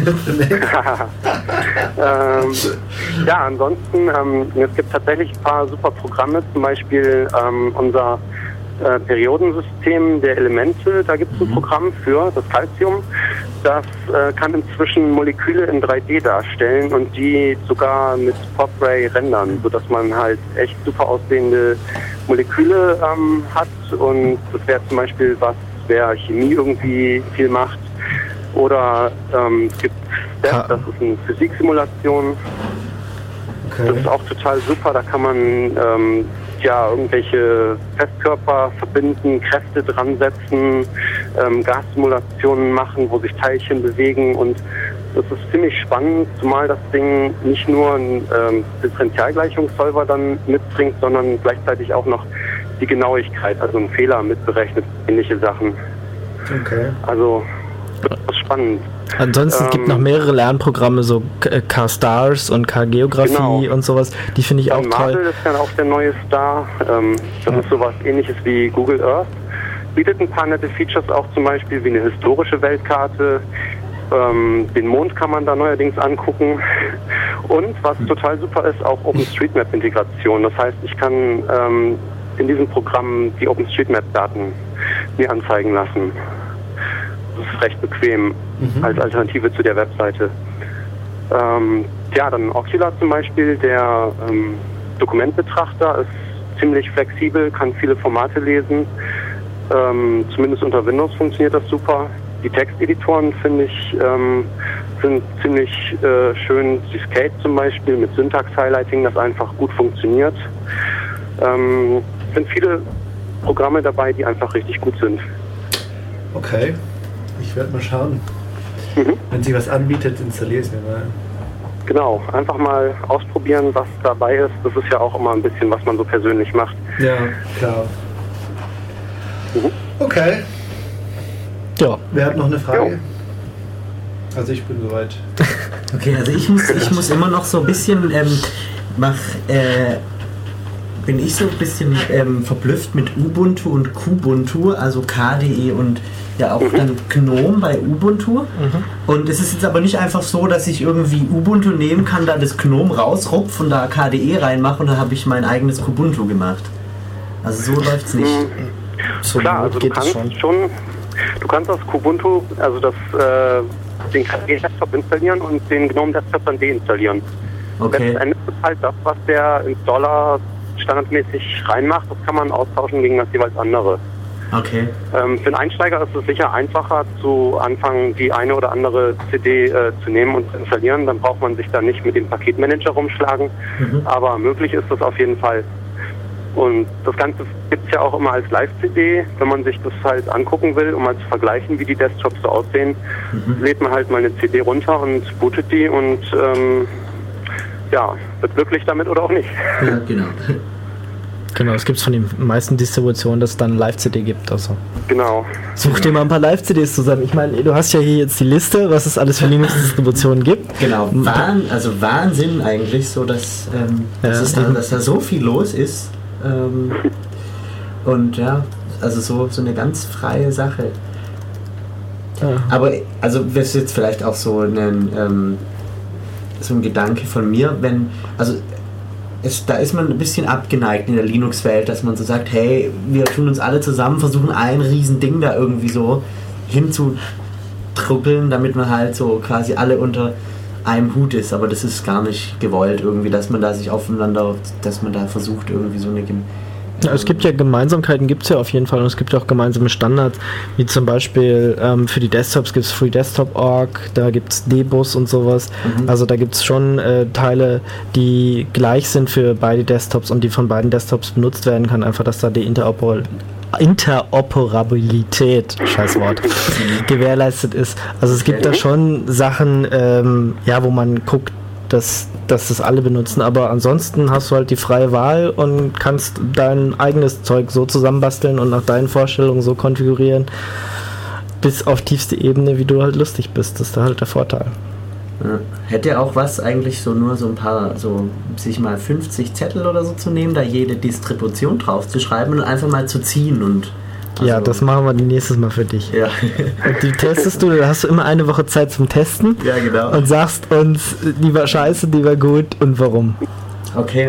Ja, ansonsten, es gibt tatsächlich ein paar super Programme, zum Beispiel unser Periodensystem der Elemente, da gibt es ein Programm für das Calcium. Das kann inzwischen Moleküle in 3D darstellen und die sogar mit PopRay rendern, sodass man halt echt super aussehende Moleküle hat. Und das wäre zum Beispiel was, wer Chemie irgendwie viel macht. Oder es gibt STEP, das ist eine Physiksimulation. Okay. Das ist auch total super, da kann man irgendwelche Festkörper verbinden, Kräfte dran setzen, Gassimulationen machen, wo sich Teilchen bewegen und das ist ziemlich spannend, zumal das Ding nicht nur einen Differentialgleichungssolver dann mitbringt, sondern gleichzeitig auch noch die Genauigkeit, also ein Fehler mitberechnet, ähnliche Sachen. Okay. Also das ist spannend. Ansonsten gibt es noch mehrere Lernprogramme, so K-Stars und K-Geografie und sowas. Die finde ich auch Marvel toll. ist dann auch der neue Star. Das ist sowas ähnliches wie Google Earth. Bietet ein paar nette Features auch, zum Beispiel wie eine historische Weltkarte. Den Mond kann man da neuerdings angucken. Und was total super ist, auch OpenStreetMap-Integration. Das heißt, ich kann in diesem Programm die OpenStreetMap-Daten mir anzeigen lassen. Das ist recht bequem als Alternative zu der Webseite. Dann Oxyla zum Beispiel, der Dokumentbetrachter, ist ziemlich flexibel, kann viele Formate lesen. Zumindest unter Windows funktioniert das super. Die Texteditoren, finde ich, sind ziemlich schön. Die Skate zum Beispiel mit Syntax-Highlighting, das einfach gut funktioniert. Sind viele Programme dabei, die einfach richtig gut sind. Okay, ich werde mal schauen. Wenn sie was anbietet, installiere ich es mir mal. Genau, einfach mal ausprobieren, was dabei ist. Das ist ja auch immer ein bisschen, was man so persönlich macht. Ja, klar. Okay. Ja. Wer hat noch eine Frage? Also ich bin soweit. Okay, also ich muss immer noch so ein bisschen bin ich so ein bisschen verblüfft mit Ubuntu und Kubuntu, also KDE und ja auch dann GNOME bei Ubuntu. Und es ist jetzt aber nicht einfach so, dass ich irgendwie Ubuntu nehmen kann, da das GNOME rausrupf und da KDE reinmache und dann habe ich mein eigenes Kubuntu gemacht. Also so läuft's nicht. So klar, also du kannst das Kubuntu, also den KDE-Desktop installieren und den GNOME-Desktop dann deinstallieren. Okay. Letzten Endes ist halt das, was der Installer standardmäßig reinmacht, das kann man austauschen gegen das jeweils andere. Okay. Für einen Einsteiger ist es sicher einfacher, zu Anfang die eine oder andere CD zu nehmen und zu installieren. Dann braucht man sich da nicht mit dem Paketmanager rumschlagen. Aber möglich ist das auf jeden Fall. Und das Ganze gibt es ja auch immer als Live-CD, wenn man sich das halt angucken will, um mal zu vergleichen, wie die Desktops so aussehen. Lädt man halt mal eine CD runter und bootet die und wird glücklich damit oder auch nicht. Ja, genau. Genau, es gibt von den meisten Distributionen, dass es dann Live-CD gibt. Also. Genau. Such dir mal ein paar Live-CDs zusammen. Ich meine, du hast ja hier jetzt die Liste, was es alles für Linux-Distributionen gibt. Genau, Wahnsinn eigentlich, so dass da so viel los ist. Und ja, also so eine ganz freie Sache. Ja. Aber also das ist jetzt vielleicht auch so ein Gedanke von mir, da ist man ein bisschen abgeneigt in der Linux-Welt, dass man so sagt, hey, wir tun uns alle zusammen, versuchen ein riesen Ding da irgendwie so hinzutruppeln, damit man halt so quasi alle unter einem Hut ist, aber das ist gar nicht gewollt irgendwie, dass man da sich aufeinander, dass man da versucht irgendwie so eine... Es gibt ja Gemeinsamkeiten, gibt es ja auf jeden Fall, und es gibt auch gemeinsame Standards, wie zum Beispiel für die Desktops gibt es FreeDesktop.org, da gibt es Debus und sowas, also da gibt es schon Teile, die gleich sind für beide Desktops und die von beiden Desktops benutzt werden kann, einfach, dass da die Interoperabilität, Scheißwort, gewährleistet ist. Also es gibt da schon Sachen, wo man guckt, dass das alle benutzen, aber ansonsten hast du halt die freie Wahl und kannst dein eigenes Zeug so zusammenbasteln und nach deinen Vorstellungen so konfigurieren, bis auf tiefste Ebene, wie du halt lustig bist. Das ist da halt der Vorteil. Ja. Hätte auch was eigentlich so nur so ein paar, so sich mal 50 Zettel oder so zu nehmen, da jede Distribution drauf zu schreiben und einfach mal zu ziehen und ja, das machen wir nächstes Mal für dich. Ja. Und die testest du, da hast du immer eine Woche Zeit zum Testen. Ja, genau. Und sagst uns, lieber scheiße, lieber gut und warum. Okay.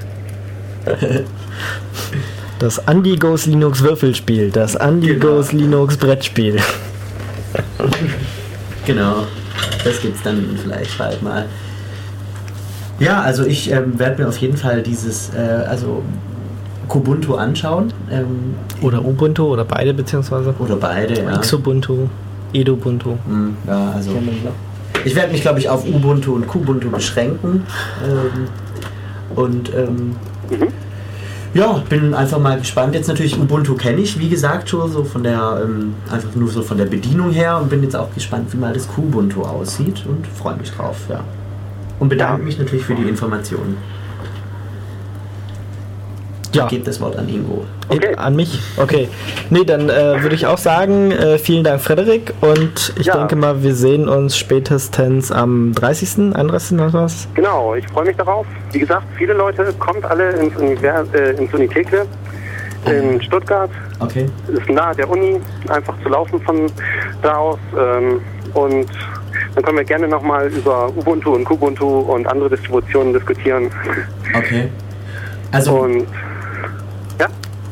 Das Andy Goes Linux Würfelspiel, das Andy Goes Linux Brettspiel. Genau, das gibt's dann vielleicht bald mal. Ja, also ich werde mir auf jeden Fall dieses, Kubuntu anschauen. Oder Ubuntu oder beide beziehungsweise. Oder beide, ja. Xubuntu, Edubuntu. Ja, also ich werde mich, glaube ich, auf Ubuntu und Kubuntu beschränken. Ja, bin einfach mal gespannt. Jetzt natürlich Ubuntu kenne ich, wie gesagt, schon so von der, einfach nur so von der Bedienung her und bin jetzt auch gespannt, wie mal das Kubuntu aussieht und freue mich drauf, ja. Und bedanke mich natürlich für die Informationen. Ja. Ich gebe das Wort an Ingo. Okay. An mich? Okay. Nee, dann würde ich auch sagen, vielen Dank, Frederik. Und ich denke mal, wir sehen uns spätestens am 30., 31. oder was? Genau, ich freue mich darauf. Wie gesagt, viele Leute, kommt alle ins Unitekle in Stuttgart. Okay. Ist nahe der Uni, einfach zu laufen von da aus. Und dann können wir gerne nochmal über Ubuntu und Kubuntu und andere Distributionen diskutieren. Okay. Also Und ja,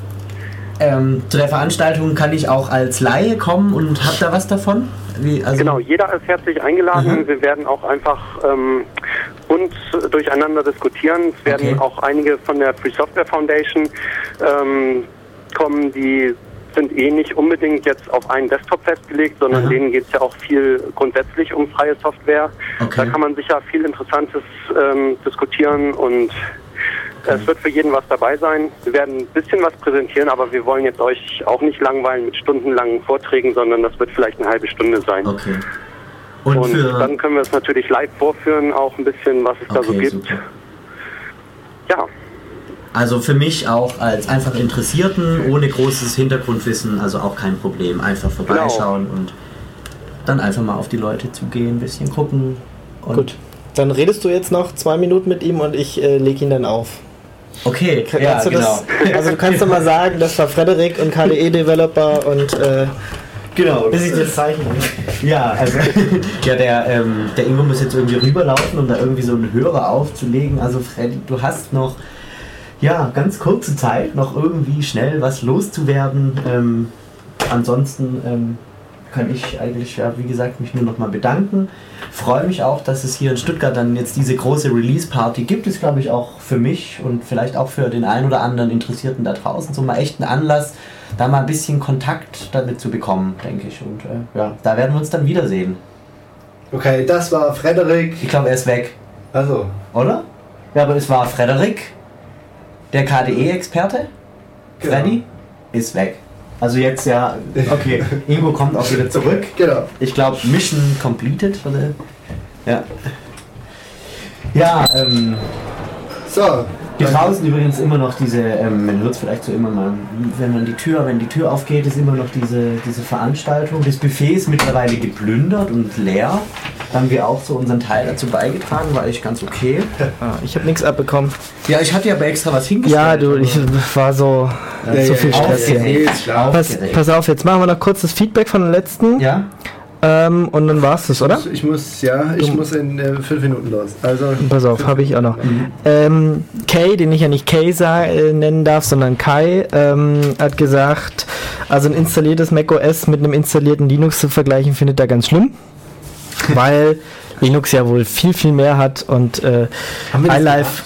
zu der Veranstaltung kann ich auch als Laie kommen und hab da was davon? genau, jeder ist herzlich eingeladen. Mhm. Wir werden auch einfach bunt durcheinander diskutieren. Es werden auch einige von der Free Software Foundation kommen, die sind nicht unbedingt jetzt auf einen Desktop festgelegt, sondern denen geht es ja auch viel grundsätzlich um freie Software. Okay. Da kann man sicher viel Interessantes diskutieren und es wird für jeden was dabei sein. Wir werden ein bisschen was präsentieren, aber wir wollen jetzt euch auch nicht langweilen mit stundenlangen Vorträgen, sondern das wird vielleicht eine halbe Stunde sein. Okay. Und dann können wir es natürlich live vorführen, auch ein bisschen, was es da so gibt. Super. Ja. Also für mich auch als einfach Interessierten, ohne großes Hintergrundwissen, also auch kein Problem. Einfach vorbeischauen und dann einfach mal auf die Leute zugehen, ein bisschen gucken. Und Gut. Dann redest du jetzt noch 2 Minuten mit ihm und ich lege ihn dann auf. Okay, Kannst du also du kannst doch mal sagen, das war Frederik und KDE-Developer und Genau. bis ich das Zeichen. Ja, also der Ingo muss jetzt irgendwie rüberlaufen, um da irgendwie so einen Hörer aufzulegen. Also Freddy, du hast noch ganz kurze Zeit, noch irgendwie schnell was loszuwerden. Ansonsten kann ich eigentlich, wie gesagt, mich nur noch mal bedanken. Freue mich auch, dass es hier in Stuttgart dann jetzt diese große Release-Party gibt. Ist, glaube ich, auch für mich und vielleicht auch für den einen oder anderen Interessierten da draußen so mal echt ein Anlass, da mal ein bisschen Kontakt damit zu bekommen, denke ich. Und da werden wir uns dann wiedersehen. Okay, das war Frederik. Ich glaube, er ist weg. Also. Oder? Ja, aber es war Frederik, der KDE-Experte. Genau. Freddy ist weg. Also jetzt okay, Ingo kommt auch wieder zurück. Genau. Ich glaube, Mission completed. Oder? Ja. Ja, So. hier draußen übrigens immer noch diese, man hört es vielleicht so immer mal, wenn die Tür aufgeht, ist immer noch diese Veranstaltung. Das Buffet ist mittlerweile geplündert und leer. Da haben wir auch so unseren Teil dazu beigetragen, war eigentlich ganz okay. Ich habe nichts abbekommen. Ja, ich hatte ja aber extra was hingestellt. Ja, ich war so viel Stress hier. Pass auf, jetzt machen wir noch kurz das Feedback von den letzten. Ja. Und dann war's das, oder? Ich muss in 5 Minuten los. Also Pass auf, habe ich auch noch. Kay, den ich ja nicht Kay nennen darf, sondern Kai, hat gesagt, also ein installiertes macOS mit einem installierten Linux zu vergleichen, findet er ganz schlimm. Weil Linux ja wohl viel, viel mehr hat und iLife.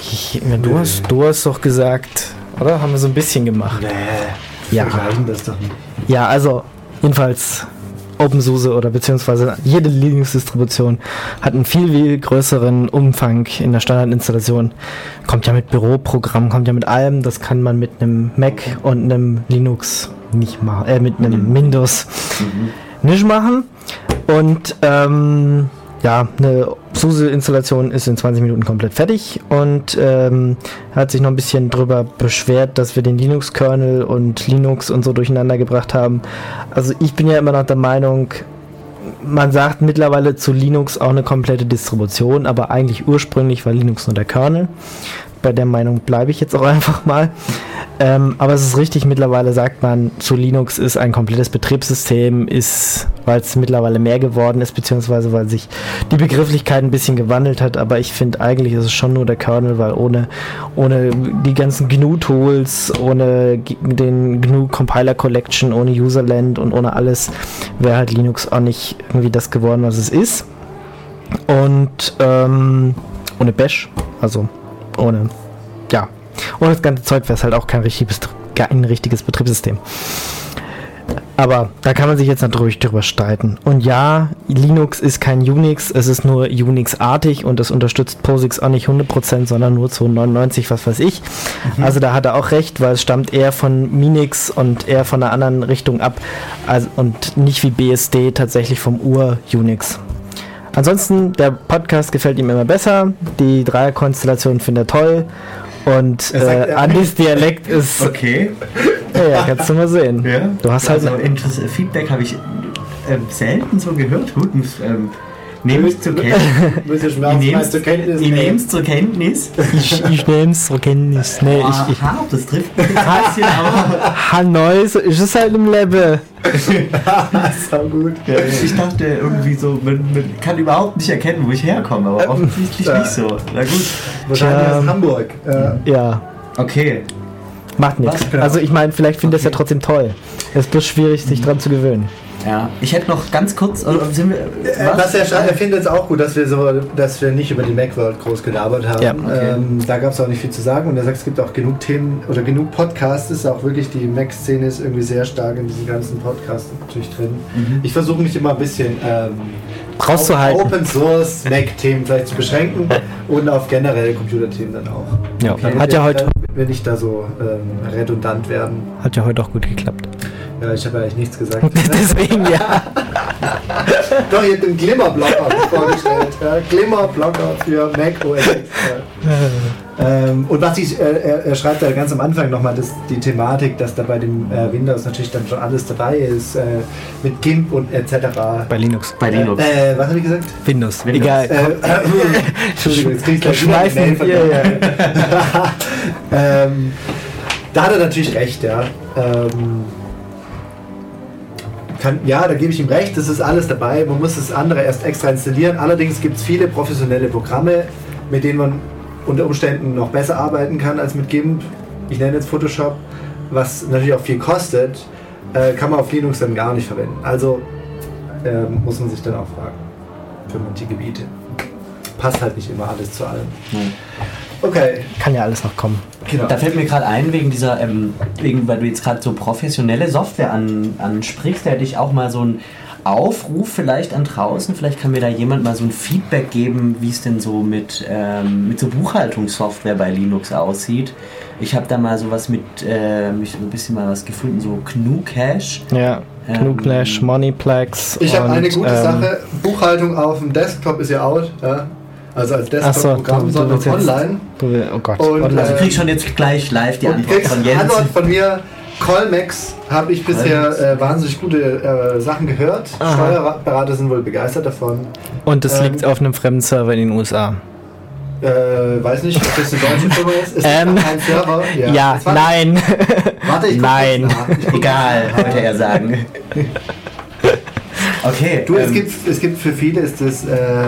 Du hast doch gesagt, oder? Haben wir so ein bisschen gemacht. Ja. Vergleichen das doch nicht. Ja, also jedenfalls OpenSUSE oder beziehungsweise jede Linux-Distribution hat einen viel, viel größeren Umfang in der Standardinstallation. Kommt ja mit Büroprogramm, kommt ja mit allem. Das kann man mit einem Mac und einem Linux nicht machen, mit einem Windows nicht machen. Und eine SUSE-Installation ist in 20 Minuten komplett fertig und hat sich noch ein bisschen drüber beschwert, dass wir den Linux-Kernel und Linux und so durcheinander gebracht haben. Also ich bin ja immer noch der Meinung, man sagt mittlerweile zu Linux auch eine komplette Distribution, aber eigentlich ursprünglich war Linux nur der Kernel. Bei der Meinung bleibe ich jetzt auch einfach mal. Aber es ist richtig, mittlerweile sagt man, zu Linux ist ein komplettes Betriebssystem, weil es mittlerweile mehr geworden ist, beziehungsweise weil sich die Begrifflichkeit ein bisschen gewandelt hat, aber ich finde eigentlich ist es schon nur der Kernel, weil ohne die ganzen GNU-Tools, ohne den GNU Compiler Collection, ohne Userland und ohne alles wäre halt Linux auch nicht irgendwie das geworden, was es ist. Und ohne Bash, also ohne das ganze Zeug wäre es halt auch kein richtiges Betriebssystem. Aber da kann man sich jetzt natürlich drüber streiten. Und ja, Linux ist kein Unix, es ist nur Unix-artig und es unterstützt POSIX auch nicht 100%, sondern nur zu 99, was weiß ich. Also da hat er auch recht, weil es stammt eher von Minix und eher von einer anderen Richtung ab und nicht wie BSD tatsächlich vom Ur-Unix. Ansonsten, der Podcast gefällt ihm immer besser, die Dreierkonstellation findet er toll Und Andys Dialekt ist... Okay. Ja, kannst du mal sehen. Ja. Du hast halt... Also Feedback habe ich selten so gehört. Gut, nehme ich zur Kenntnis. Ich nehme es zur Kenntnis. Ich nehme es zur Kenntnis. Nee, das trifft mich ein bisschen, aber... Hanoi, so ist es halt im Level. So gut. Ja, ich dachte irgendwie so, man kann überhaupt nicht erkennen, wo ich herkomme, aber offensichtlich nicht so. Na gut. Wahrscheinlich aus Hamburg. Ja. Okay. Macht nichts. Genau. Also ich meine, vielleicht findet es ja trotzdem toll. Es ist bloß schwierig, sich dran zu gewöhnen. Ja, ich hätte noch ganz kurz, er findet es auch gut, dass wir nicht über die Macworld groß gelabert haben. Ja, okay. Da gab es auch nicht viel zu sagen und er sagt, es gibt auch genug Themen oder genug Podcasts. Ist auch wirklich, die Mac-Szene ist irgendwie sehr stark in diesen ganzen Podcasts natürlich drin. Ich versuche mich immer ein bisschen rauszuhalten. auf Open Source Mac-Themen vielleicht zu beschränken und auf generelle Computerthemen dann auch. Ja, hat ja heute... Wenn nicht da so redundant werden. Hat ja heute auch gut geklappt. Ja, ich habe ja eigentlich nichts gesagt. Deswegen, ja. Doch, ihr habt den Glimmer-Blocker vorgestellt. Ja, Glimmer-Blocker für Mac OS X. Und was er schreibt da ganz am Anfang nochmal die Thematik, dass da bei dem Windows natürlich dann schon alles dabei ist, mit GIMP und etc. Bei Linux. Was habe ich gesagt? Windows. Egal. Entschuldigung, jetzt krieg ich gleich schmeißen wir. Da hat er natürlich recht, ja. Da gebe ich ihm recht, das ist alles dabei, man muss das andere erst extra installieren. Allerdings gibt es viele professionelle Programme, mit denen man unter Umständen noch besser arbeiten kann als mit GIMP. Ich nenne jetzt Photoshop, was natürlich auch viel kostet, kann man auf Linux dann gar nicht verwenden. Also muss man sich dann auch fragen, für manche Gebiete. Passt halt nicht immer alles zu allem. Okay. Kann ja alles noch kommen. Genau. Da fällt mir gerade ein, weil du jetzt gerade so professionelle Software ansprichst, da hätte ich auch mal so einen Aufruf vielleicht an draußen. Vielleicht kann mir da jemand mal so ein Feedback geben, wie es denn so mit so Buchhaltungssoftware bei Linux aussieht. Ich habe da mal sowas mich so ein bisschen mal was gefunden, so GNU Cache. Ja, GNU Cache, Moneyplex. Ich habe eine gute Sache, Buchhaltung auf dem Desktop ist ja out, ja. Also als Desktop-Programm, sondern online. Oh Gott. Und, also krieg ich schon jetzt gleich live die Antwort von Jens. Antwort von mir, Colmex habe ich bisher wahnsinnig gute Sachen gehört. Aha. Steuerberater sind wohl begeistert davon. Und es liegt auf einem fremden Server in den USA. Weiß nicht, ob das eine deutsche Firma ist. Ist das ein Server? Ja, nein. Warte, ich nein. Egal, wollte er sagen. Okay. Du, es gibt für viele ist das...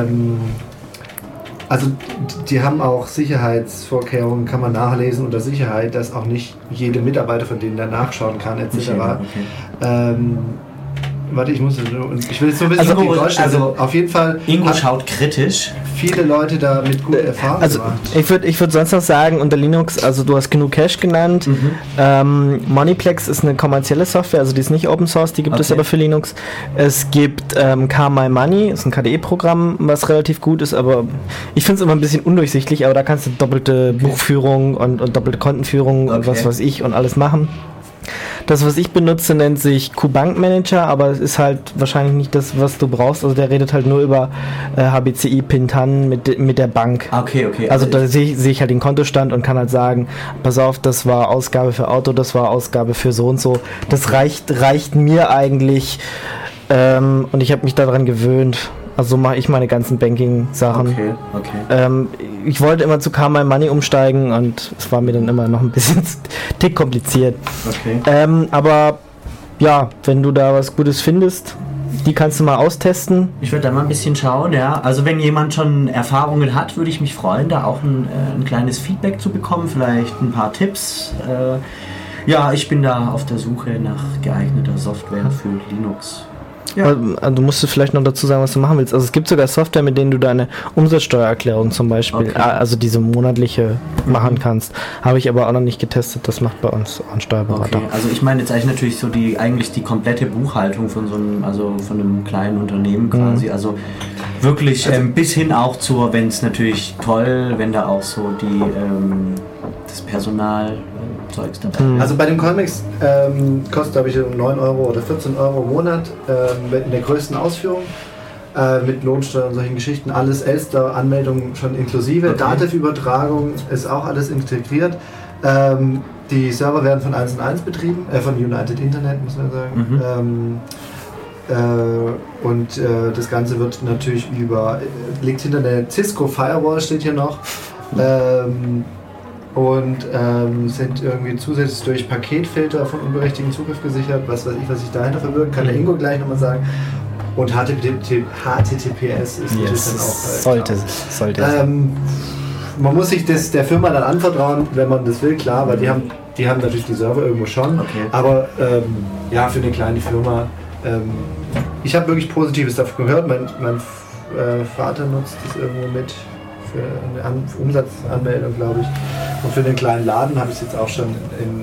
Also die haben auch Sicherheitsvorkehrungen, kann man nachlesen unter Sicherheit, dass auch nicht jede Mitarbeiter von denen da nachschauen kann, etc. Okay. Warte, ich will jetzt so ein bisschen Ingo, auf jeden Fall. Ingo schaut kritisch. Viele Leute da mit guter Erfahrung gemacht. Ich würde sonst noch sagen, unter Linux, also du hast GNU Cache genannt. Moneyplex ist eine kommerzielle Software, also die ist nicht Open Source, die gibt es aber für Linux. Es gibt CarMyMoney, ist ein KDE-Programm, was relativ gut ist, aber ich finde es immer ein bisschen undurchsichtig, aber da kannst du doppelte Buchführung und doppelte Kontenführung und was weiß ich und alles machen. Das, was ich benutze, nennt sich QBank Manager, aber es ist halt wahrscheinlich nicht das, was du brauchst. Also der redet halt nur über HBCI Pintan mit der Bank. Okay. Also da sehe ich halt den Kontostand und kann halt sagen, pass auf, das war Ausgabe für Auto, das war Ausgabe für so und so. Das reicht mir eigentlich und ich habe mich daran gewöhnt. Also so mache ich meine ganzen Banking-Sachen. Okay. Ich wollte immer zu CarMyMoney umsteigen und es war mir dann immer noch ein bisschen tick kompliziert. Okay. Aber ja, wenn du da was Gutes findest, die kannst du mal austesten. Ich würde da mal ein bisschen schauen, ja. Also wenn jemand schon Erfahrungen hat, würde ich mich freuen, da auch ein kleines Feedback zu bekommen, vielleicht ein paar Tipps. Ja, ich bin da auf der Suche nach geeigneter Software für Linux. Ja. Du musst vielleicht noch dazu sagen, was du machen willst. Also es gibt sogar Software, mit denen du deine Umsatzsteuererklärung zum Beispiel, also diese monatliche machen kannst. Habe ich aber auch noch nicht getestet. Das macht bei uns ein Steuerberater. Okay. Also ich meine jetzt eigentlich natürlich so die komplette Buchhaltung von von einem kleinen Unternehmen quasi. Also wirklich bis hin auch zur, wenn es natürlich toll, wenn da auch so das Personal Zeugs dabei. Also bei dem Colmex kostet, glaube ich, 9 € oder 14 € im Monat in der größten Ausführung. mit Lohnsteuer und solchen Geschichten. Alles Elster-Anmeldungen schon inklusive. Okay. Dativ-Übertragung ist auch alles integriert. Die Server werden von 1&1 betrieben, von United Internet, muss man sagen. Und das Ganze wird natürlich liegt hinter der Cisco Firewall, steht hier noch. Sind irgendwie zusätzlich durch Paketfilter von unberechtigten Zugriff gesichert. Was weiß ich, was sich dahinter verbirgt, kann der Ingo gleich nochmal sagen. Und HTTPS ist natürlich dann auch. Sollte. Man muss sich der Firma dann anvertrauen, wenn man das will, klar, weil die haben natürlich die Server irgendwo schon. Okay. Aber ja, für eine kleine Firma. Ich habe wirklich Positives davon gehört. Mein Vater nutzt das irgendwo mit für eine Umsatzanmeldung, glaube ich. Und für den kleinen Laden habe ich es jetzt auch schon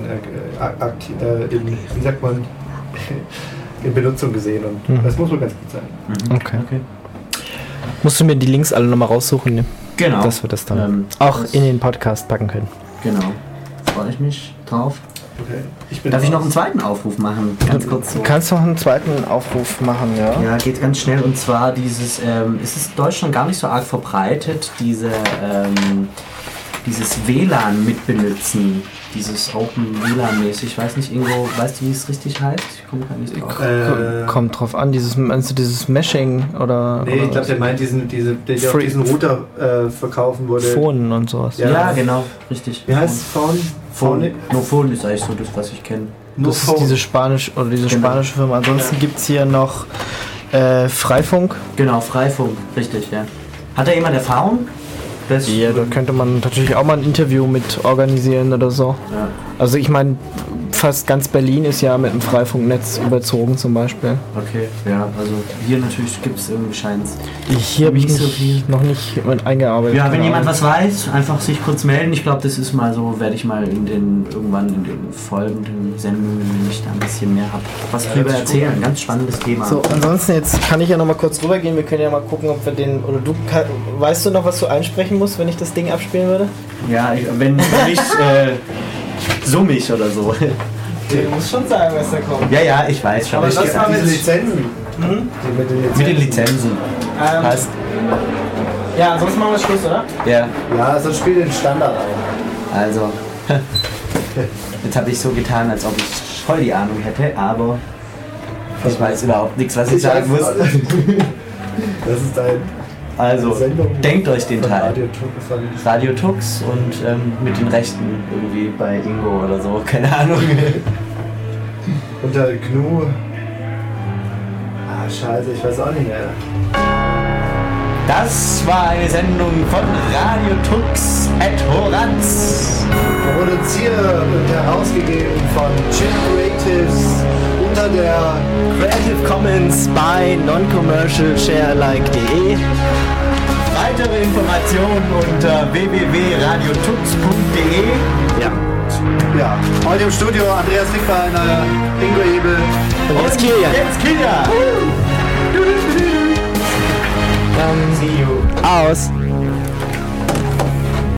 in Benutzung gesehen. Und das muss wohl ganz gut sein. Okay. Musst du mir die Links alle nochmal raussuchen, ne? Genau. Dass wir das dann auch in den Podcast packen können. Genau. Freue ich mich drauf. Okay. Darf ich noch einen zweiten Aufruf machen? Ganz kurz so. Du kannst noch einen zweiten Aufruf machen, ja? Ja, geht ganz schnell. Und zwar es ist in Deutschland gar nicht so arg verbreitet, dieses WLAN mitbenutzen. Dieses Open WLAN-mäßig. Ich weiß nicht, Ingo, weißt du, wie es richtig heißt? Ich komme gar nicht drauf. Kommt drauf an, dieses Meshing oder... Nee, ich glaube, der meint der auf diesen Router verkaufen wurde. Phone und sowas. Ja, genau, richtig. Wie heißt es? Phone? Nur Phone ist eigentlich so das, was ich kenne. Das ist diese spanische Firma. Ansonsten gibt es hier noch Freifunk. Genau, Freifunk, richtig, ja. Hat da jemand Erfahrung? Ja, da könnte man natürlich auch mal ein Interview mit organisieren oder so. Ja. Also ich meine, fast ganz Berlin ist ja mit dem Freifunknetz überzogen zum Beispiel. Okay, ja, also hier natürlich gibt es irgendwie Scheins. Hier habe ich Nicht so mich viel. noch nicht mit eingearbeitet. Ja, wenn jemand was weiß, einfach sich kurz melden. Ich glaube, das ist mal so, werde ich mal irgendwann in den folgenden Sendungen, wenn ich da ein bisschen mehr habe, was drüber erzählen. Ganz spannendes Thema. So, ansonsten jetzt kann ich ja noch mal kurz rübergehen. Wir können ja mal gucken, ob wir den, oder weißt du noch, was du einsprechen musst, wenn ich das Ding abspielen würde? Ja, wenn nicht summig oder so. Du musst schon sagen, was da kommt. Ja, ich weiß schon. Aber Ich- das war Diese mit- Lizenzen. mit den Lizenzen. Passt. Ja, ansonsten machen wir Schluss, oder? Ja, Ja, sonst spiel den Standard ein. also. Jetzt habe ich so getan, als ob ich voll die Ahnung hätte, aber ich weiß überhaupt nichts, was ich sagen muss. Das ist dein Also, denkt euch den Teil. Radio Radio Tux und mit den Rechten irgendwie bei Ingo oder so, keine Ahnung. Unter GNU. Ah, scheiße, ich weiß auch nicht mehr. Das war eine Sendung von Radio Tux et Horanz. Produziert und herausgegeben von Chip Creatives unter der Creative Commons by noncommercialsharealike.de. Weitere Informationen unter www.radiotux.de. ja, heute im Studio Andreas Wickbeiner, Ingo Ebel. Und jetzt Kilian. Jetzt Kilian. See you. Aus.